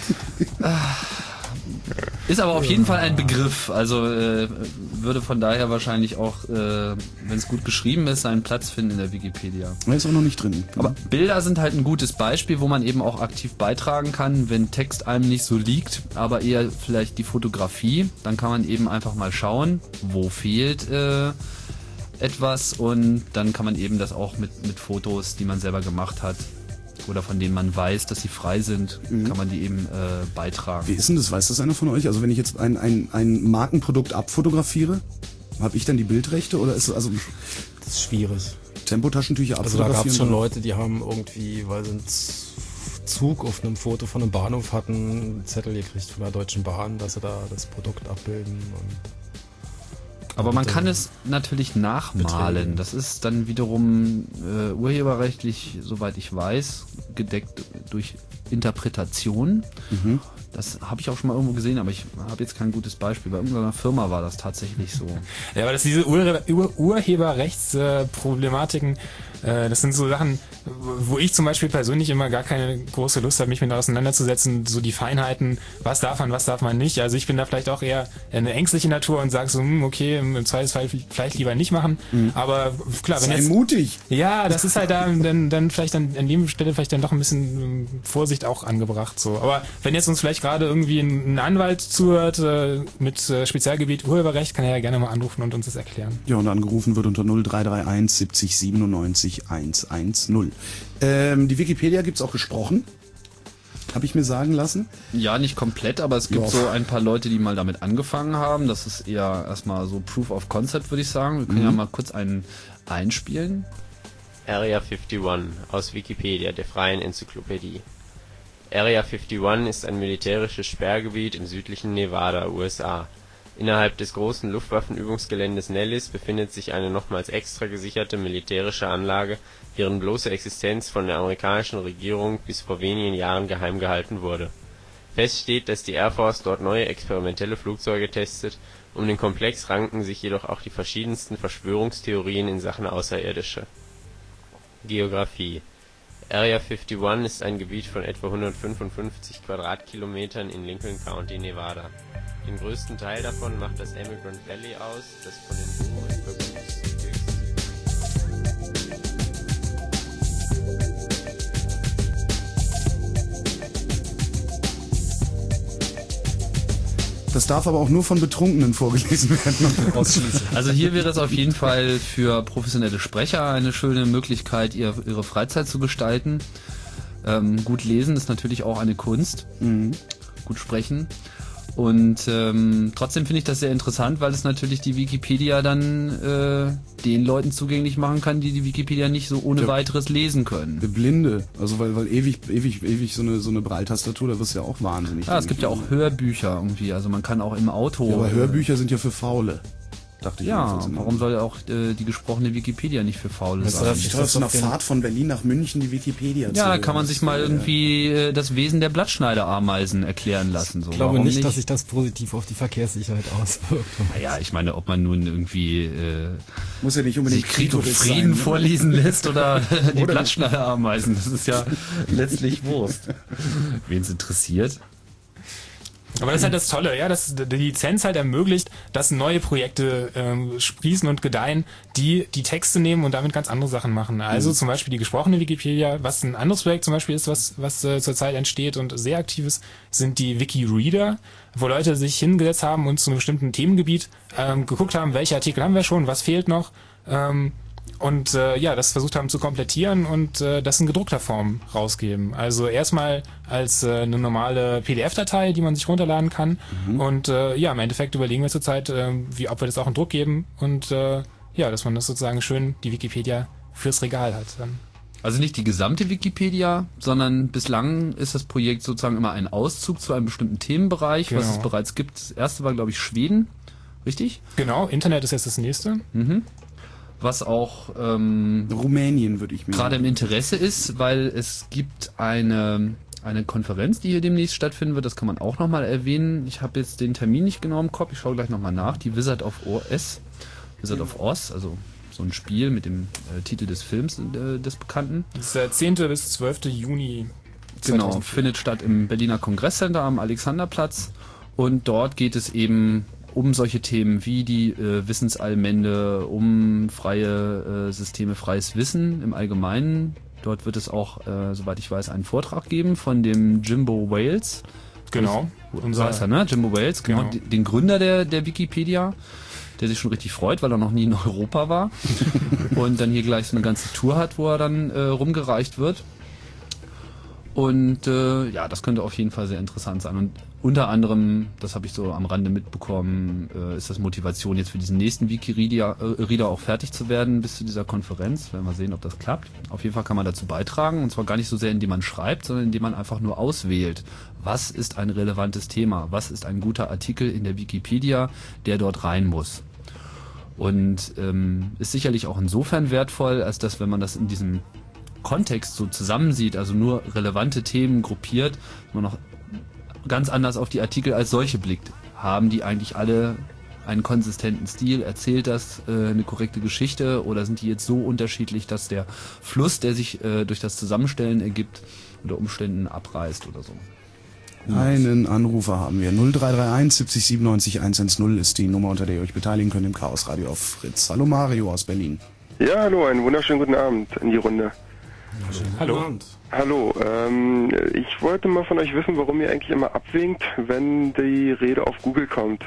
Ist aber auf jeden Fall ein Begriff. Also würde von daher wahrscheinlich auch, wenn es gut geschrieben ist, seinen Platz finden in der Wikipedia. Er ist auch noch nicht drin. Aber Bilder sind halt ein gutes Beispiel, wo man eben auch aktiv beitragen kann, wenn Text einem nicht so liegt, aber eher vielleicht die Fotografie. Dann kann man eben einfach mal schauen, wo fehlt etwas und dann kann man eben das auch mit Fotos, die man selber gemacht hat oder von denen man weiß, dass sie frei sind, kann man die eben beitragen. Wie ist denn das? Weiß das einer von euch? Also wenn ich jetzt ein Markenprodukt abfotografiere, habe ich dann die Bildrechte oder ist das ist schwierig. Tempotaschentücher abfotografieren? Also da gab es schon Leute, die haben irgendwie, weil sie einen Zug auf einem Foto von einem Bahnhof hatten, einen Zettel gekriegt von der Deutschen Bahn, dass sie da das Produkt abbilden. Aber man kann es natürlich nachmalen. Das ist dann wiederum urheberrechtlich, soweit ich weiß, gedeckt durch Interpretation. Mhm. Das habe ich auch schon mal irgendwo gesehen, aber ich habe jetzt kein gutes Beispiel. Bei irgendeiner Firma war das tatsächlich so. Ja, aber dass diese Urheberrechtsproblematiken, das sind so Sachen, wo ich zum Beispiel persönlich immer gar keine große Lust habe, mich mit auseinanderzusetzen, so die Feinheiten, was darf man nicht. Also ich bin da vielleicht auch eher eine ängstliche Natur und sage so, okay, im Zweifelsfall vielleicht lieber nicht machen. Mhm. Aber klar, wenn jetzt mutig. Ja, das ist halt dann vielleicht an dem Stelle vielleicht dann doch ein bisschen Vorsicht auch angebracht. So. Aber wenn jetzt uns vielleicht gerade irgendwie ein Anwalt zuhört mit Spezialgebiet Urheberrecht, kann er ja gerne mal anrufen und uns das erklären. Ja, und angerufen wird unter 0331 70 97 110. Die Wikipedia gibt's auch gesprochen, habe ich mir sagen lassen. Ja, nicht komplett, aber es gibt so ein paar Leute, die mal damit angefangen haben. Das ist eher erstmal so Proof of Concept, würde ich sagen. Wir können ja mal kurz einen einspielen. Area 51 aus Wikipedia, der freien Enzyklopädie. Area 51 ist ein militärisches Sperrgebiet im südlichen Nevada, USA. Innerhalb des großen Luftwaffenübungsgeländes Nellis befindet sich eine nochmals extra gesicherte militärische Anlage, deren bloße Existenz von der amerikanischen Regierung bis vor wenigen Jahren geheim gehalten wurde. Fest steht, dass die Air Force dort neue experimentelle Flugzeuge testet, um den Komplex ranken sich jedoch auch die verschiedensten Verschwörungstheorien in Sachen Außerirdische. Geografie. Area 51 ist ein Gebiet von etwa 155 Quadratkilometern in Lincoln County, Nevada. Den größten Teil davon macht das Emigrant Valley aus, das von den Boom- und Das darf aber auch nur von Betrunkenen vorgelesen werden. Also hier wäre es auf jeden Fall für professionelle Sprecher eine schöne Möglichkeit, ihre Freizeit zu gestalten. Gut lesen ist natürlich auch eine Kunst. Gut sprechen. Und trotzdem finde ich das sehr interessant, weil es natürlich die Wikipedia dann den Leuten zugänglich machen kann, die die Wikipedia nicht so ohne weiteres lesen können. Blinde, also weil ewig so eine Brailletastatur, da wirst du ja auch wahnsinnig. Ja, es gibt ja auch Hörbücher irgendwie, also man kann auch im Auto... Ja, aber Hörbücher sind ja für Faule. Dachte ich. Ja, warum soll auch die gesprochene Wikipedia nicht für Faule sein? Ich auf so einer Fahrt von Berlin nach München die Wikipedia zu. Ja, da kann man sich mal irgendwie das Wesen der Blattschneiderameisen erklären lassen. So. Ich glaube nicht, dass sich das positiv auf die Verkehrssicherheit auswirkt. Naja, ich meine, ob man nun irgendwie muss ja nicht unbedingt sich Krieg und Frieden vorlesen lässt oder die Blattschneiderameisen, das ist ja letztlich Wurst. Wen es interessiert. Aber das ist halt das Tolle, ja, dass die Lizenz halt ermöglicht, dass neue Projekte sprießen und gedeihen, die Texte nehmen und damit ganz andere Sachen machen. Also zum Beispiel die gesprochene Wikipedia, was ein anderes Projekt zum Beispiel ist, was zurzeit entsteht und sehr aktiv ist, sind die Wiki-Reader, wo Leute sich hingesetzt haben und zu einem bestimmten Themengebiet geguckt haben, welche Artikel haben wir schon, was fehlt noch, und das versucht haben zu komplettieren und das in gedruckter Form rausgeben. Also erstmal als eine normale PDF-Datei, die man sich runterladen kann. Und im Endeffekt überlegen wir zurzeit, ob wir das auch in Druck geben und dass man das sozusagen schön die Wikipedia fürs Regal hat. Also nicht die gesamte Wikipedia, sondern bislang ist das Projekt sozusagen immer ein Auszug zu einem bestimmten Themenbereich, was es bereits gibt. Das erste war, glaube ich, Schweden, richtig? Genau, Internet ist jetzt das nächste. Was auch Rumänien, würde ich mir gerade im Interesse ist, weil es gibt eine Konferenz, die hier demnächst stattfinden wird, das kann man auch nochmal erwähnen. Ich habe jetzt den Termin nicht genau im Kopf, ich schaue gleich nochmal nach. Die Wizard of Oz, also so ein Spiel mit dem Titel des Films des Bekannten. Das ist der 10. bis 12. Juni 2004. Genau, findet statt im Berliner Kongresscenter am Alexanderplatz und dort geht es eben um solche Themen wie die Wissensallmende, um freie Systeme, freies Wissen im Allgemeinen. Dort wird es auch, soweit ich weiß, einen Vortrag geben von dem Jimbo Wales. Genau. So heißt er, ne? Jimbo Wales, genau. Den Gründer der Wikipedia, der sich schon richtig freut, weil er noch nie in Europa war. Und dann hier gleich so eine ganze Tour hat, wo er dann rumgereicht wird. Und das könnte auf jeden Fall sehr interessant sein. Und unter anderem, das habe ich so am Rande mitbekommen, ist das Motivation jetzt für diesen nächsten Wiki-Reader auch fertig zu werden bis zu dieser Konferenz. Werden wir sehen, ob das klappt. Auf jeden Fall kann man dazu beitragen, und zwar gar nicht so sehr, indem man schreibt, sondern indem man einfach nur auswählt. Was ist ein relevantes Thema? Was ist ein guter Artikel in der Wikipedia, der dort rein muss? Und ist sicherlich auch insofern wertvoll, als dass, wenn man das in diesem Kontext so zusammensieht, also nur relevante Themen gruppiert, man noch ganz anders auf die Artikel als solche blickt. Haben die eigentlich alle einen konsistenten Stil? Erzählt das eine korrekte Geschichte oder sind die jetzt so unterschiedlich, dass der Fluss, der sich durch das Zusammenstellen ergibt, unter Umständen abreißt oder so? Einen Anrufer haben wir. 0331 70 97 110 ist die Nummer, unter der ihr euch beteiligen könnt im Chaos Radio auf Fritz. Hallo Mario aus Berlin. Ja, hallo, einen wunderschönen guten Abend in die Runde. Hallo. Hallo, ich wollte mal von euch wissen, warum ihr eigentlich immer abwinkt, wenn die Rede auf Google kommt.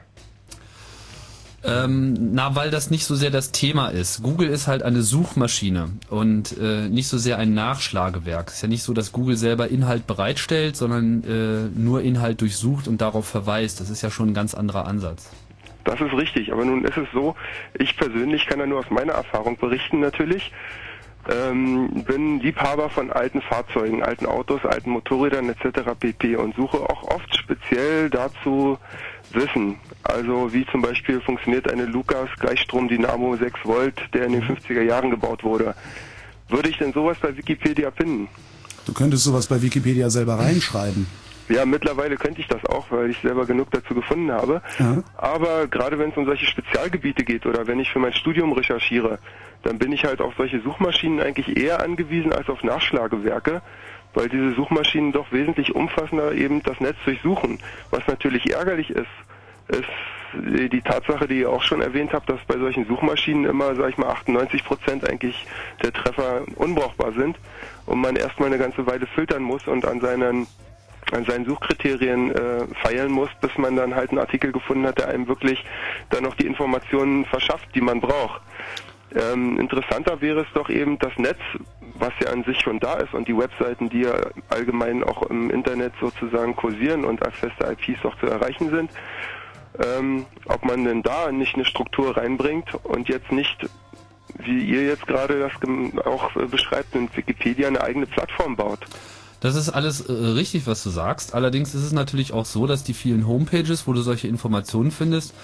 Weil das nicht so sehr das Thema ist. Google ist halt eine Suchmaschine und nicht so sehr ein Nachschlagewerk. Es ist ja nicht so, dass Google selber Inhalt bereitstellt, sondern nur Inhalt durchsucht und darauf verweist. Das ist ja schon ein ganz anderer Ansatz. Das ist richtig, aber nun ist es so, ich persönlich kann ja nur aus meiner Erfahrung berichten natürlich. Bin Liebhaber von alten Fahrzeugen, alten Autos, alten Motorrädern etc. pp. Und suche auch oft speziell dazu Wissen. Also wie zum Beispiel funktioniert eine Lucas Gleichstrom Dynamo 6 Volt, der in den 50er Jahren gebaut wurde. Würde ich denn sowas bei Wikipedia finden? Du könntest sowas bei Wikipedia selber reinschreiben. Ja, mittlerweile könnte ich das auch, weil ich selber genug dazu gefunden habe. Ja. Aber gerade wenn es um solche Spezialgebiete geht oder wenn ich für mein Studium recherchiere, dann bin ich halt auf solche Suchmaschinen eigentlich eher angewiesen als auf Nachschlagewerke, weil diese Suchmaschinen doch wesentlich umfassender eben das Netz durchsuchen. Was natürlich ärgerlich ist die Tatsache, die ihr auch schon erwähnt habt, dass bei solchen Suchmaschinen immer, sag ich mal, 98% eigentlich der Treffer unbrauchbar sind und man erstmal eine ganze Weile filtern muss und an seinen Suchkriterien feilen muss, bis man dann halt einen Artikel gefunden hat, der einem wirklich dann noch die Informationen verschafft, die man braucht. Interessanter wäre es doch eben das Netz, was ja an sich schon da ist und die Webseiten, die ja allgemein auch im Internet sozusagen kursieren und als feste IPs auch zu erreichen sind, ob man denn da nicht eine Struktur reinbringt und jetzt nicht, wie ihr jetzt gerade das auch beschreibt, in Wikipedia eine eigene Plattform baut. Das ist alles richtig, was du sagst. Allerdings ist es natürlich auch so, dass die vielen Homepages, wo du solche Informationen findest,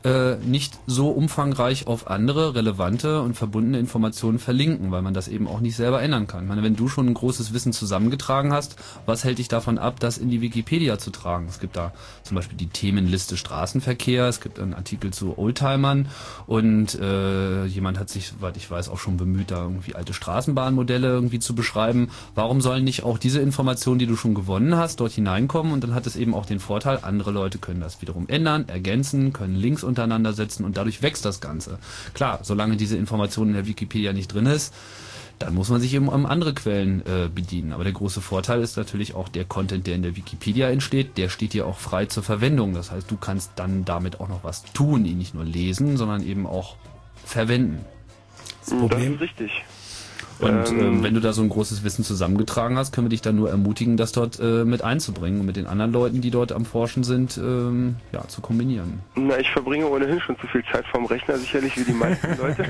nicht so umfangreich auf andere relevante und verbundene Informationen verlinken, weil man das eben auch nicht selber ändern kann. Ich meine, wenn du schon ein großes Wissen zusammengetragen hast, was hält dich davon ab, das in die Wikipedia zu tragen? Es gibt da zum Beispiel die Themenliste Straßenverkehr, es gibt einen Artikel zu Oldtimern und jemand hat sich, soweit ich weiß, auch schon bemüht, da irgendwie alte Straßenbahnmodelle irgendwie zu beschreiben. Warum sollen nicht auch diese Informationen, die du schon gewonnen hast, dort hineinkommen? Und dann hat es eben auch den Vorteil, andere Leute können das wiederum ändern, ergänzen, können Links untereinander setzen und dadurch wächst das Ganze. Klar, solange diese Information in der Wikipedia nicht drin ist, dann muss man sich eben um andere Quellen bedienen. Aber der große Vorteil ist natürlich auch der Content, der in der Wikipedia entsteht, der steht dir auch frei zur Verwendung. Das heißt, du kannst dann damit auch noch was tun, ihn nicht nur lesen, sondern eben auch verwenden. Das Problem ist richtig. Und wenn du da so ein großes Wissen zusammengetragen hast, können wir dich dann nur ermutigen, das dort mit einzubringen und mit den anderen Leuten, die dort am Forschen sind, ja, zu kombinieren. Na, ich verbringe ohnehin schon zu viel Zeit vorm Rechner, sicherlich wie die meisten Leute.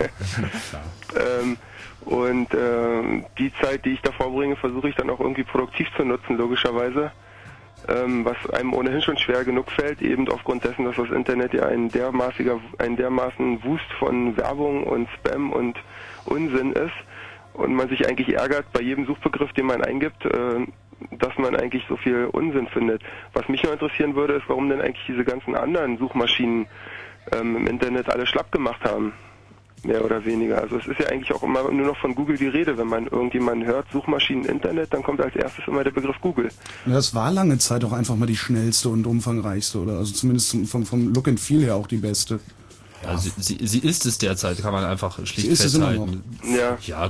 Die Zeit, die ich da vorbringe, versuche ich dann auch irgendwie produktiv zu nutzen, logischerweise. Was einem ohnehin schon schwer genug fällt, eben aufgrund dessen, dass das Internet ja ein dermaßen Wust von Werbung und Spam und Unsinn ist und man sich eigentlich ärgert bei jedem Suchbegriff, den man eingibt, dass man eigentlich so viel Unsinn findet. Was mich noch interessieren würde, ist, warum denn eigentlich diese ganzen anderen Suchmaschinen im Internet alle schlapp gemacht haben. Mehr oder weniger. Also es ist ja eigentlich auch immer nur noch von Google die Rede. Wenn man irgendjemanden hört, Suchmaschinen Internet, dann kommt als erstes immer der Begriff Google. Das war lange Zeit auch einfach mal die schnellste und umfangreichste, oder? Also zumindest vom Look and Feel her auch die beste. Ja, sie ist es derzeit, kann man einfach schlicht festhalten. Ja,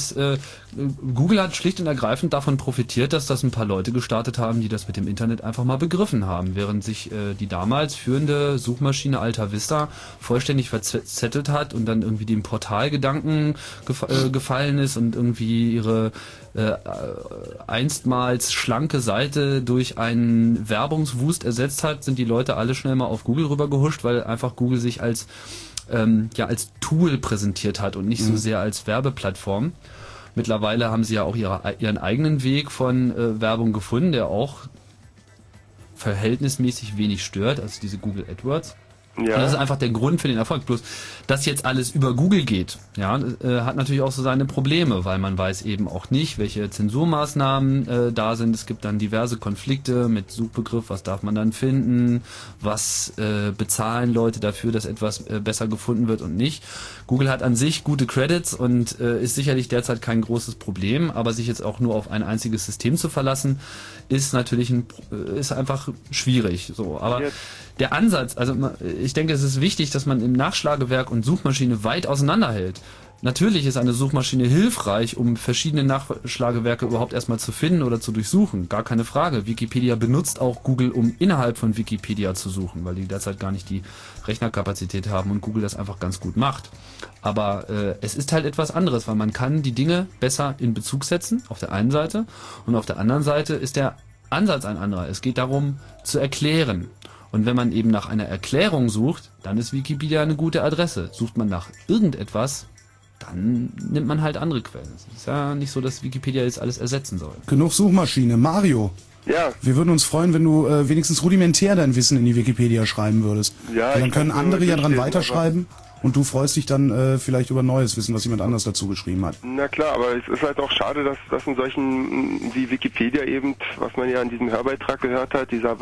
Google hat schlicht und ergreifend davon profitiert, dass das ein paar Leute gestartet haben, die das mit dem Internet einfach mal begriffen haben, während sich die damals führende Suchmaschine Alta Vista vollständig verzettelt hat und dann irgendwie dem Portalgedanken gefallen ist und irgendwie ihre einstmals schlanke Seite durch einen Werbungswust ersetzt hat, sind die Leute alle schnell mal auf Google rübergehuscht, weil einfach Google sich als Tool präsentiert hat und nicht so sehr als Werbeplattform. Mittlerweile haben sie ja auch ihren eigenen Weg von Werbung gefunden, der auch verhältnismäßig wenig stört, also diese Google AdWords. Ja. Und das ist einfach der Grund für den Erfolg. Bloß, dass jetzt alles über Google geht, ja, hat natürlich auch so seine Probleme, weil man weiß eben auch nicht, welche Zensurmaßnahmen da sind. Es gibt dann diverse Konflikte mit Suchbegriff, was darf man dann finden, was bezahlen Leute dafür, dass etwas besser gefunden wird und nicht. Google hat an sich gute Credits und ist sicherlich derzeit kein großes Problem, aber sich jetzt auch nur auf ein einziges System zu verlassen, ist natürlich ist einfach schwierig. So, aber der Ansatz, also ich denke, es ist wichtig, dass man im Nachschlagewerk und Suchmaschine weit auseinanderhält. Natürlich ist eine Suchmaschine hilfreich, um verschiedene Nachschlagewerke überhaupt erstmal zu finden oder zu durchsuchen. Gar keine Frage. Wikipedia benutzt auch Google, um innerhalb von Wikipedia zu suchen, weil die derzeit gar nicht die Rechnerkapazität haben und Google das einfach ganz gut macht. Aber es ist halt etwas anderes, weil man kann die Dinge besser in Bezug setzen, auf der einen Seite. Und auf der anderen Seite ist der Ansatz ein anderer. Es geht darum, zu erklären. Und wenn man eben nach einer Erklärung sucht, dann ist Wikipedia eine gute Adresse. Sucht man nach irgendetwas, dann nimmt man halt andere Quellen. Es ist ja nicht so, dass Wikipedia jetzt alles ersetzen soll. Genug Suchmaschine. Mario. Ja. Wir würden uns freuen, wenn du wenigstens rudimentär dein Wissen in die Wikipedia schreiben würdest. Ja, dann können andere ja dran weiterschreiben und du freust dich dann vielleicht über neues Wissen, was jemand anders dazu geschrieben hat. Na klar, aber es ist halt auch schade, dass in solchen wie Wikipedia eben, was man ja in diesem Hörbeitrag gehört hat, dieser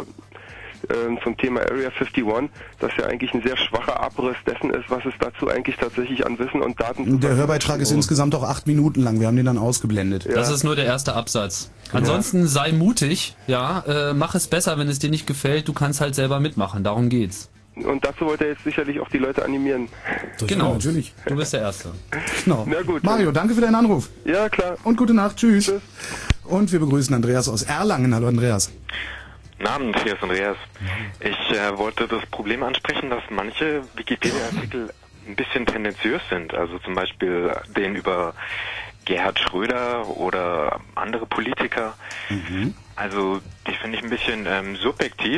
zum Thema Area 51, dass ja eigentlich ein sehr schwacher Abriss dessen ist, was es dazu eigentlich tatsächlich an Wissen und Daten... Der Hörbeitrag ist insgesamt auch 8 Minuten lang, wir haben den dann ausgeblendet. Ja. Das ist nur der erste Absatz. Ansonsten sei mutig, mach es besser, wenn es dir nicht gefällt, du kannst halt selber mitmachen, darum geht's. Und dazu wollte er jetzt sicherlich auch die Leute animieren. Genau, natürlich. Du bist der Erste. Genau. Na gut. Mario, danke für deinen Anruf. Ja, klar. Und gute Nacht, tschüss. Und wir begrüßen Andreas aus Erlangen. Hallo Andreas. Guten Abend, hier ist Andreas. Ich wollte das Problem ansprechen, dass manche Wikipedia-Artikel ein bisschen tendenziös sind. Also zum Beispiel den über Gerhard Schröder oder andere Politiker. Mhm. Also die finde ich ein bisschen subjektiv.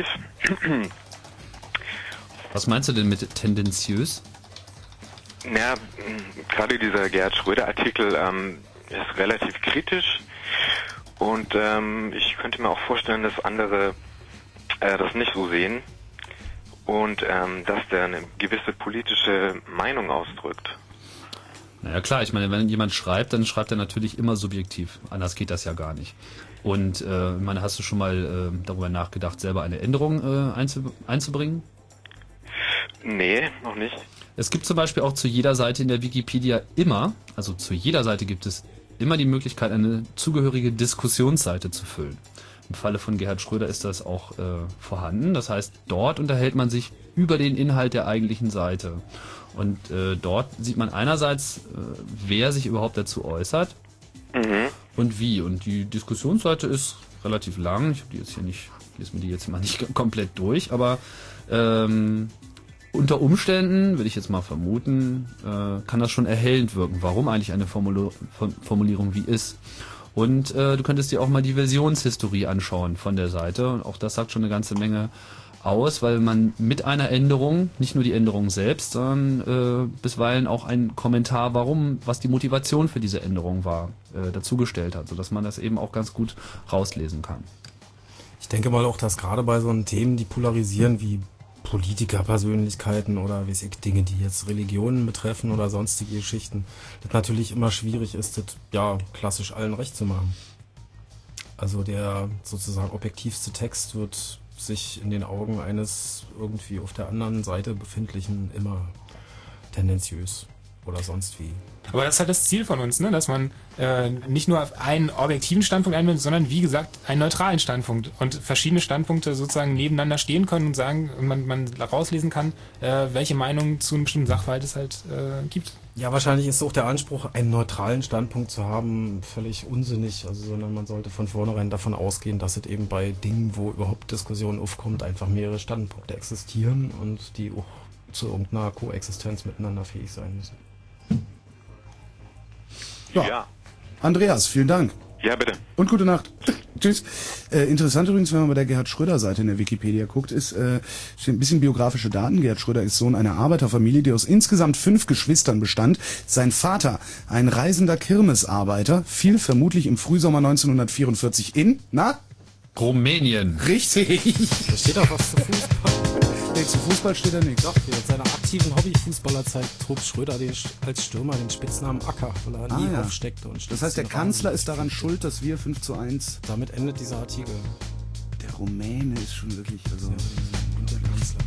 Was meinst du denn mit tendenziös? Ja, gerade dieser Gerhard Schröder-Artikel ist relativ kritisch und ich könnte mir auch vorstellen, dass andere das nicht so sehen. und dass der eine gewisse politische Meinung ausdrückt. Naja klar, ich meine, wenn jemand schreibt, dann schreibt er natürlich immer subjektiv. Anders geht das ja gar nicht. Und ich meine, hast du schon mal darüber nachgedacht, selber eine Änderung einzubringen? Nee, noch nicht. Es gibt zum Beispiel auch zu jeder Seite in der Wikipedia also zu jeder Seite gibt es immer die Möglichkeit, eine zugehörige Diskussionsseite zu füllen. Im Falle von Gerhard Schröder ist das auch vorhanden. Das heißt, dort unterhält man sich über den Inhalt der eigentlichen Seite. Und dort sieht man einerseits, wer sich überhaupt dazu äußert und wie. Und die Diskussionsseite ist relativ lang. Ich habe die jetzt hier nicht, lese mir die jetzt mal nicht komplett durch, aber unter Umständen, würde ich jetzt mal vermuten, kann das schon erhellend wirken, warum eigentlich eine Formulierung wie ist. Und du könntest dir auch mal die Versionshistorie anschauen von der Seite. Und auch das sagt schon eine ganze Menge aus, weil man mit einer Änderung, nicht nur die Änderung selbst, sondern bisweilen auch einen Kommentar, was die Motivation für diese Änderung war, dazugestellt hat, sodass man das eben auch ganz gut rauslesen kann. Ich denke mal auch, dass gerade bei so Themen, die polarisieren, wie Politikerpersönlichkeiten oder Dinge, die jetzt Religionen betreffen oder sonstige Geschichten, das natürlich immer schwierig ist, das ja klassisch allen recht zu machen. Also der sozusagen objektivste Text wird sich in den Augen eines irgendwie auf der anderen Seite befindlichen immer tendenziös oder sonst wie. Aber das ist halt das Ziel von uns, ne? Dass man nicht nur auf einen objektiven Standpunkt einbindet, sondern wie gesagt einen neutralen Standpunkt und verschiedene Standpunkte sozusagen nebeneinander stehen können und sagen, man rauslesen kann, welche Meinung zu einem bestimmten Sachverhalt es halt gibt. Ja, wahrscheinlich ist auch der Anspruch, einen neutralen Standpunkt zu haben, völlig unsinnig, sondern man sollte von vornherein davon ausgehen, dass es eben bei Dingen, wo überhaupt Diskussion aufkommt, einfach mehrere Standpunkte existieren und die auch zu irgendeiner Koexistenz miteinander fähig sein müssen. Ja. Andreas, vielen Dank. Ja, bitte. Und gute Nacht. Tschüss. Interessant übrigens, wenn man bei der Gerhard Schröder-Seite in der Wikipedia guckt, stehen ein bisschen biografische Daten. Gerhard Schröder ist Sohn einer Arbeiterfamilie, die aus insgesamt 5 Geschwistern bestand. Sein Vater, ein reisender Kirmesarbeiter, fiel vermutlich im Frühsommer 1944 in, Rumänien. Richtig. Da steht auch was zu Fußball. Nee, zu Fußball steht er nicht. Doch, in seiner aktiven Hobbyfußballerzeit trug Schröder als Stürmer den Spitznamen Acker, weil er nie aufsteckte. Und das heißt, der Kanzler ist daran schuld, dass wir 5:1... Damit endet dieser Artikel. Der Rumäne ist schon wirklich... Also der Kanzler.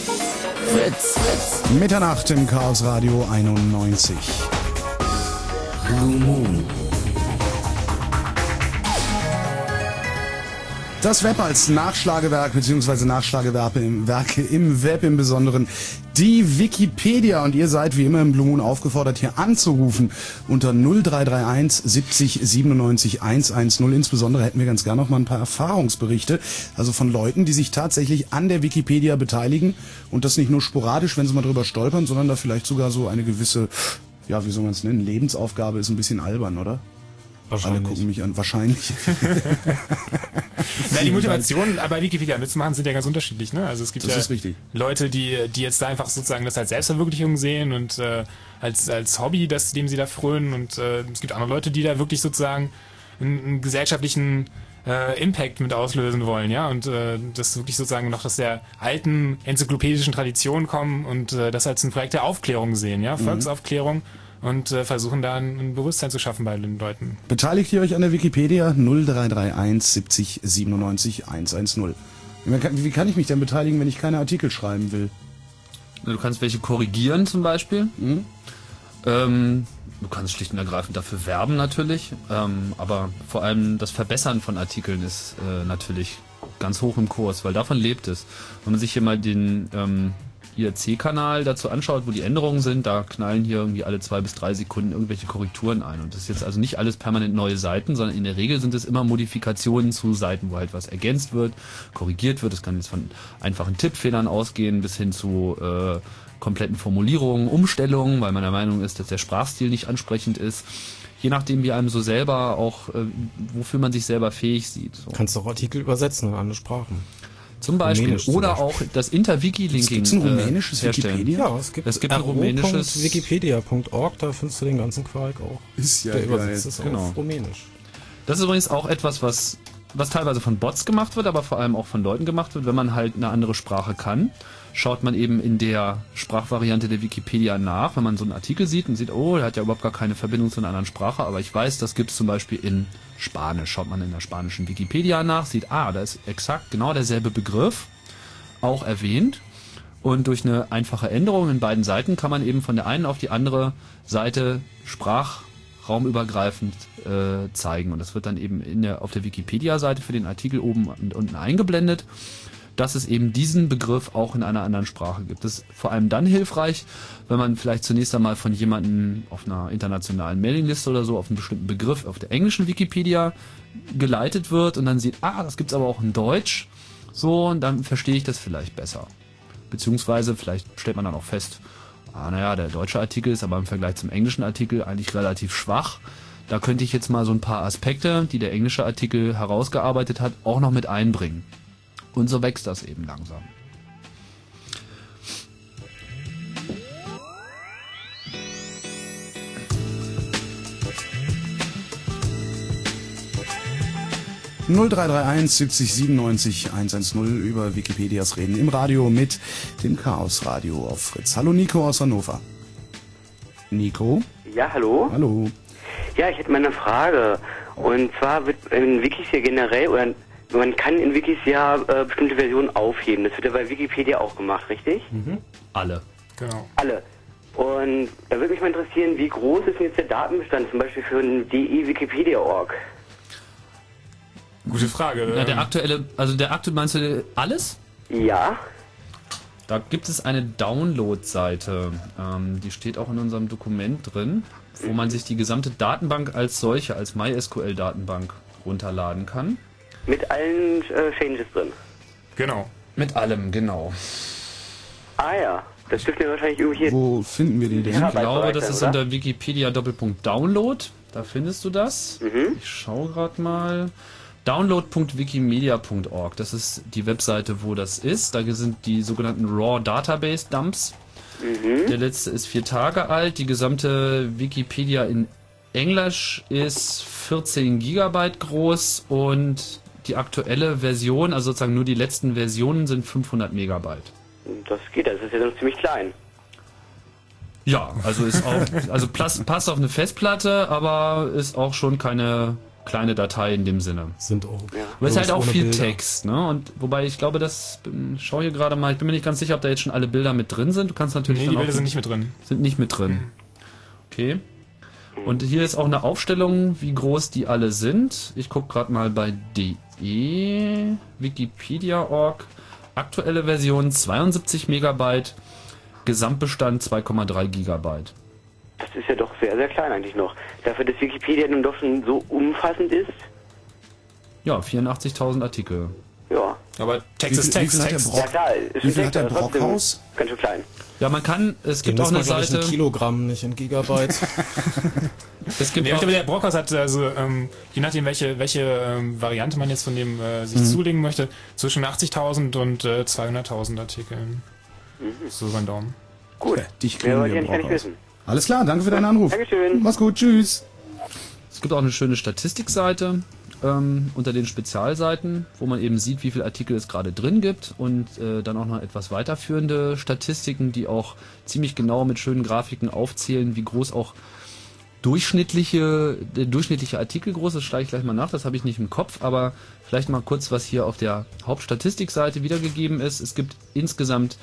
Fritz. Mitternacht im Chaos Radio 91. Blue Moon. Das Web als Nachschlagewerk bzw. Nachschlagewerke im Web im Besonderen, die Wikipedia. Und ihr seid wie immer im Blue Moon aufgefordert, hier anzurufen unter 0331 70 97 110. Insbesondere hätten wir ganz gerne noch mal ein paar Erfahrungsberichte, also von Leuten, die sich tatsächlich an der Wikipedia beteiligen und das nicht nur sporadisch, wenn sie mal drüber stolpern, sondern da vielleicht sogar so eine gewisse, ja, wie soll man es nennen, Lebensaufgabe ist ein bisschen albern, oder? Alle gucken mich an, wahrscheinlich. Na, die Motivationen bei Wikipedia mitzumachen sind ja ganz unterschiedlich, ne? Also es gibt das ja ist richtig. Leute, die jetzt da einfach sozusagen das als Selbstverwirklichung sehen und als Hobby, dem sie da frönen, und es gibt andere Leute, die da wirklich sozusagen einen gesellschaftlichen Impact mit auslösen wollen, ja, und das wirklich sozusagen noch aus der alten enzyklopädischen Tradition kommen und das als ein Projekt der Aufklärung sehen, ja, Volksaufklärung. Und versuchen da ein Bewusstsein zu schaffen bei den Leuten. Beteiligt ihr euch an der Wikipedia? 0331 70 97 110. Wie kann ich mich denn beteiligen, wenn ich keine Artikel schreiben will? Du kannst welche korrigieren zum Beispiel. Du kannst schlicht und ergreifend dafür werben natürlich. Aber vor allem das Verbessern von Artikeln ist natürlich ganz hoch im Kurs, weil davon lebt es. Wenn man sich hier mal den IRC-Kanal dazu anschaut, wo die Änderungen sind, da knallen hier irgendwie alle 2 bis 3 Sekunden irgendwelche Korrekturen ein. Und das ist jetzt also nicht alles permanent neue Seiten, sondern in der Regel sind es immer Modifikationen zu Seiten, wo halt was ergänzt wird, korrigiert wird. Das kann jetzt von einfachen Tippfehlern ausgehen bis hin zu kompletten Formulierungen, Umstellungen, weil man der Meinung ist, dass der Sprachstil nicht ansprechend ist. Je nachdem, wie einem so selber auch, wofür man sich selber fähig sieht. So. Kannst du auch Artikel übersetzen in andere Sprachen. Zum Beispiel. Oder auch das Inter-Wiki-Linking. Gibt es ein rumänisches Wikipedia? Ja, es gibt ein rumänisches Wikipedia.org, da findest du den ganzen Quark auch. Ist ja der geil. übersetzt es auf Rumänisch. Das ist übrigens auch etwas, was teilweise von Bots gemacht wird, aber vor allem auch von Leuten gemacht wird. Wenn man halt eine andere Sprache kann, schaut man eben in der Sprachvariante der Wikipedia nach. Wenn man so einen Artikel sieht und sieht, oh, der hat ja überhaupt gar keine Verbindung zu einer anderen Sprache, aber ich weiß, das gibt es zum Beispiel in Spanisch. Schaut man in der spanischen Wikipedia nach, sieht, da ist exakt genau derselbe Begriff auch erwähnt. Und durch eine einfache Änderung in beiden Seiten kann man eben von der einen auf die andere Seite sprachraumübergreifend zeigen. Und das wird dann eben auf der Wikipedia-Seite für den Artikel oben und unten eingeblendet, dass es eben diesen Begriff auch in einer anderen Sprache gibt. Das ist vor allem dann hilfreich, wenn man vielleicht zunächst einmal von jemandem auf einer internationalen Mailingliste oder so auf einen bestimmten Begriff auf der englischen Wikipedia geleitet wird und dann sieht, das gibt's aber auch in Deutsch. So, und dann verstehe ich das vielleicht besser. Beziehungsweise vielleicht stellt man dann auch fest, der deutsche Artikel ist aber im Vergleich zum englischen Artikel eigentlich relativ schwach. Da könnte ich jetzt mal so ein paar Aspekte, die der englische Artikel herausgearbeitet hat, auch noch mit einbringen. Und so wächst das eben langsam. (0331 70 97 110) über Wikipedias Reden im Radio mit dem Chaos Radio auf Fritz. Hallo Nico aus Hannover. Nico? Ja, hallo? Hallo. Ja, ich hätte mal eine Frage. Und zwar wird in Wikis ja generell, oder man kann in Wikis ja bestimmte Versionen aufheben. Das wird ja bei Wikipedia auch gemacht, richtig? Alle. Genau. Alle. Und da würde mich mal interessieren, wie groß ist denn jetzt der Datenbestand, zum Beispiel für ein de-wikipedia.org? Gute Frage. Ja, der aktuelle meinst du alles? Ja. Da gibt es eine Download-Seite, die steht auch in unserem Dokument drin, wo man sich die gesamte Datenbank als solche, als MySQL-Datenbank runterladen kann. Mit allen Changes drin? Genau. Mit allem, genau. Ah ja, das dürfte ja wahrscheinlich irgendwie hier... Wo finden wir die denn? Ich glaube, das ist unter Wikipedia Download, da findest du das. Ich schaue gerade mal. Download.wikimedia.org, das ist die Webseite, wo das ist. Da sind die sogenannten Raw Database Dumps. Der letzte ist 4 Tage alt. Die gesamte Wikipedia in Englisch ist 14 Gigabyte groß und die aktuelle Version, also sozusagen nur die letzten Versionen, sind 500 Megabyte. Das geht, das ist ja noch ziemlich klein. Ja, also ist auch, passt auf eine Festplatte, aber ist auch schon keine kleine Datei in dem Sinne. Sind auch. Aber es ist halt auch viel Bilder. Text, ne? Und wobei ich glaube, schau hier gerade mal, ich bin mir nicht ganz sicher, ob da jetzt schon alle Bilder mit drin sind. Du kannst natürlich Nee, dann die auch Bilder sind nicht mit drin. Sind nicht mit drin. Okay. Und hier ist auch eine Aufstellung, wie groß die alle sind. Ich gucke gerade mal bei DE, Wikipedia.org. Aktuelle Version 72 Megabyte, Gesamtbestand 2,3 Gigabyte. Das ist ja doch sehr, sehr klein eigentlich noch. Dafür, dass Wikipedia nun doch schon so umfassend ist. Ja, 84.000 Artikel. Ja. Aber Text ist Text. Ja klar, ist Wie schon viel hat der Text, aber trotzdem Brockhaus? ganz schön klein. Ja, man kann, es gibt Den auch eine misst man, glaub ich, Seite. in Kilogramm, nicht in Gigabyte. Es gibt Nee, auch, aber der Brockhaus hat, also je nachdem, welche Variante man jetzt von dem sich zulegen möchte, zwischen 80.000 und 200.000 Artikeln. So über den Daumen. Gut. Dich Mehr kriegen wollte wir ich eigentlich gar nicht Brockhaus. wissen. Alles klar, danke für deinen Anruf. Dankeschön. Mach's gut, tschüss. es gibt auch eine schöne Statistikseite unter den Spezialseiten, wo man eben sieht, wie viele Artikel es gerade drin gibt und dann auch noch etwas weiterführende Statistiken, die auch ziemlich genau mit schönen Grafiken aufzählen, wie groß auch durchschnittliche Artikel groß ist. Das schlage ich gleich mal nach, das habe ich nicht im Kopf, aber vielleicht mal kurz, was hier auf der Hauptstatistikseite wiedergegeben ist. Es gibt insgesamt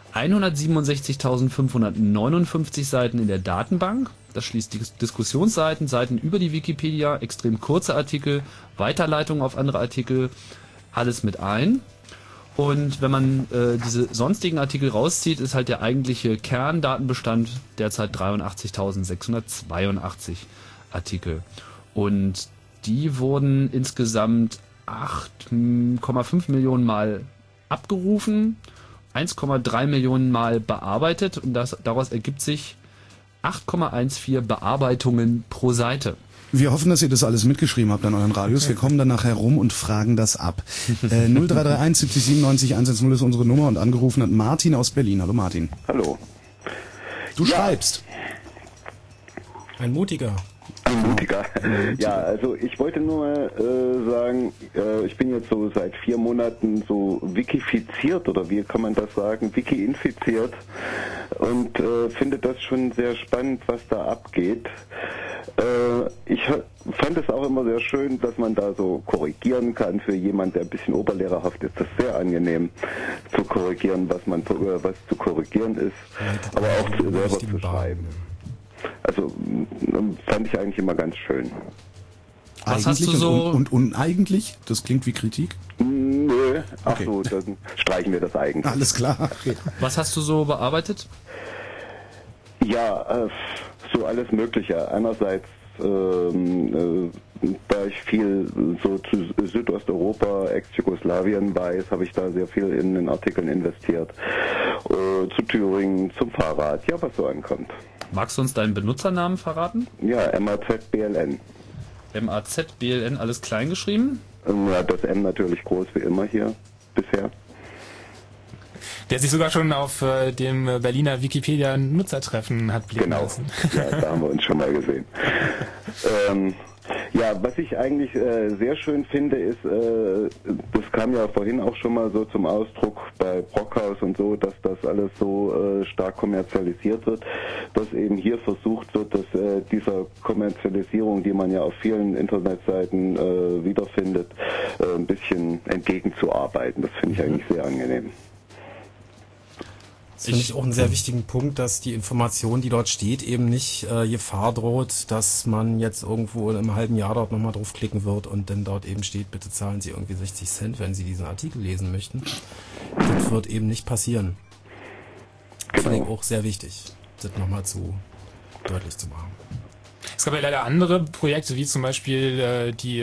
167.559 Seiten in der Datenbank. Das schließt die Diskussionsseiten, Seiten über die Wikipedia, extrem kurze Artikel, Weiterleitungen auf andere Artikel, alles mit ein. Und wenn man diese sonstigen Artikel rauszieht, ist halt der eigentliche Kerndatenbestand derzeit 83.682 Artikel. Und die wurden insgesamt 8,5 Millionen Mal abgerufen, 1,3 Millionen Mal bearbeitet und daraus ergibt sich 8,14 Bearbeitungen pro Seite. Wir hoffen, dass ihr das alles mitgeschrieben habt an euren Radios. Wir kommen dann nachher rum und fragen das ab. 0331 70 97 110 ist unsere Nummer und angerufen hat Martin aus Berlin. Hallo Martin. Hallo. Du schreibst. Ein Mutiger. Ein Mutiger. Ja, also ich wollte nur mal sagen, ich bin jetzt so seit 4 Monaten so wikifiziert oder wie kann man das sagen, wiki-infiziert und finde das schon sehr spannend, was da abgeht. Ich fand es auch immer sehr schön, dass man da so korrigieren kann für jemanden, der ein bisschen oberlehrerhaft ist. Das ist sehr angenehm zu korrigieren, was zu korrigieren ist, aber auch selber zu schreiben. Also fand ich eigentlich immer ganz schön. Was eigentlich hast du so und uneigentlich? Das klingt wie Kritik. Nö, ach Okay. so, dann streichen wir das eigentlich. Alles klar. Okay. Was hast du so bearbeitet? Ja, so alles Mögliche. Einerseits, da ich viel so zu Südosteuropa, Ex-Jugoslawien weiß, habe ich da sehr viel in den Artikeln investiert. Zu Thüringen, zum Fahrrad, ja, was so ankommt. Magst du uns deinen Benutzernamen verraten? Ja, MAZBLN. MAZBLN, alles klein geschrieben? Ja, das M natürlich groß wie immer hier bisher. Der sich sogar schon auf dem Berliner Wikipedia-Nutzertreffen hat blicken lassen. Ja, da haben wir uns schon mal gesehen. Ja, was ich eigentlich sehr schön finde, ist, das kam ja vorhin auch schon mal so zum Ausdruck bei Brockhaus und so, dass das alles so stark kommerzialisiert wird, dass eben hier versucht wird, dass dieser Kommerzialisierung, die man ja auf vielen Internetseiten wiederfindet, ein bisschen entgegenzuarbeiten. Das finde ich eigentlich sehr angenehm. Das finde ich auch einen sehr wichtigen Punkt, dass die Information, die dort steht, eben nicht Gefahr droht, dass man jetzt irgendwo in einem halben Jahr dort nochmal draufklicken wird und dann dort eben steht, bitte zahlen Sie irgendwie 60 Cent, wenn Sie diesen Artikel lesen möchten. Das wird eben nicht passieren. Das finde ich auch sehr wichtig, das nochmal deutlich zu machen. Es gab ja leider andere Projekte, wie zum Beispiel die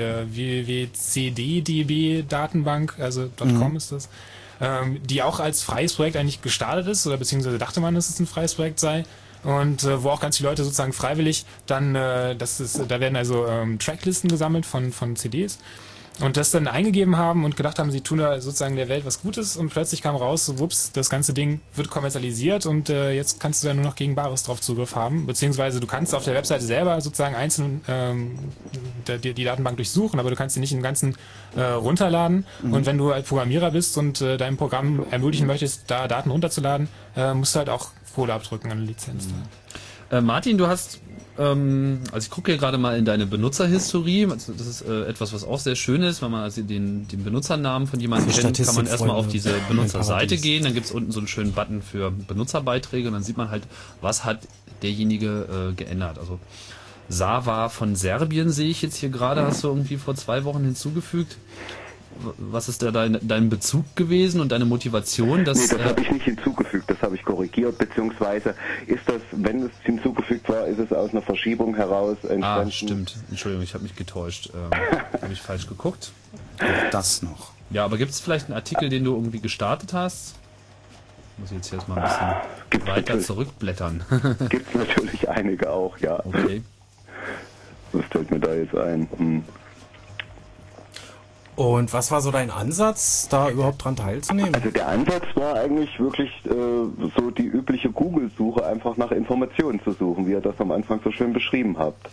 www.cddb-Datenbank, also .com ist das, die auch als freies Projekt eigentlich gestartet ist, oder beziehungsweise dachte man, dass es ein freies Projekt sei. Und wo auch ganz viele Leute sozusagen freiwillig dann, da werden also Tracklisten gesammelt von CDs und das dann eingegeben haben und gedacht haben, sie tun da sozusagen der Welt was Gutes und plötzlich kam raus, so wups, das ganze Ding wird kommerzialisiert und jetzt kannst du da nur noch gegen Bares drauf Zugriff haben, beziehungsweise du kannst auf der Webseite selber sozusagen einzeln die Datenbank durchsuchen, aber du kannst sie nicht im Ganzen runterladen und wenn du halt Programmierer bist und deinem Programm ermöglichen möchtest, da Daten runterzuladen, musst du halt auch Kohle abdrücken an der Lizenz. Martin, du hast, also ich gucke hier gerade mal in deine Benutzerhistorie. Das ist etwas, was auch sehr schön ist, wenn man also den Benutzernamen von jemandem kennt, kann man erstmal auf diese Benutzerseite gehen. Dann gibt es unten so einen schönen Button für Benutzerbeiträge und dann sieht man halt, was hat derjenige geändert. Also Sava von Serbien sehe ich jetzt hier gerade, hast du irgendwie vor 2 Wochen hinzugefügt. Was ist da dein Bezug gewesen und deine Motivation? Das habe ich nicht hinzugefügt, das habe ich korrigiert, beziehungsweise ist das, wenn es hinzugefügt war, ist es aus einer Verschiebung heraus entstanden. Ah, stimmt. Entschuldigung, ich habe mich getäuscht. Habe ich falsch geguckt? Das noch. Ja, aber gibt es vielleicht einen Artikel, den du irgendwie gestartet hast? Muss ich jetzt hier erstmal ein bisschen weiter zurückblättern. Gibt es natürlich einige auch, ja. Okay. Was fällt mir da jetzt ein? Und was war so dein Ansatz, da überhaupt dran teilzunehmen? Also der Ansatz war eigentlich wirklich so die übliche Google-Suche, einfach nach Informationen zu suchen, wie ihr das am Anfang so schön beschrieben habt.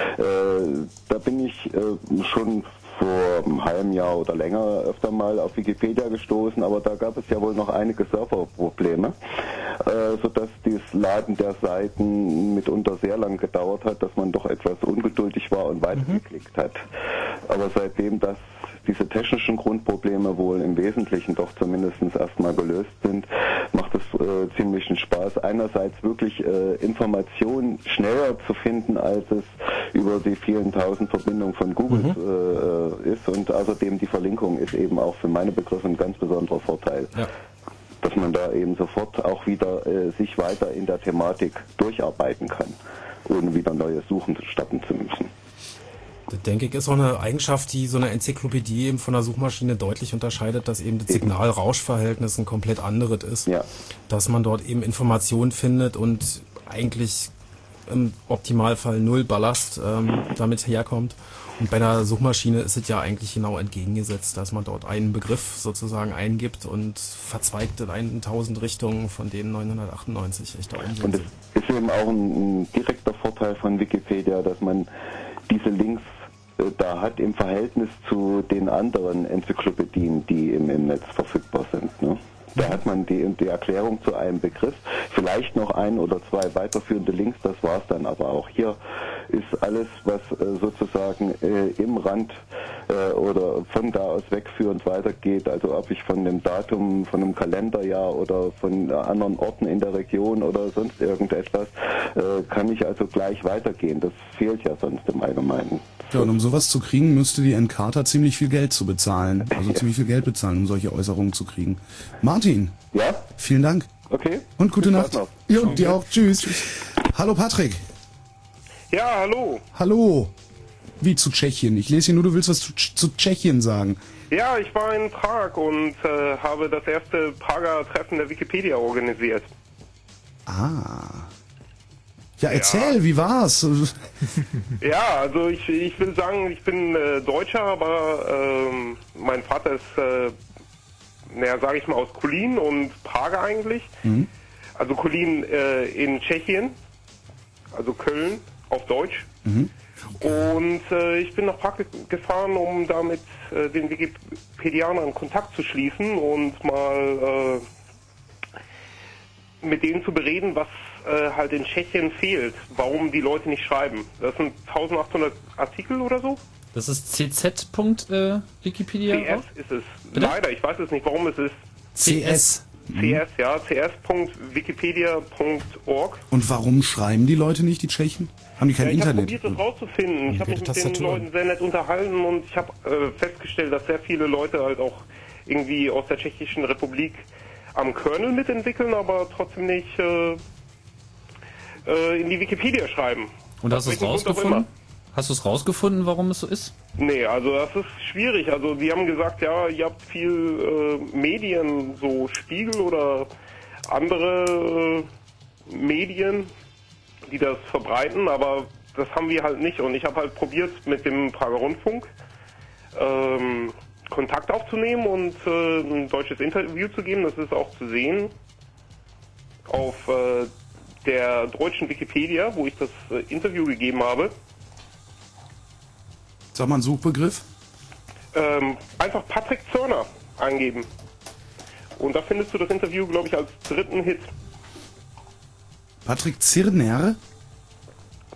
Da bin ich schon vor einem halben Jahr oder länger öfter mal auf Wikipedia gestoßen, aber da gab es ja wohl noch einige Serverprobleme, sodass das Laden der Seiten mitunter sehr lang gedauert hat, dass man doch etwas ungeduldig war und weitergeklickt hat. Aber seitdem diese technischen Grundprobleme wohl im Wesentlichen doch zumindest erstmal gelöst sind, macht es ziemlichen Spaß. Einerseits wirklich Informationen schneller zu finden, als es über die vielen tausend Verbindungen von Google ist, und außerdem die Verlinkung ist eben auch für meine Begriffe ein ganz besonderer Vorteil. Ja. Dass man da eben sofort auch wieder sich weiter in der Thematik durcharbeiten kann, ohne wieder neue Suchen starten zu müssen. Das, denke ich, ist auch eine Eigenschaft, die so eine Enzyklopädie eben von der Suchmaschine deutlich unterscheidet, dass eben das Signal-Rausch-Verhältnis ein komplett anderes ist. Ja. Dass man dort eben Informationen findet und eigentlich im Optimalfall 0 Ballast damit herkommt. Und bei einer Suchmaschine ist es ja eigentlich genau entgegengesetzt, dass man dort einen Begriff sozusagen eingibt und verzweigt in 1000 Richtungen, von denen 998 echter Unsinn sind. Und es ist eben auch ein direkter Vorteil von Wikipedia, dass man diese Links da hat im Verhältnis zu den anderen Enzyklopädien, die im Netz verfügbar sind. Ne? Da hat man die Erklärung zu einem Begriff, vielleicht noch 1 oder 2 weiterführende Links, das war's dann aber auch. Hier ist alles, was sozusagen im Rand oder von da aus wegführend weitergeht, also ob ich von dem Datum, von einem Kalenderjahr oder von anderen Orten in der Region oder sonst irgendetwas, kann ich also gleich weitergehen. Das fehlt ja sonst im Allgemeinen. Ja, und um sowas zu kriegen, müsste die Encarta ziemlich viel Geld bezahlen, ziemlich viel Geld bezahlen, um solche Äußerungen zu kriegen. Martin. Ja? Vielen Dank. Okay. Und gute Nacht. Ja, und dir auch. Tschüss. Hallo Patrick. Ja, hallo. Hallo. Wie zu Tschechien? Ich lese hier nur, du willst was zu Tschechien sagen. Ja, ich war in Prag und habe das erste Prager Treffen der Wikipedia organisiert. Ah. Ja, erzähl, wie war's? Ja, also ich will sagen, ich bin Deutscher, aber mein Vater ist, sage ich mal, aus Kolín und Prag eigentlich. Mhm. Also Kolín in Tschechien, also Köln auf Deutsch. Mhm. Und ich bin nach Prag gefahren, um da mit den Wikipedianern Kontakt zu schließen und mal mit denen zu bereden, was halt in Tschechien fehlt, warum die Leute nicht schreiben. Das sind 1800 Artikel oder so. Das ist cz.wikipedia? CS ist es. Bitte? Leider, ich weiß es nicht, warum es ist. CS. CS, ja, cs.wikipedia.org. Und warum schreiben die Leute nicht, die Tschechen? Haben die kein Internet? Ich habe probiert, das rauszufinden. Ich habe mich mit den Leuten sehr nett unterhalten und ich habe festgestellt, dass sehr viele Leute halt auch irgendwie aus der Tschechischen Republik am Kernel mitentwickeln, aber trotzdem nicht in die Wikipedia schreiben. Und hast du es rausgefunden? Hast du es rausgefunden, warum es so ist? Nee, also das ist schwierig. Also die haben gesagt, ja, ihr habt viel Medien, so Spiegel oder andere Medien, die das verbreiten, aber das haben wir halt nicht. Und ich habe halt probiert, mit dem Prager Rundfunk Kontakt aufzunehmen und ein deutsches Interview zu geben. Das ist auch zu sehen auf der deutschen Wikipedia, wo ich das Interview gegeben habe. Sag mal einen Suchbegriff. Einfach Patrick Zörner eingeben. Und da findest du das Interview, glaube ich, als 3. Hit. Patrick Zirner?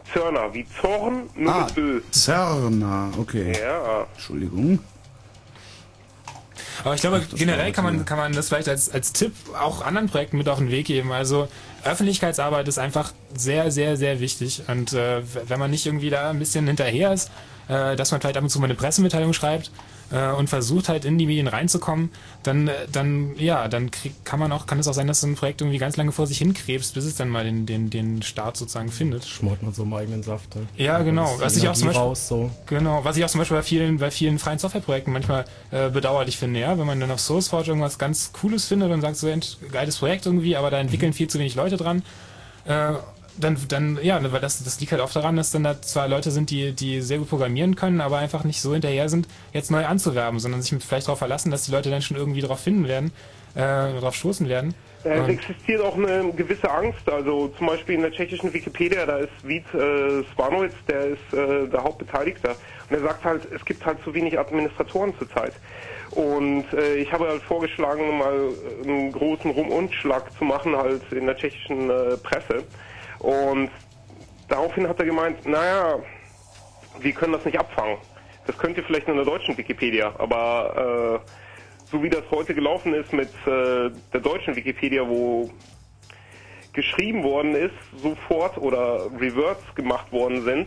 Zörner, wie Zorn, nur mit Ö. Zörner, okay. Ja. Entschuldigung. Aber ich glaube, generell kann man das vielleicht als Tipp auch anderen Projekten mit auf den Weg geben. Also Öffentlichkeitsarbeit ist einfach sehr, sehr, sehr wichtig. Und wenn man nicht irgendwie da ein bisschen hinterher ist, dass man vielleicht ab und zu mal eine Pressemitteilung schreibt und versucht halt in die Medien reinzukommen, dann kann es auch sein, dass so ein Projekt irgendwie ganz lange vor sich hinkrebst, bis es dann mal den Start sozusagen findet. Schmort man so im eigenen Saft. Ja, genau. Was ich auch zum Beispiel bei vielen freien Softwareprojekten manchmal bedauerlich finde, ja, wenn man dann auf SourceForge irgendwas ganz Cooles findet und sagt, so ein geiles Projekt irgendwie, aber da entwickeln viel zu wenig Leute dran, weil das liegt halt oft daran, dass dann da zwar Leute sind, die sehr gut programmieren können, aber einfach nicht so hinterher sind, jetzt neu anzuwerben, sondern sich vielleicht darauf verlassen, dass die Leute dann schon irgendwie drauf finden werden, drauf stoßen werden. Es existiert auch eine gewisse Angst, also zum Beispiel in der tschechischen Wikipedia, da ist Vít Svanovic, der ist der Hauptbeteiligter, und er sagt halt, es gibt halt zu wenig Administratoren zurzeit. Und ich habe halt vorgeschlagen, mal einen großen Rundumschlag zu machen, halt in der tschechischen Presse. Und daraufhin hat er gemeint, naja, wir können das nicht abfangen. Das könnt ihr vielleicht in der deutschen Wikipedia, aber so wie das heute gelaufen ist mit der deutschen Wikipedia, wo geschrieben worden ist, sofort oder Reverts gemacht worden sind,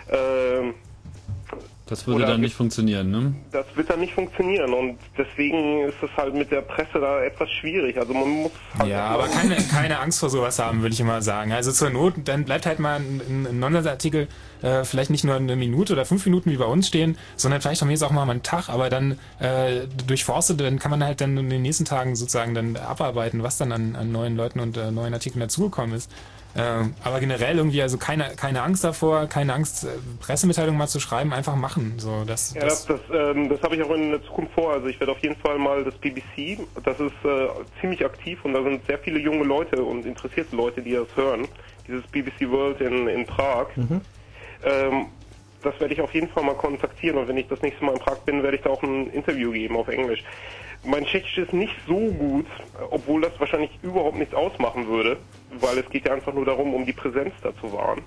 das würde dann nicht funktionieren, ne? Das wird dann nicht funktionieren und deswegen ist es halt mit der Presse da etwas schwierig. Also man muss halt... Ja, aber keine Angst vor sowas haben, würde ich immer sagen. Also zur Not, dann bleibt halt mal ein Nonsensartikel vielleicht nicht nur eine Minute oder 5 Minuten wie bei uns stehen, sondern vielleicht auch auch mal einen Tag, aber dann durchforstet, dann kann man halt dann in den nächsten Tagen sozusagen dann abarbeiten, was dann an neuen Leuten und neuen Artikeln dazugekommen ist. Aber generell irgendwie, also keine Angst davor, keine Angst, Pressemitteilungen mal zu schreiben, einfach machen. So, das habe ich auch in der Zukunft vor. Also ich werde auf jeden Fall mal das BBC, das ist ziemlich aktiv und da sind sehr viele junge Leute und interessierte Leute, die das hören. Dieses BBC World in Prag. Das werde ich auf jeden Fall mal kontaktieren und wenn ich das nächste Mal in Prag bin, werde ich da auch ein Interview geben auf Englisch. Mein Tschechisch ist nicht so gut, obwohl das wahrscheinlich überhaupt nichts ausmachen würde, weil es geht ja einfach nur darum, um die Präsenz da zu wahren.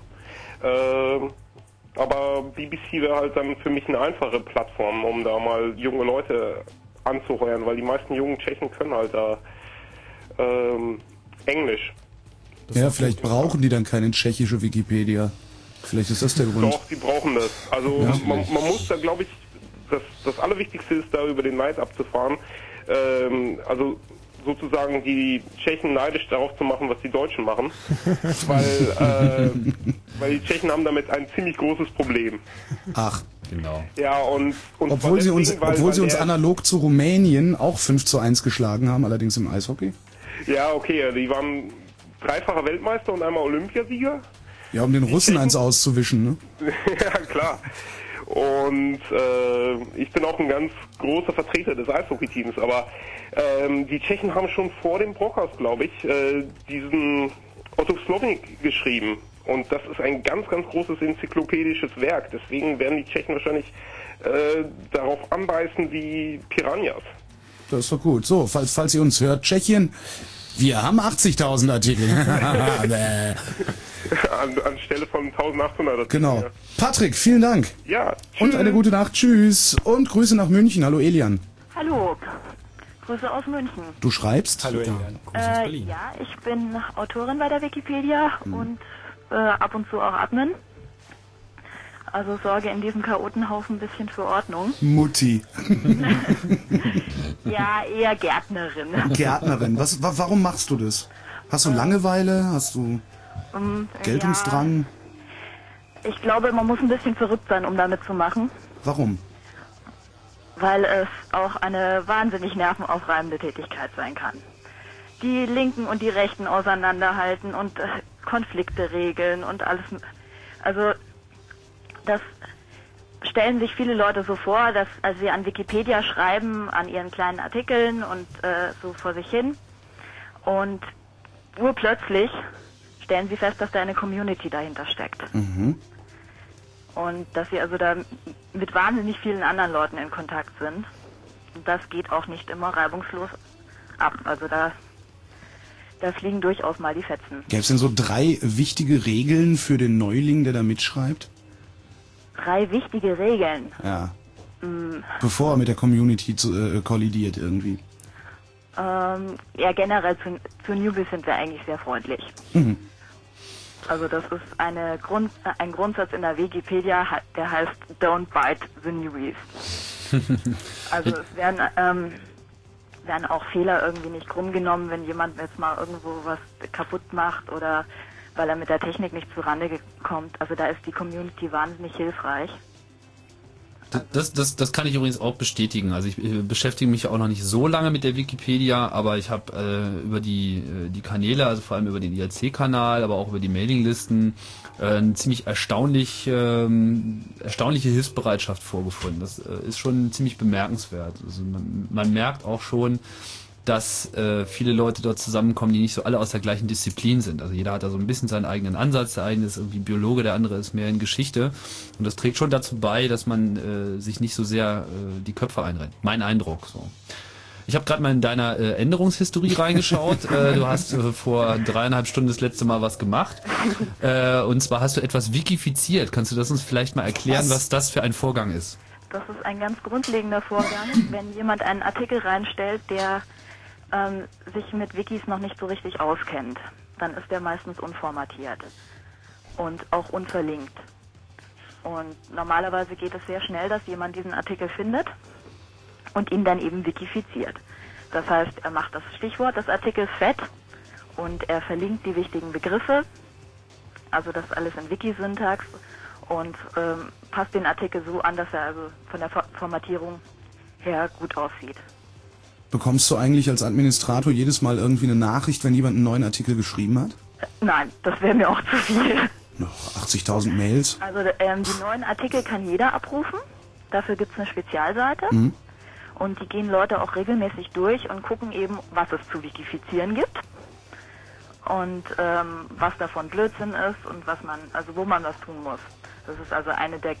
Aber BBC wäre halt dann für mich eine einfache Plattform, um da mal junge Leute anzuheuern, weil die meisten jungen Tschechen können halt da Englisch. Ja, vielleicht brauchen die dann keine tschechische Wikipedia. Vielleicht ist das der Grund. Doch, die brauchen das. Also ja, man muss da, glaube ich, das Allerwichtigste ist, da über den Neid abzufahren. Also sozusagen die Tschechen neidisch darauf zu machen, was die Deutschen machen. weil die Tschechen haben damit ein ziemlich großes Problem. Ach. Genau. Ja, und obwohl sie uns analog zu Rumänien auch 5:1 geschlagen haben, allerdings im Eishockey. Ja, okay, die waren 3-facher Weltmeister und einmal Olympiasieger. Ja, um den Russen eins auszuwischen, ne? Ja, klar. Und ich bin auch ein ganz großer Vertreter des Eishockey-Teams, aber die Tschechen haben schon vor dem Brockhaus, glaube ich, diesen Otto Slovnik geschrieben. Und das ist ein ganz, ganz großes enzyklopädisches Werk. Deswegen werden die Tschechen wahrscheinlich darauf anbeißen wie Piranhas. Das ist doch gut. So, falls ihr uns hört, Tschechien, wir haben 80.000 Artikel. Anstelle von 1.800. Genau. Ja. Patrick, vielen Dank. Ja, tschüss. Und eine gute Nacht. Tschüss. Und Grüße nach München. Hallo Elian. Hallo. Grüße aus München. Du schreibst? Hallo Elian. Ja, ich bin Autorin bei der Wikipedia und ab und zu auch Admin. Also sorge in diesem Chaotenhaufen ein bisschen für Ordnung. Mutti. Ja, eher Gärtnerin. Gärtnerin. Warum machst du das? Hast du Langeweile? Hast du Geltungsdrang? Ja, ich glaube, man muss ein bisschen verrückt sein, um damit zu machen. Warum? Weil es auch eine wahnsinnig nervenaufreibende Tätigkeit sein kann. Die Linken und die Rechten auseinanderhalten und Konflikte regeln und alles. Also das stellen sich viele Leute so vor, dass als sie an Wikipedia schreiben, an ihren kleinen Artikeln und so vor sich hin und urplötzlich stellen sie fest, dass da eine Community dahinter steckt. Mhm. Und dass sie also da mit wahnsinnig vielen anderen Leuten in Kontakt sind. Und das geht auch nicht immer reibungslos ab. Also da da fliegen durchaus mal die Fetzen. Gäbe es denn so 3 wichtige Regeln für den Neuling, der da mitschreibt? 3 wichtige Regeln. Ja. Mm, Bevor er mit der Community kollidiert irgendwie. ja, generell zu Newbies sind wir eigentlich sehr freundlich. Mhm. Also das ist ein Grundsatz in der Wikipedia, der heißt Don't bite the newbies. Also es werden auch Fehler irgendwie nicht krumm genommen, wenn jemand jetzt mal irgendwo was kaputt macht oder weil er mit der Technik nicht zurande kommt. Also da ist die Community wahnsinnig hilfreich. Das kann ich übrigens auch bestätigen. Also ich beschäftige mich auch noch nicht so lange mit der Wikipedia, aber ich habe über die Kanäle, also vor allem über den IRC-Kanal, aber auch über die Mailinglisten eine ziemlich erstaunliche Hilfsbereitschaft vorgefunden. Das ist schon ziemlich bemerkenswert. Also man merkt auch schon, dass viele Leute dort zusammenkommen, die nicht so alle aus der gleichen Disziplin sind. Also jeder hat da so ein bisschen seinen eigenen Ansatz. Der eine ist irgendwie Biologe, der andere ist mehr in Geschichte. Und das trägt schon dazu bei, dass man sich nicht so sehr die Köpfe einrennt. Mein Eindruck. So. Ich habe gerade mal in deiner Änderungshistorie reingeschaut. Du hast vor 3,5 Stunden das letzte Mal was gemacht. Und zwar hast du etwas wikifiziert. Kannst du das uns vielleicht mal erklären, was das für ein Vorgang ist? Das ist ein ganz grundlegender Vorgang, wenn jemand einen Artikel reinstellt, der sich mit Wikis noch nicht so richtig auskennt, dann ist der meistens unformatiert und auch unverlinkt. Und normalerweise geht es sehr schnell, dass jemand diesen Artikel findet und ihn dann eben wikifiziert. Das heißt, er macht das Stichwort des Artikels fett und er verlinkt die wichtigen Begriffe, also das alles in Wikisyntax und passt den Artikel so an, dass er also von der Formatierung her gut aussieht. Bekommst du eigentlich als Administrator jedes Mal irgendwie eine Nachricht, wenn jemand einen neuen Artikel geschrieben hat? Nein, das wäre mir auch zu viel. Noch 80.000 Mails? Also die neuen Artikel kann jeder abrufen. Dafür gibt es eine Spezialseite. Mhm. Und die gehen Leute auch regelmäßig durch und gucken eben, was es zu wikifizieren gibt. Und was davon Blödsinn ist und wo man was tun muss. Das ist also eine der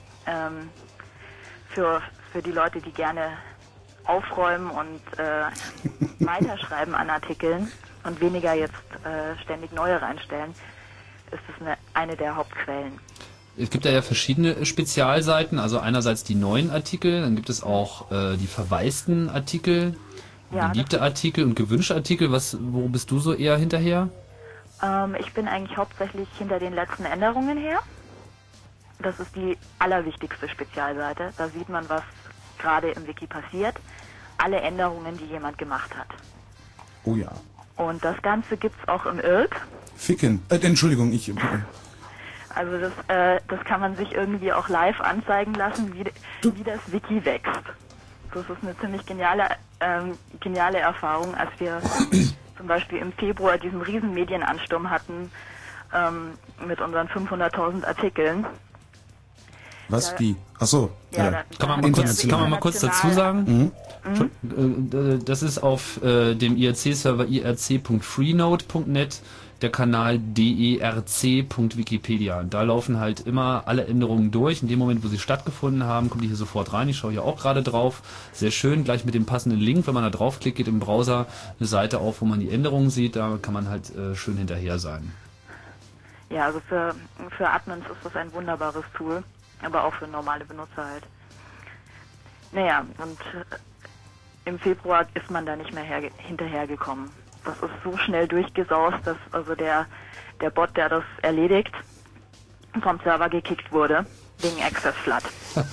für die Leute, die gerne aufräumen und weiterschreiben an Artikeln und weniger jetzt ständig neue reinstellen, ist es eine der Hauptquellen. Es gibt ja verschiedene Spezialseiten, also einerseits die neuen Artikel, dann gibt es auch die verwaisten Artikel, beliebte Artikel und gewünschte Artikel. Wo bist du so eher hinterher? Ich bin eigentlich hauptsächlich hinter den letzten Änderungen her. Das ist die allerwichtigste Spezialseite. Da sieht man, was gerade im Wiki passiert. Alle Änderungen, die jemand gemacht hat. Oh ja. Und das Ganze gibt's auch im IRC. Ficken. Entschuldigung, Also das kann man sich irgendwie auch live anzeigen lassen, wie das Wiki wächst. Das ist eine ziemlich geniale Erfahrung, als wir zum Beispiel im Februar diesen riesen Medienansturm hatten mit unseren 500.000 Artikeln. Was? Wie? Achso. Ja, kann man mal kurz dazu sagen? Mhm. Das ist auf dem IRC-Server irc.freenode.net der Kanal derc.wikipedia. Und da laufen halt immer alle Änderungen durch. In dem Moment, wo sie stattgefunden haben, kommt die hier sofort rein. Ich schaue hier auch gerade drauf. Sehr schön, gleich mit dem passenden Link. Wenn man da draufklickt, geht im Browser eine Seite auf, wo man die Änderungen sieht. Da kann man halt schön hinterher sein. Ja, also für Admins ist das ein wunderbares Tool. Aber auch für normale Benutzer halt. Naja, und im Februar ist man da nicht mehr hinterhergekommen. Das ist so schnell durchgesaust, dass also der Bot, der das erledigt, vom Server gekickt wurde, wegen Access Flood.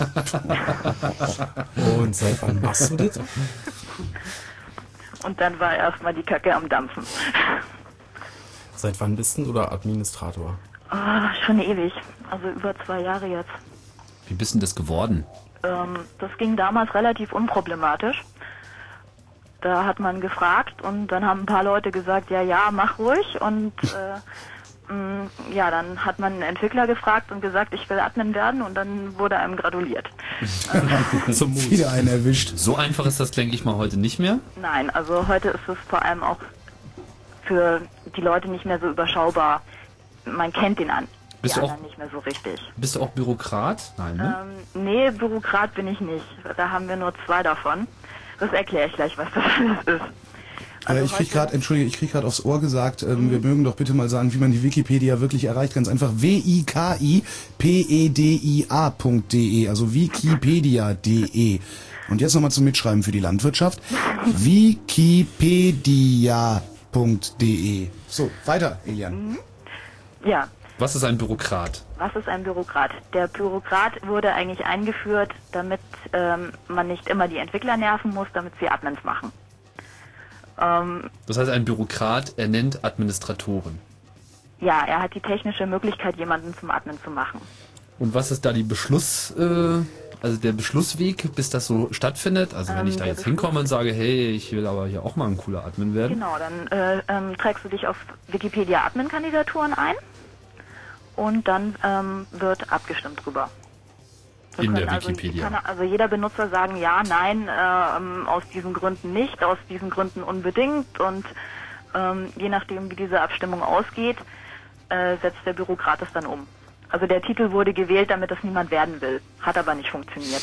Und seit wann machst du das? Und dann war erstmal die Kacke am Dampfen. Seit wann bist du oder Administrator? Schon ewig, also über 2 Jahre jetzt. Wie bist denn das geworden? Das ging damals relativ unproblematisch. Da hat man gefragt und dann haben ein paar Leute gesagt, ja, mach ruhig. Und dann hat man einen Entwickler gefragt und gesagt, ich will Admin werden und dann wurde einem gratuliert. Wieder einen erwischt. So einfach ist das, denke ich mal, heute nicht mehr? Nein, also heute ist es vor allem auch für die Leute nicht mehr so überschaubar. Man kennt den anderen nicht mehr so richtig. Bist du auch Bürokrat? Nein, ne? Nee, Bürokrat bin ich nicht. Da haben wir nur 2 davon. Das erkläre ich gleich, was das ist. Ich krieg gerade aufs Ohr gesagt, wir mögen doch bitte mal sagen, wie man die Wikipedia wirklich erreicht. Ganz einfach wikipedia.de, also wikipedia.de. Und jetzt nochmal zum Mitschreiben für die Landwirtschaft. Wikipedia.de. So, weiter, Elian. Ja. Was ist ein Bürokrat? Was ist ein Bürokrat? Der Bürokrat wurde eigentlich eingeführt, damit man nicht immer die Entwickler nerven muss, damit sie Admins machen. Das heißt, ein Bürokrat ernennt Administratoren. Ja, er hat die technische Möglichkeit, jemanden zum Admin zu machen. Und was ist da die der Beschlussweg, bis das so stattfindet? Also wenn ich da jetzt hinkomme und sage, hey, ich will aber hier auch mal ein cooler Admin werden. Genau, dann trägst du dich auf Wikipedia-Admin-Kandidaturen ein und dann wird abgestimmt drüber. In der Wikipedia. Also jeder Benutzer sagen, ja, nein, aus diesen Gründen nicht, aus diesen Gründen unbedingt und je nachdem, wie diese Abstimmung ausgeht, setzt der Bürokrat es dann um. Also der Titel wurde gewählt, damit das niemand werden will. Hat aber nicht funktioniert.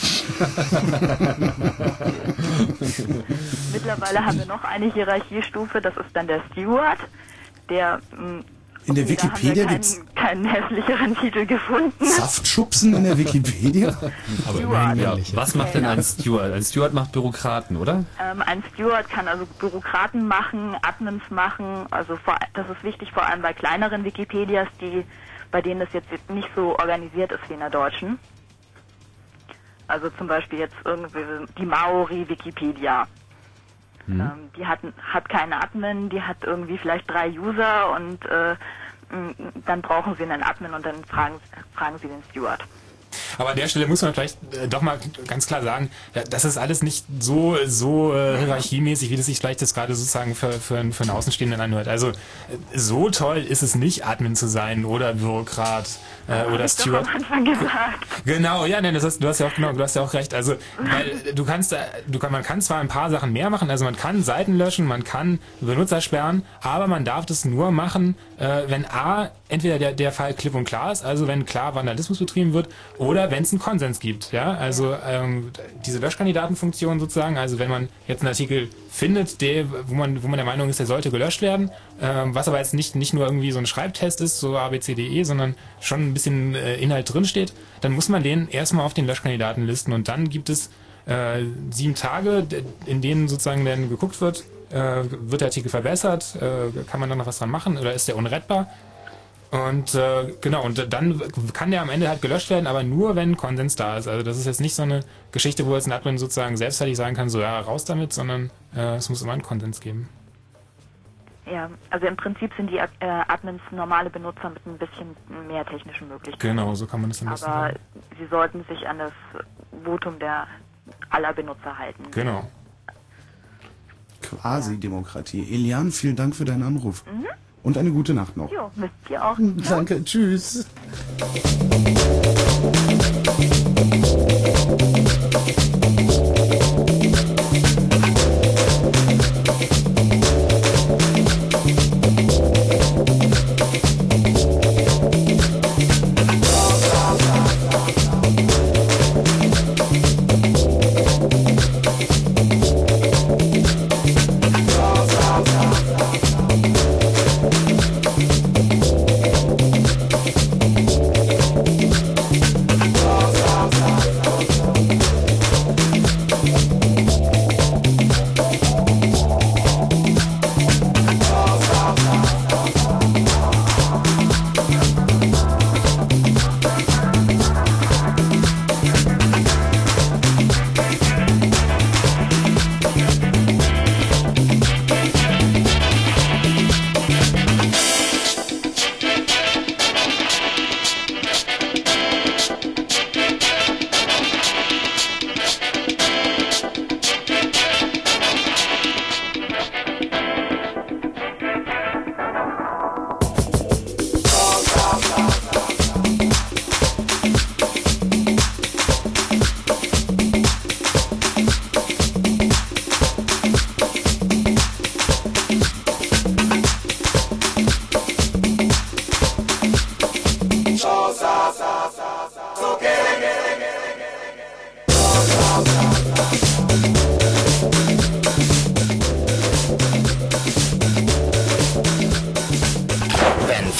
Mittlerweile haben wir noch eine Hierarchiestufe, das ist dann der Steward, der... In der Wikipedia gibt es keinen hässlicheren Titel gefunden. Saftschubsen in der Wikipedia? Aber ja, was macht denn ein Steward? Ein Steward macht Bürokraten, oder? Ein Steward kann also Bürokraten machen, Admins machen. Also das ist wichtig, vor allem bei kleineren Wikipedias, bei denen das jetzt nicht so organisiert ist wie in der deutschen. Also zum Beispiel jetzt irgendwie die Maori-Wikipedia. Die hat keine Admin, die hat irgendwie vielleicht 3 User und dann brauchen sie einen Admin und dann fragen sie den Steward. Aber an der Stelle muss man vielleicht doch mal ganz klar sagen, das ist alles nicht so hierarchiemäßig, wie das sich vielleicht jetzt gerade sozusagen für einen Außenstehenden anhört. Also so toll ist es nicht, Admin zu sein oder Bürokrat oder Steward. Am Anfang gesagt. Genau, ja, nein, du hast ja auch recht. Also weil man kann zwar ein paar Sachen mehr machen, also man kann Seiten löschen, man kann Benutzer sperren, aber man darf das nur machen, wenn entweder der Fall klipp und klar ist, also wenn klar Vandalismus betrieben wird, oder wenn es einen Konsens gibt, ja, also diese Löschkandidatenfunktion sozusagen, also wenn man jetzt einen Artikel findet, wo man der Meinung ist, der sollte gelöscht werden, was aber jetzt nicht nur irgendwie so ein Schreibtest ist, so abc.de, sondern schon ein bisschen Inhalt drin steht, dann muss man den erstmal auf den Löschkandidaten listen und dann gibt es 7 Tage, in denen sozusagen dann geguckt wird der Artikel verbessert, kann man da noch was dran machen oder ist der unrettbar? Und genau, und dann kann der am Ende halt gelöscht werden, aber nur wenn Konsens da ist. Also das ist jetzt nicht so eine Geschichte, wo jetzt ein Admin sozusagen selbstseitig sagen kann, so ja, raus damit, sondern es muss immer einen Konsens geben. Ja, also im Prinzip sind die Admins normale Benutzer mit ein bisschen mehr technischen Möglichkeiten. Genau, so kann man das ein bisschen sagen. Aber sie sollten sich an das Votum aller Benutzer halten. Genau. Quasi Demokratie. Elian, vielen Dank für deinen Anruf. Und eine gute Nacht noch. Jo, müsst ihr auch. Danke, tschüss.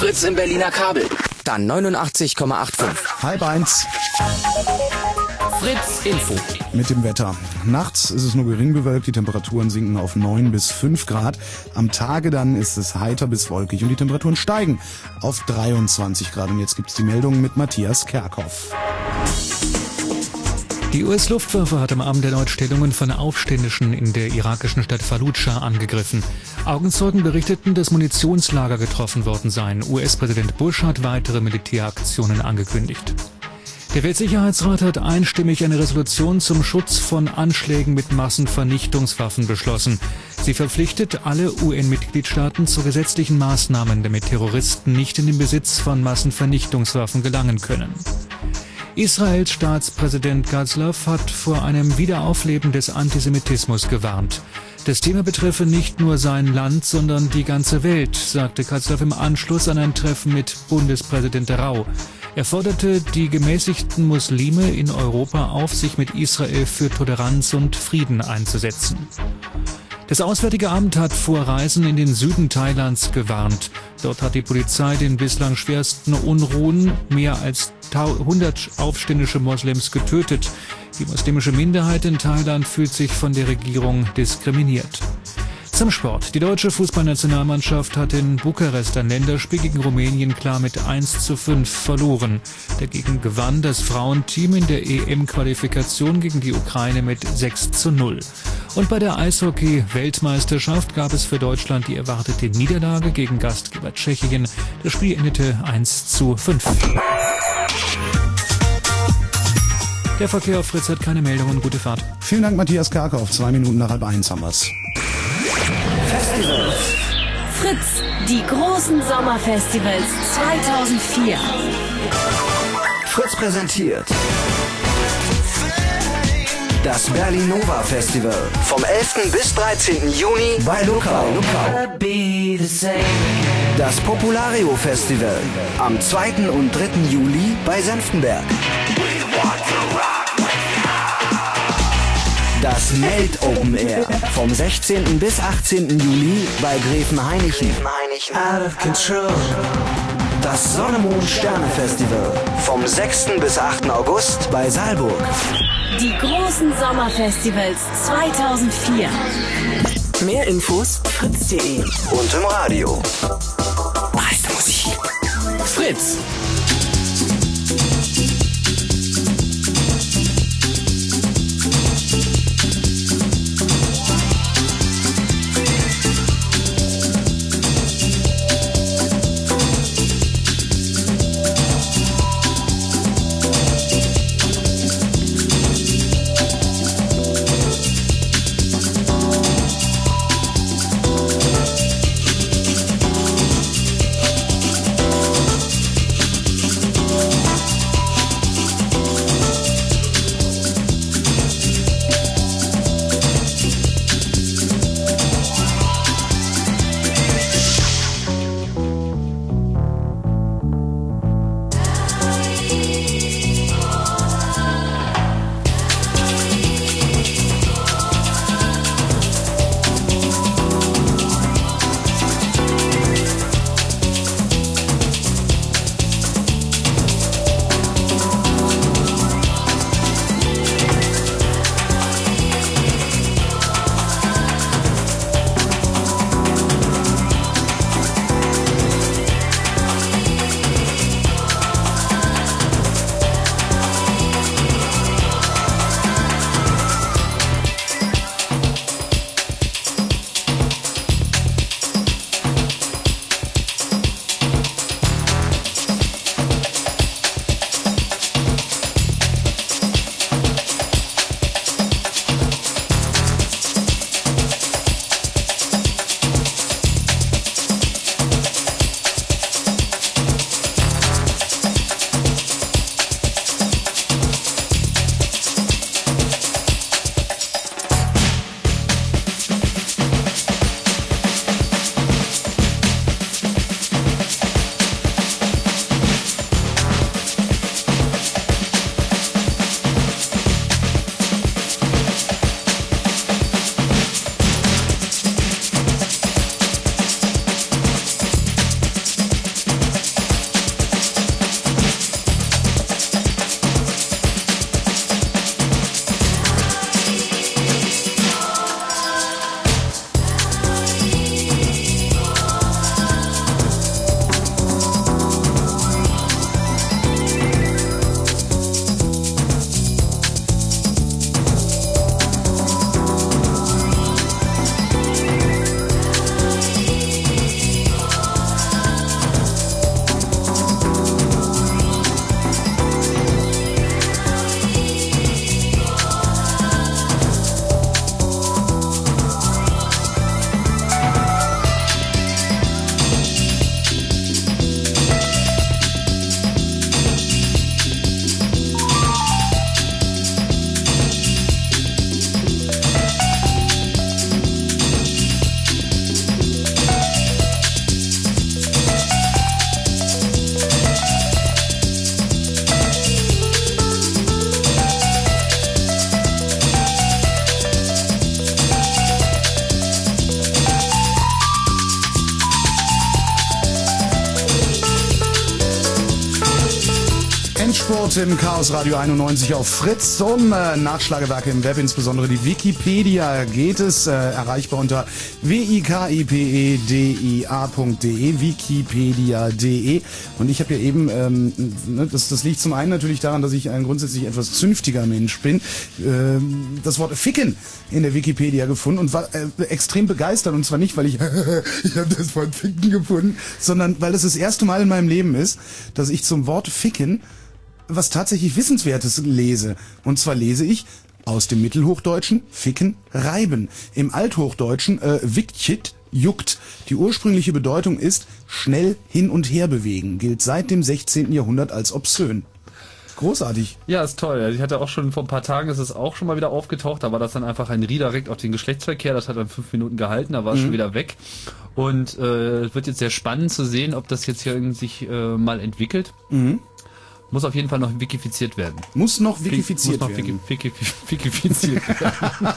Fritz im Berliner Kabel. Dann 89,85. 12:30. Fritz Info. Mit dem Wetter. Nachts ist es nur gering bewölkt, die Temperaturen sinken auf 9 bis 5 Grad. Am Tage dann ist es heiter bis wolkig und die Temperaturen steigen auf 23 Grad. Und jetzt gibt's die Meldung mit Matthias Kerkhoff. Die US-Luftwaffe hat am Abend erneut Stellungen von Aufständischen in der irakischen Stadt Fallujah angegriffen. Augenzeugen berichteten, dass Munitionslager getroffen worden seien. US-Präsident Bush hat weitere Militäraktionen angekündigt. Der Weltsicherheitsrat hat einstimmig eine Resolution zum Schutz von Anschlägen mit Massenvernichtungswaffen beschlossen. Sie verpflichtet alle UN-Mitgliedstaaten zu gesetzlichen Maßnahmen, damit Terroristen nicht in den Besitz von Massenvernichtungswaffen gelangen können. Israels Staatspräsident Gazlaf hat vor einem Wiederaufleben des Antisemitismus gewarnt. Das Thema betreffe nicht nur sein Land, sondern die ganze Welt, sagte Gazlaf im Anschluss an ein Treffen mit Bundespräsident Rau. Er forderte die gemäßigten Muslime in Europa auf, sich mit Israel für Toleranz und Frieden einzusetzen. Das Auswärtige Amt hat vor Reisen in den Süden Thailands gewarnt. Dort hat die Polizei den bislang schwersten Unruhen mehr als 100 aufständische Moslems getötet. Die muslimische Minderheit in Thailand fühlt sich von der Regierung diskriminiert. Zum Sport. Die deutsche Fußballnationalmannschaft hat in Bukarest ein Länderspiel gegen Rumänien klar mit 1:5 verloren. Dagegen gewann das Frauenteam in der EM-Qualifikation gegen die Ukraine mit 6:0. Und bei der Eishockey-Weltmeisterschaft gab es für Deutschland die erwartete Niederlage gegen Gastgeber Tschechien. Das Spiel endete 1:5. Der Verkehr auf Fritz hat keine Meldungen. Gute Fahrt. Vielen Dank, Matthias Kerkhoff. 2 Minuten nach 12:30 haben wir's. Festivals. Fritz, die großen Sommerfestivals 2004. Fritz präsentiert das Berlinova Festival vom 11. bis 13. Juni bei Luckau. Das Populario Festival am 2. und 3. Juli bei Senftenberg. Das Melt Open Air vom 16. bis 18. Juli bei Gräfenhainichen. Out of Control. Das Sonne-Mond-Sterne-Festival vom 6. bis 8. August bei Saalburg. Die großen Sommerfestivals 2004. Mehr Infos fritz.de und im Radio. Meiste Musik. Fritz. Endspurt im Chaos Radio 91 auf Fritz. Um Nachschlagewerke im Web, insbesondere die Wikipedia, geht es. Erreichbar unter wikipedia.de, wikipedia.de. Und ich habe ja eben, das liegt zum einen natürlich daran, dass ich ein grundsätzlich etwas zünftiger Mensch bin, das Wort Ficken in der Wikipedia gefunden und war extrem begeistert. Und zwar nicht, weil ich habe das Wort Ficken gefunden, sondern weil es das erste Mal in meinem Leben ist, dass ich zum Wort Ficken was tatsächlich Wissenswertes lese. Und zwar lese ich aus dem Mittelhochdeutschen Ficken, reiben. Im Althochdeutschen Wikchit, juckt. Die ursprüngliche Bedeutung ist schnell hin und her bewegen. Gilt seit dem 16. Jahrhundert als obszön. Großartig. Ja, ist toll. Ich hatte auch schon vor ein paar Tagen, ist es auch schon mal wieder aufgetaucht, da war das dann einfach ein Redirect auf den Geschlechtsverkehr, das hat dann 5 Minuten gehalten, da war es schon wieder weg. Und es wird jetzt sehr spannend zu sehen, ob das jetzt hier irgendwie sich mal entwickelt. Muss auf jeden Fall noch wikifiziert werden. Muss noch wikifiziert werden. Wikifiziert werden.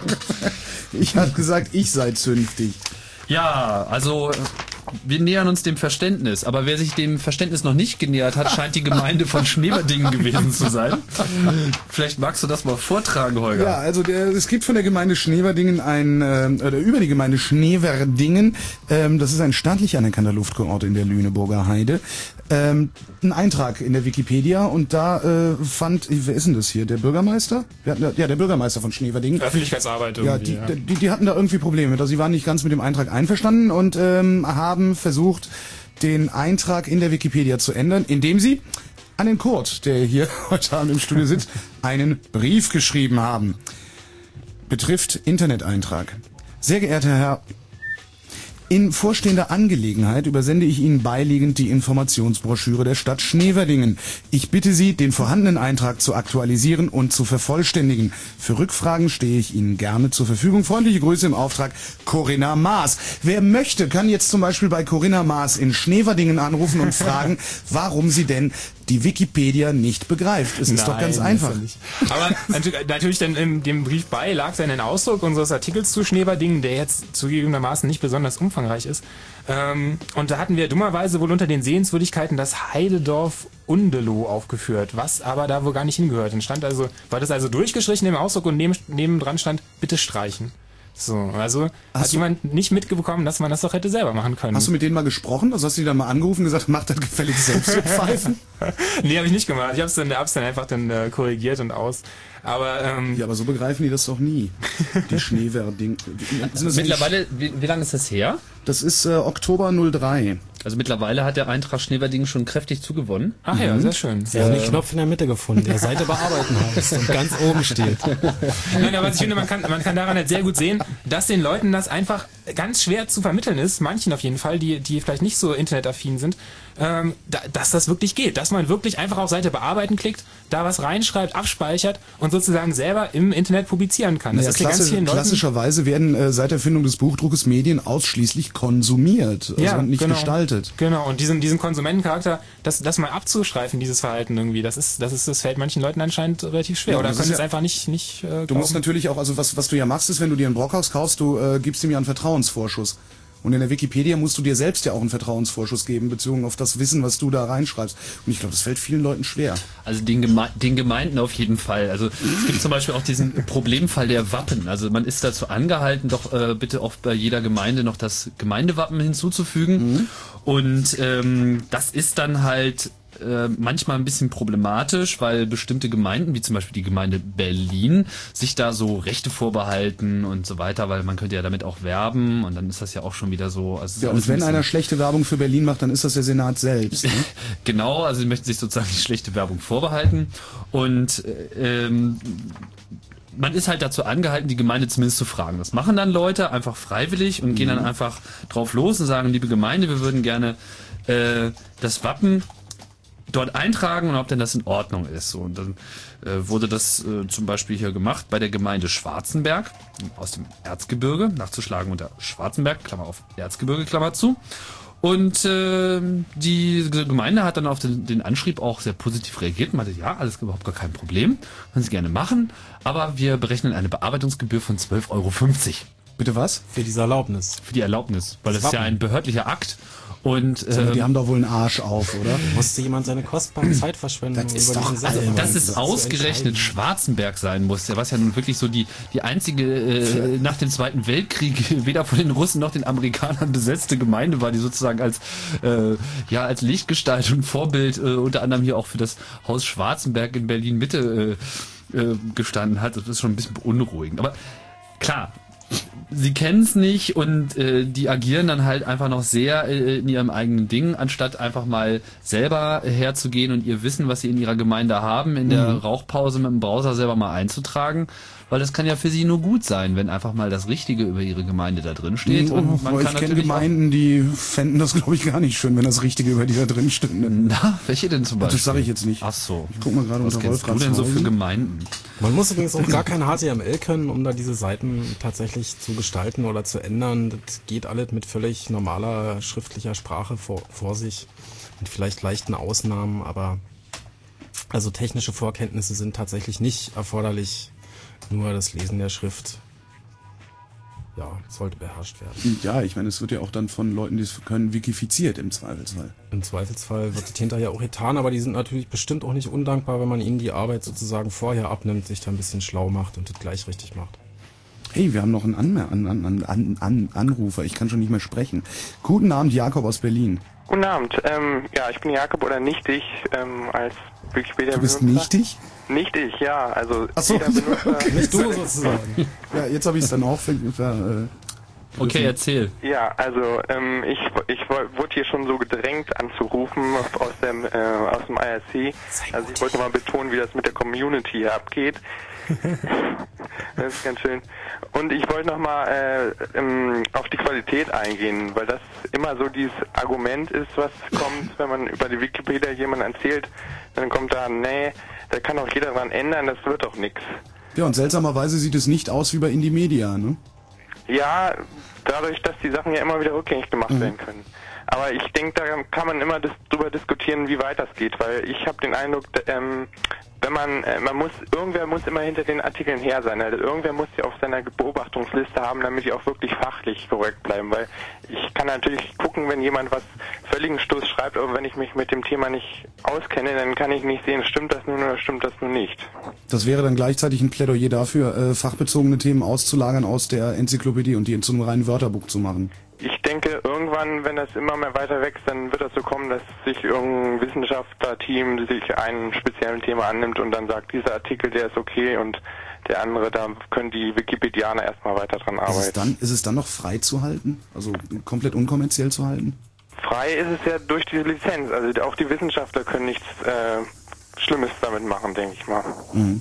Ich habe gesagt, ich sei zünftig. Ja, also wir nähern uns dem Verständnis, aber wer sich dem Verständnis noch nicht genähert hat, scheint die Gemeinde von Schneverdingen gewesen zu sein. Vielleicht magst du das mal vortragen, Holger. Ja, also es gibt von der Gemeinde Schneverdingen oder über die Gemeinde Schneverdingen, das ist ein staatlich anerkannter Luftkurort in der Lüneburger Heide, ein Eintrag in der Wikipedia und da wer ist denn das hier? Der Bürgermeister? Ja, der Bürgermeister von Schneverdingen. Öffentlichkeitsarbeit irgendwie. Ja, die hatten da irgendwie Probleme mit. Also sie waren nicht ganz mit dem Eintrag einverstanden und haben versucht, den Eintrag in der Wikipedia zu ändern, indem sie an den Kurt, der hier heute Abend im Studio sitzt, einen Brief geschrieben haben. Betrifft Interneteintrag. Sehr geehrter Herr, in vorstehender Angelegenheit übersende ich Ihnen beiliegend die Informationsbroschüre der Stadt Schneverdingen. Ich bitte Sie, den vorhandenen Eintrag zu aktualisieren und zu vervollständigen. Für Rückfragen stehe ich Ihnen gerne zur Verfügung. Freundliche Grüße im Auftrag, Corinna Maas. Wer möchte, kann jetzt zum Beispiel bei Corinna Maas in Schneverdingen anrufen und fragen, warum sie denn die Wikipedia nicht begreift. Es ist doch ganz einfach. Aber natürlich dann in dem Brief bei lag dann ein Ausdruck unseres Artikels zu Schneverdingen, der jetzt zugegebenermaßen nicht besonders umfangreich ist. Und da hatten wir dummerweise wohl unter den Sehenswürdigkeiten das Heidedorf Undeloh aufgeführt, was aber da wohl gar nicht hingehört. Dann war das also durchgestrichen im Ausdruck und nebendran stand, bitte streichen. So, also hat jemand nicht mitbekommen, dass man das doch hätte selber machen können. Hast du mit denen mal gesprochen? Also hast du die dann mal angerufen und gesagt, mach das gefälligst selbst mit Pfeifen? Nee, habe ich nicht gemacht. Ich hab's dann einfach korrigiert und aus. Aber ja, aber so begreifen die das doch nie. Die Schneeverding. Mittlerweile, wie lange ist das her? Das ist Oktober 03. Also mittlerweile hat der Eintrag Schneverdingen schon kräftig zugewonnen. Ach ja, sehr schön. Sie haben den Knopf in der Mitte gefunden, der Seite bearbeiten heißt und ganz oben steht. Nein, aber ich finde, man kann daran halt sehr gut sehen, dass den Leuten das einfach ganz schwer zu vermitteln ist, manchen auf jeden Fall, die vielleicht nicht so internetaffin sind, dass das wirklich geht, dass man wirklich einfach auf Seite bearbeiten klickt, da was reinschreibt, abspeichert und sozusagen selber im Internet publizieren kann. Das ist ganz vielen Leuten. Klassischerweise werden seit der Erfindung des Buchdruckes Medien ausschließlich konsumiert, also nicht gestaltet. Genau, und diesen Konsumentencharakter, das mal abzustreifen, dieses Verhalten irgendwie, das fällt manchen Leuten anscheinend relativ schwer. Ja, oder können es einfach nicht Du musst natürlich auch, also was du ja machst, ist, wenn du dir ein Brockhaus kaufst, du gibst ihm ja einen Vertrauensvorschuss. Und in der Wikipedia musst du dir selbst ja auch einen Vertrauensvorschuss geben, bezogen auf das Wissen, was du da reinschreibst. Und ich glaube, das fällt vielen Leuten schwer. Also den Gemeinden auf jeden Fall. Also es gibt zum Beispiel auch diesen Problemfall der Wappen. Also man ist dazu angehalten, doch bitte auch bei jeder Gemeinde noch das Gemeindewappen hinzuzufügen. Und das ist dann halt manchmal ein bisschen problematisch, weil bestimmte Gemeinden, wie zum Beispiel die Gemeinde Berlin, sich da so Rechte vorbehalten und so weiter, weil man könnte ja damit auch werben und dann ist das ja auch schon wieder so. Also ja, und wenn einer schlechte Werbung für Berlin macht, dann ist das der Senat selbst. Ne? Genau, also sie möchten sich sozusagen die schlechte Werbung vorbehalten und man ist halt dazu angehalten, die Gemeinde zumindest zu fragen. Das machen dann Leute einfach freiwillig und gehen dann einfach drauf los und sagen, liebe Gemeinde, wir würden gerne das Wappen dort eintragen und ob denn das in Ordnung ist. So, und dann wurde das zum Beispiel hier gemacht bei der Gemeinde Schwarzenberg aus dem Erzgebirge, nachzuschlagen unter Schwarzenberg, Klammer auf Erzgebirge, Klammer zu. Und die Gemeinde hat dann auf den Anschrieb auch sehr positiv reagiert und meinte, ja, alles überhaupt gar kein Problem, können Sie gerne machen, aber wir berechnen eine Bearbeitungsgebühr von 12,50 €. Bitte was? Für diese Erlaubnis. Für die Erlaubnis, weil das ist ja ein behördlicher Akt. Und die haben doch wohl einen Arsch auf, oder? Musste jemand seine kostbare Zeit verschwenden? Das ist doch dass es ausgerechnet Schwarzenberg sein musste, was ja nun wirklich so die einzige nach dem Zweiten Weltkrieg weder von den Russen noch den Amerikanern besetzte Gemeinde war, die sozusagen als Lichtgestalt und Vorbild unter anderem hier auch für das Haus Schwarzenberg in Berlin Mitte gestanden hat. Das ist schon ein bisschen beunruhigend. Aber klar, sie kennen es nicht und die agieren dann halt einfach noch sehr in ihrem eigenen Ding, anstatt einfach mal selber herzugehen und ihr Wissen, was sie in ihrer Gemeinde haben, in der Rauchpause mit dem Browser selber mal einzutragen. Weil das kann ja für sie nur gut sein, wenn einfach mal das Richtige über ihre Gemeinde da drin steht. Und man kann ich kenne Gemeinden, die fänden das, glaube ich, gar nicht schön, wenn das Richtige über die da drin stünde. Na, welche denn zum Beispiel? Das sage ich jetzt nicht. Ach so. Ich guck mal gerade unter Was kennst du denn so für Gemeinden? Man muss übrigens auch gar kein HTML können, um da diese Seiten tatsächlich zu gestalten oder zu ändern. Das geht alles mit völlig normaler schriftlicher Sprache vor sich. Mit vielleicht leichten Ausnahmen, aber also technische Vorkenntnisse sind tatsächlich nicht erforderlich. Nur das Lesen der Schrift, ja, sollte beherrscht werden. Ja, ich meine, es wird ja auch dann von Leuten, die es können, wikifiziert im Zweifelsfall. Im Zweifelsfall wird es hinterher auch getan, aber die sind natürlich bestimmt auch nicht undankbar, wenn man ihnen die Arbeit sozusagen vorher abnimmt, sich da ein bisschen schlau macht und das gleich richtig macht. Hey, wir haben noch einen Anrufer, ich kann schon nicht mehr sprechen. Guten Abend, Jakob aus Berlin. Guten Abend, ich bin Jakob oder nicht ich, als Wikipedia-Benutzer. Du bist nichtig? Nicht ich, ja, also ach so, jeder Benutzer... nicht du sozusagen. Ja, jetzt habe ich es dann auch... Okay, erzähl. Ja, also ich wurde hier schon so gedrängt anzurufen aus dem IRC. Also ich wollte mal betonen, wie das mit der Community hier abgeht. Das ist ganz schön. Und ich wollte nochmal auf die Qualität eingehen, weil das immer so dieses Argument ist, was kommt, wenn man über die Wikipedia jemandem erzählt, dann kommt da, nee, da kann auch jeder dran ändern, das wird doch nichts. Ja, und seltsamerweise sieht es nicht aus wie bei Indymedia, ne? Ja, dadurch, dass die Sachen ja immer wieder rückgängig gemacht werden können. Aber ich denke, da kann man immer drüber diskutieren, wie weit das geht, weil ich habe den Eindruck, wenn irgendwer muss immer hinter den Artikeln her sein. Also irgendwer muss sie auf seiner Beobachtungsliste haben, damit die auch wirklich fachlich korrekt bleiben. Weil ich kann natürlich gucken, wenn jemand was völligen Stoß schreibt, aber wenn ich mich mit dem Thema nicht auskenne, dann kann ich nicht sehen, stimmt das nun oder stimmt das nun nicht. Das wäre dann gleichzeitig ein Plädoyer dafür, fachbezogene Themen auszulagern aus der Enzyklopädie und die zu einem reinen Wörterbuch zu machen. Ich denke, irgendwann, wenn das immer mehr weiter wächst, dann wird das so kommen, dass sich irgendein Wissenschaftlerteam sich einem speziellen Thema annimmt und dann sagt, dieser Artikel, der ist okay und der andere, da können die Wikipedianer erstmal weiter dran arbeiten. Ist es dann noch frei zu halten? Also komplett unkommerziell zu halten? Frei ist es ja durch die Lizenz. Also auch die Wissenschaftler können nichts Schlimmes damit machen, denke ich mal. Mhm.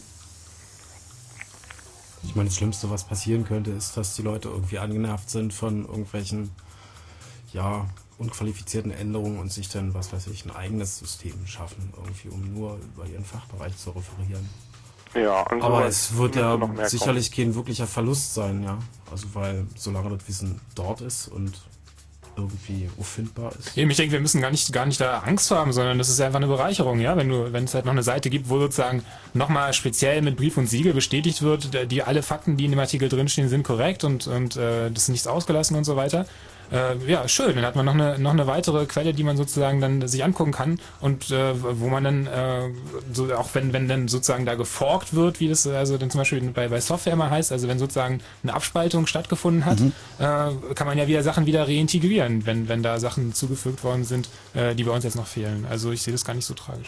Ich meine, das Schlimmste, was passieren könnte, ist, dass die Leute irgendwie angenervt sind von irgendwelchen, unqualifizierten Änderungen und sich dann, was weiß ich, ein eigenes System schaffen, irgendwie, um nur über ihren Fachbereich zu referieren. Ja, und aber es wird ja sicherlich kein wirklicher Verlust sein, ja. Also, weil, solange das Wissen dort ist und irgendwie auffindbar ist. Ich denke, wir müssen gar nicht da Angst vor haben, sondern das ist einfach eine Bereicherung, ja, wenn es halt noch eine Seite gibt, wo sozusagen nochmal speziell mit Brief und Siegel bestätigt wird, die alle Fakten, die in dem Artikel drinstehen, sind korrekt und das ist nichts ausgelassen und so weiter. Ja, schön, dann hat man noch eine weitere Quelle, die man sozusagen dann sich angucken kann und wo man dann, auch wenn dann sozusagen da geforkt wird, wie das also dann zum Beispiel bei Software immer heißt, also wenn sozusagen eine Abspaltung stattgefunden hat, kann man ja wieder Sachen wieder reintegrieren, wenn da Sachen zugefügt worden sind, die bei uns jetzt noch fehlen. Also ich sehe das gar nicht so tragisch.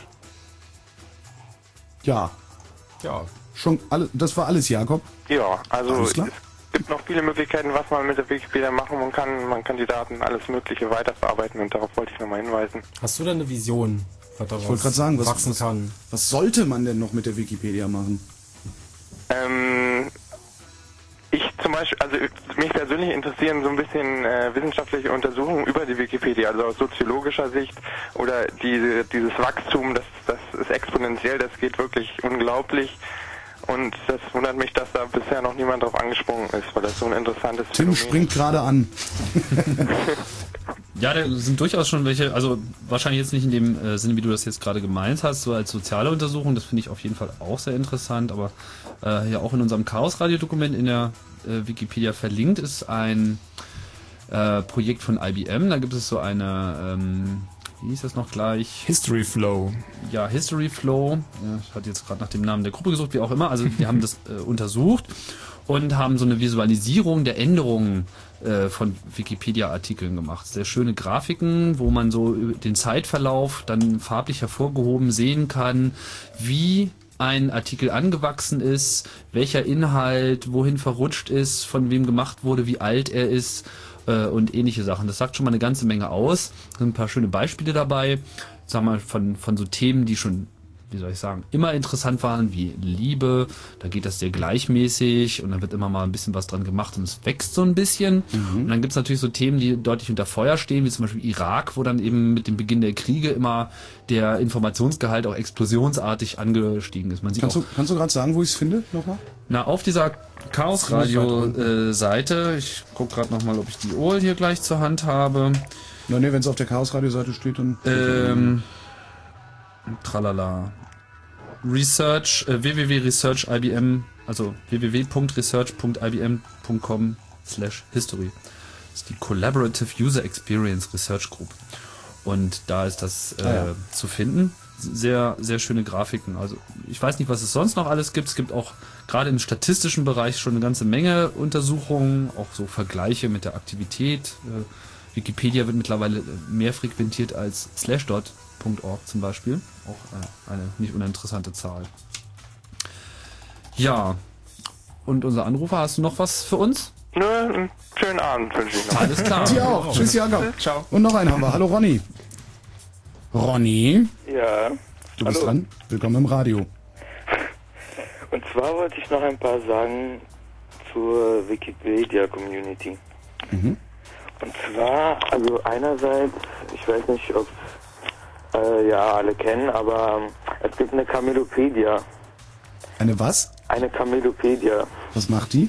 Ja. Schon alles, das war alles, Jakob? Ja, also es gibt noch viele Möglichkeiten, was man mit der Wikipedia machen kann. Man kann die Daten, alles Mögliche weiterverarbeiten und darauf wollte ich nochmal hinweisen. Hast du denn eine Vision, was daraus ich wollte gerade sagen, wachsen kann? Was sollte man denn noch mit der Wikipedia machen? Ich zum Beispiel, also mich persönlich interessieren so ein bisschen wissenschaftliche Untersuchungen über die Wikipedia, also aus soziologischer Sicht oder dieses Wachstum, das ist exponentiell, das geht wirklich unglaublich. Und das wundert mich, dass da bisher noch niemand drauf angesprungen ist, weil das so ein interessantes Tim Phänomen springt gerade an. Ja, da sind durchaus schon welche, also wahrscheinlich jetzt nicht in dem Sinne, wie du das jetzt gerade gemeint hast, so als soziale Untersuchung, das finde ich auf jeden Fall auch sehr interessant, aber ja auch in unserem Chaos-Radio-Dokument in der Wikipedia verlinkt ist ein Projekt von IBM, da gibt es so eine, wie hieß das noch gleich? History Flow. Ja, History Flow, ja, ich hatte jetzt gerade nach dem Namen der Gruppe gesucht, wie auch immer, also die haben das untersucht und haben so eine Visualisierung der Änderungen von Wikipedia-Artikeln gemacht. Sehr schöne Grafiken, wo man so den Zeitverlauf dann farblich hervorgehoben sehen kann, wie ein Artikel angewachsen ist, welcher Inhalt wohin verrutscht ist, von wem gemacht wurde, wie alt er ist und ähnliche Sachen. Das sagt schon mal eine ganze Menge aus. Da sind ein paar schöne Beispiele dabei, sagen wir mal von so Themen, die schon, wie soll ich sagen, immer interessant waren, wie Liebe. Da geht das sehr gleichmäßig und dann wird immer mal ein bisschen was dran gemacht und es wächst so ein bisschen. Und dann gibt es natürlich so Themen, die deutlich unter Feuer stehen, wie zum Beispiel Irak, wo dann eben mit dem Beginn der Kriege immer der Informationsgehalt auch explosionsartig angestiegen ist. Man sieht kannst du gerade sagen, wo ich es finde nochmal? Na, auf dieser Chaos-Radio-Seite, ich gucke gerade nochmal, ob ich die URL hier gleich zur Hand habe. Na ne, wenn es auf der Chaos-Radio-Seite steht, dann... Tralala. Research, www.research.ibm, also www.research.ibm.com/history. Das ist die Collaborative User Experience Research Group. Und da ist das zu finden. Sehr, sehr schöne Grafiken. Also ich weiß nicht, was es sonst noch alles gibt. Es gibt auch gerade im statistischen Bereich schon eine ganze Menge Untersuchungen, auch so Vergleiche mit der Aktivität. Wikipedia wird mittlerweile mehr frequentiert als Slashdot. .org zum Beispiel. Auch eine nicht uninteressante Zahl. Ja. Und unser Anrufer, hast du noch was für uns? Nö, einen schönen Abend wünsche ich noch. Alles klar. Dir auch. Tschüss, Jakob. Ciao. Und noch einen haben wir. Hallo, Ronny. Ronny? Ja. Du bist dran. Willkommen im Radio. Und zwar wollte ich noch ein paar sagen zur Wikipedia-Community. Mhm. Und zwar, also einerseits, ich weiß nicht, ob alle kennen, aber es gibt eine Camelopedia. Eine was? Eine Camelopedia. Was macht die?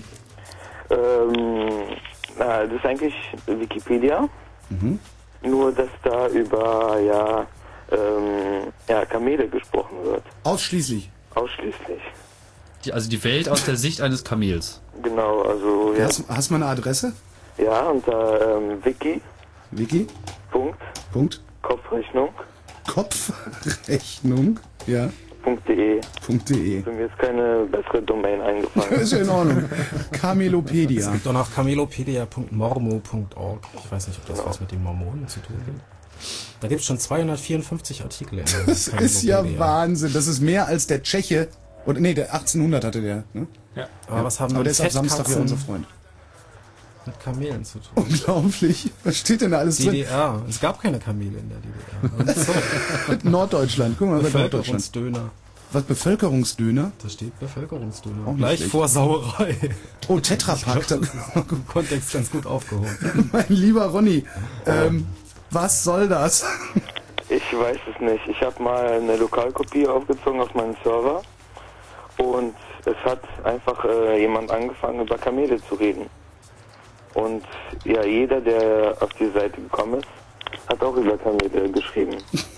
Das ist eigentlich Wikipedia, nur dass da über Kamele gesprochen wird. Ausschließlich? Ausschließlich. Also die Welt aus der Sicht eines Kamels. Genau, also ja. Hast du mal eine Adresse? Ja, unter Wiki. Wiki? Punkt. Kopfrechnung. Kopfrechnung, ja. .de. .de. Mir ist keine bessere Domain eingefallen. Ist ja in Ordnung. Camelopedia. Es gibt auch noch camelopedia.mormo.org. Ich weiß nicht, ob das was mit den Mormonen zu tun hat. Da gibt es schon 254 Artikel. Das ist ja Wahnsinn. Das ist mehr als der Tscheche. Und nee, der 1800 hatte der. Ne? Ja. Aber was haben der ist ab Fettkatzen Samstag ja unser Freund. mit Kamelen zu tun? Unglaublich. Was steht denn da alles drin? DDR. Es gab keine Kamele in der DDR. Und so. Norddeutschland. Guck mal, Bevölkerungsdöner. Was, Bevölkerungsdöner? Da steht Bevölkerungsdöner. Auch gleich schlecht. vor Sauerei. Oh, Tetrapack. Ich glaub, das ist im Kontext ganz gut aufgehoben. Mein lieber Ronny, was soll das? Ich weiß es nicht. Ich habe mal eine Lokalkopie aufgezogen auf meinen Server und es hat einfach jemand angefangen, über Kamele zu reden. Und ja, jeder, der auf die Seite gekommen ist, hat auch über Kamele geschrieben.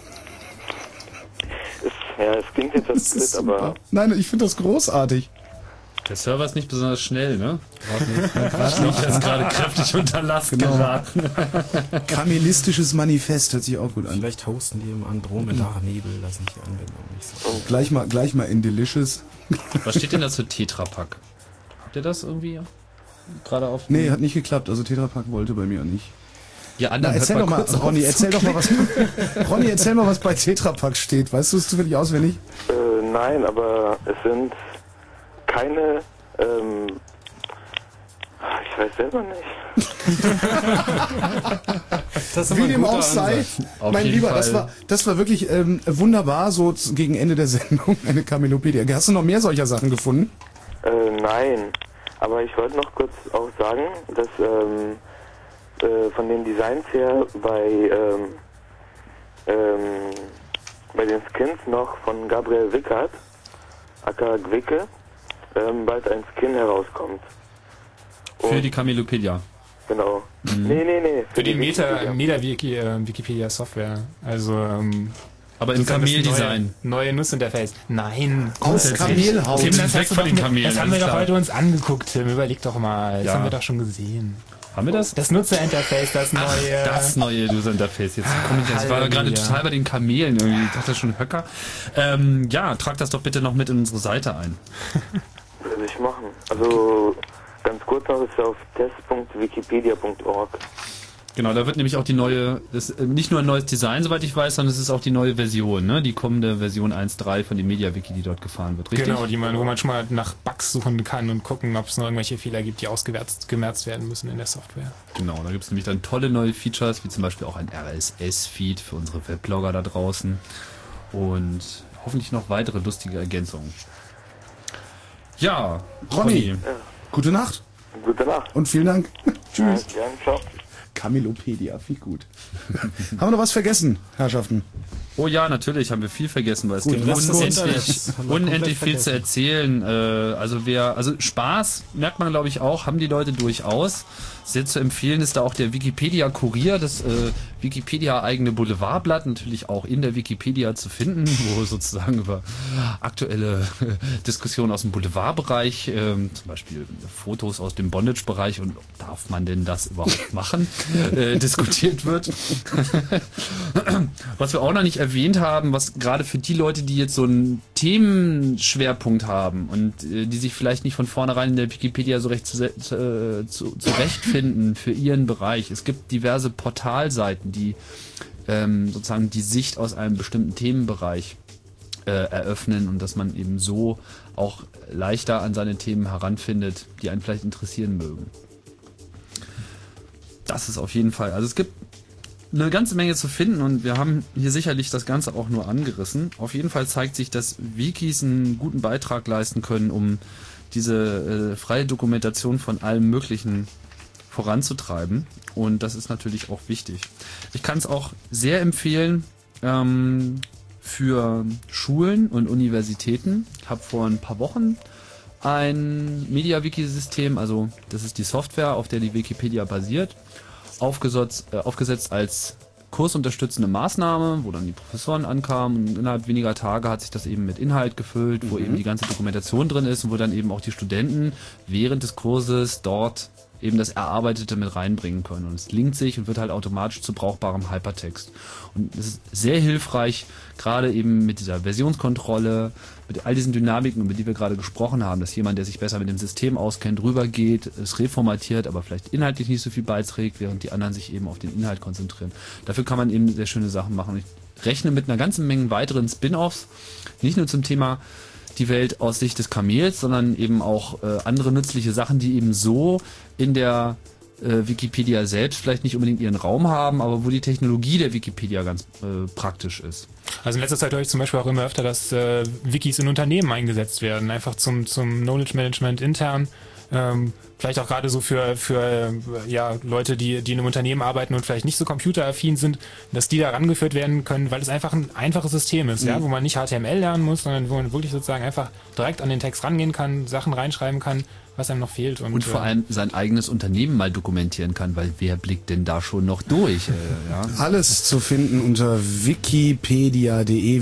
Es klingt jetzt etwas blöd, aber... Nein, ich finde das großartig. Der Server ist nicht besonders schnell, ne? Ich liege jetzt gerade kräftig unter Last geraten. Kamelistisches Manifest hört sich auch gut an. Vielleicht hosten die im Andromeda-Nebel, da sind die Anwendungen nicht so. Gleich mal in Delicious. Was steht denn da zu Tetrapack? Habt ihr das irgendwie gerade auf? Nee, hat nicht geklappt. Also Tetrapack wollte bei mir nicht. Ja, Na, erzähl doch mal, Ronny, erzähl doch mal was. Ronny, erzähl mal, was bei Tetrapack steht. Weißt du es zufällig auswendig? Nein, aber es sind keine, ich weiß selber nicht. Wie dem auch sei, mein Lieber, das war wirklich wunderbar, so gegen Ende der Sendung, eine Camelopedia. Hast du noch mehr solcher Sachen gefunden? Nein, aber ich wollte noch kurz auch sagen, dass von den Designs her bei den Skins noch von Gabriel Wickert, aka Gwicke, bald ein Skin herauskommt. Für die Camelopedia. genau. Nee. Für die Wikipedia-Software. Also, aber im Kamel-Design. Neue Nussinterface. Nein. Aus Kamelhaut. Tim, das weg von den Kamelen. Das haben wir doch heute uns angeguckt, Tim. Überleg doch mal. Das haben wir doch schon gesehen. Haben wir das? Das Nutzerinterface, das neue. Das neue User-Interface. Jetzt komme ich, ich war gerade total bei den Kamelen irgendwie. Ich dachte schon Höcker. Ja, trag das doch bitte noch mit in unsere Seite ein. Würde ich machen. Also, ganz kurz noch, ist auf test.wikipedia.org. Genau, da wird nämlich auch die neue, nicht nur ein neues Design, soweit ich weiß, sondern es ist auch die neue Version, ne? Die kommende Version 1.3 von dem MediaWiki, die dort gefahren wird, richtig? Genau, wo man schon mal nach Bugs suchen kann und gucken, ob es noch irgendwelche Fehler gibt, die gemerzt werden müssen in der Software. Genau, da gibt es nämlich dann tolle neue Features, wie zum Beispiel auch ein RSS-Feed für unsere Webblogger da draußen und hoffentlich noch weitere lustige Ergänzungen. Ja, Ronny, gute Nacht. Gute Nacht. Und vielen Dank. Tschüss. Ja, ciao. Camelopedia, wie gut. Haben wir noch was vergessen, Herrschaften? Oh ja, natürlich haben wir viel vergessen, weil es Gut, gibt unendlich viel zu erzählen. Also Spaß merkt man, glaube ich, auch, haben die Leute durchaus. Sehr zu empfehlen ist da auch der Wikipedia-Kurier, das Wikipedia-eigene Boulevardblatt, natürlich auch in der Wikipedia zu finden, wo sozusagen über aktuelle Diskussionen aus dem Boulevardbereich, zum Beispiel Fotos aus dem Bondage-Bereich und darf man denn das überhaupt machen, diskutiert wird. Was wir auch noch nicht erwähnt haben, was gerade für die Leute, die jetzt so Themenschwerpunkt haben und die sich vielleicht nicht von vornherein in der Wikipedia so recht zurechtfinden für ihren Bereich. Es gibt diverse Portalseiten, die sozusagen die Sicht aus einem bestimmten Themenbereich eröffnen und dass man eben so auch leichter an seine Themen heranfindet, die einen vielleicht interessieren mögen. Das ist auf jeden Fall. Also es gibt eine ganze Menge zu finden und wir haben hier sicherlich das Ganze auch nur angerissen. Auf jeden Fall zeigt sich, dass Wikis einen guten Beitrag leisten können, um diese freie Dokumentation von allem Möglichen voranzutreiben und das ist natürlich auch wichtig. Ich kann es auch sehr empfehlen für Schulen und Universitäten. Ich habe vor ein paar Wochen ein MediaWiki-System, also das ist die Software, auf der die Wikipedia basiert, aufgesetzt als kursunterstützende Maßnahme, wo dann die Professoren ankamen und innerhalb weniger Tage hat sich das eben mit Inhalt gefüllt, wo eben die ganze Dokumentation drin ist und wo dann eben auch die Studenten während des Kurses dort eben das Erarbeitete mit reinbringen können. Und es linkt sich und wird halt automatisch zu brauchbarem Hypertext. Und es ist sehr hilfreich, gerade eben mit dieser Versionskontrolle, mit all diesen Dynamiken, über die wir gerade gesprochen haben, dass jemand, der sich besser mit dem System auskennt, rübergeht, es reformatiert, aber vielleicht inhaltlich nicht so viel beiträgt, während die anderen sich eben auf den Inhalt konzentrieren. Dafür kann man eben sehr schöne Sachen machen. Ich rechne mit einer ganzen Menge weiteren Spin-offs, nicht nur zum Thema die Welt aus Sicht des Kamels, sondern eben auch andere nützliche Sachen, die eben so in der Wikipedia selbst vielleicht nicht unbedingt ihren Raum haben, aber wo die Technologie der Wikipedia ganz praktisch ist. Also in letzter Zeit höre ich zum Beispiel auch immer öfter, dass Wikis in Unternehmen eingesetzt werden, einfach zum Knowledge Management intern. Vielleicht auch gerade so für Leute, die in einem Unternehmen arbeiten und vielleicht nicht so computeraffin sind, dass die da rangeführt werden können, weil es einfach ein einfaches System ist, ja, wo man nicht HTML lernen muss, sondern wo man wirklich sozusagen einfach direkt an den Text rangehen kann, Sachen reinschreiben kann, was einem noch fehlt. Und vor allem sein eigenes Unternehmen mal dokumentieren kann, weil wer blickt denn da schon noch durch? Ja? Alles zu finden unter wikipedia.de,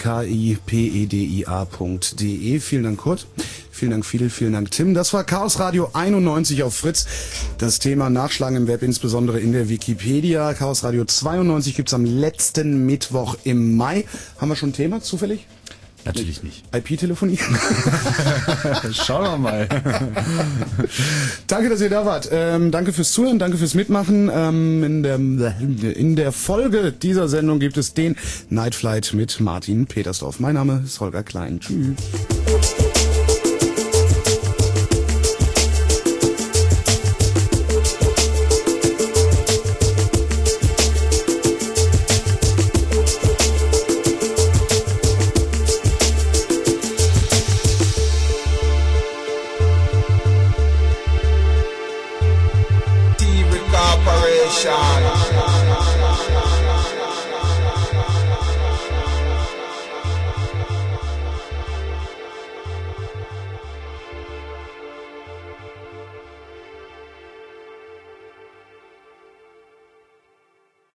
wikipedia.de. Vielen Dank, Kurt. Vielen Dank, Fidel. Vielen Dank, Tim. Das war Chaos Radio 91 auf Fritz. Das Thema Nachschlagen im Web, insbesondere in der Wikipedia. Chaos Radio 92 gibt's am letzten Mittwoch im Mai. Haben wir schon ein Thema zufällig? Natürlich nicht. IP-Telefonie? Schauen wir mal. Danke, dass ihr da wart. Danke fürs Zuhören, danke fürs Mitmachen. In der Folge dieser Sendung gibt es den Night Flight mit Martin Petersdorf. Mein Name ist Holger Klein. Tschüss.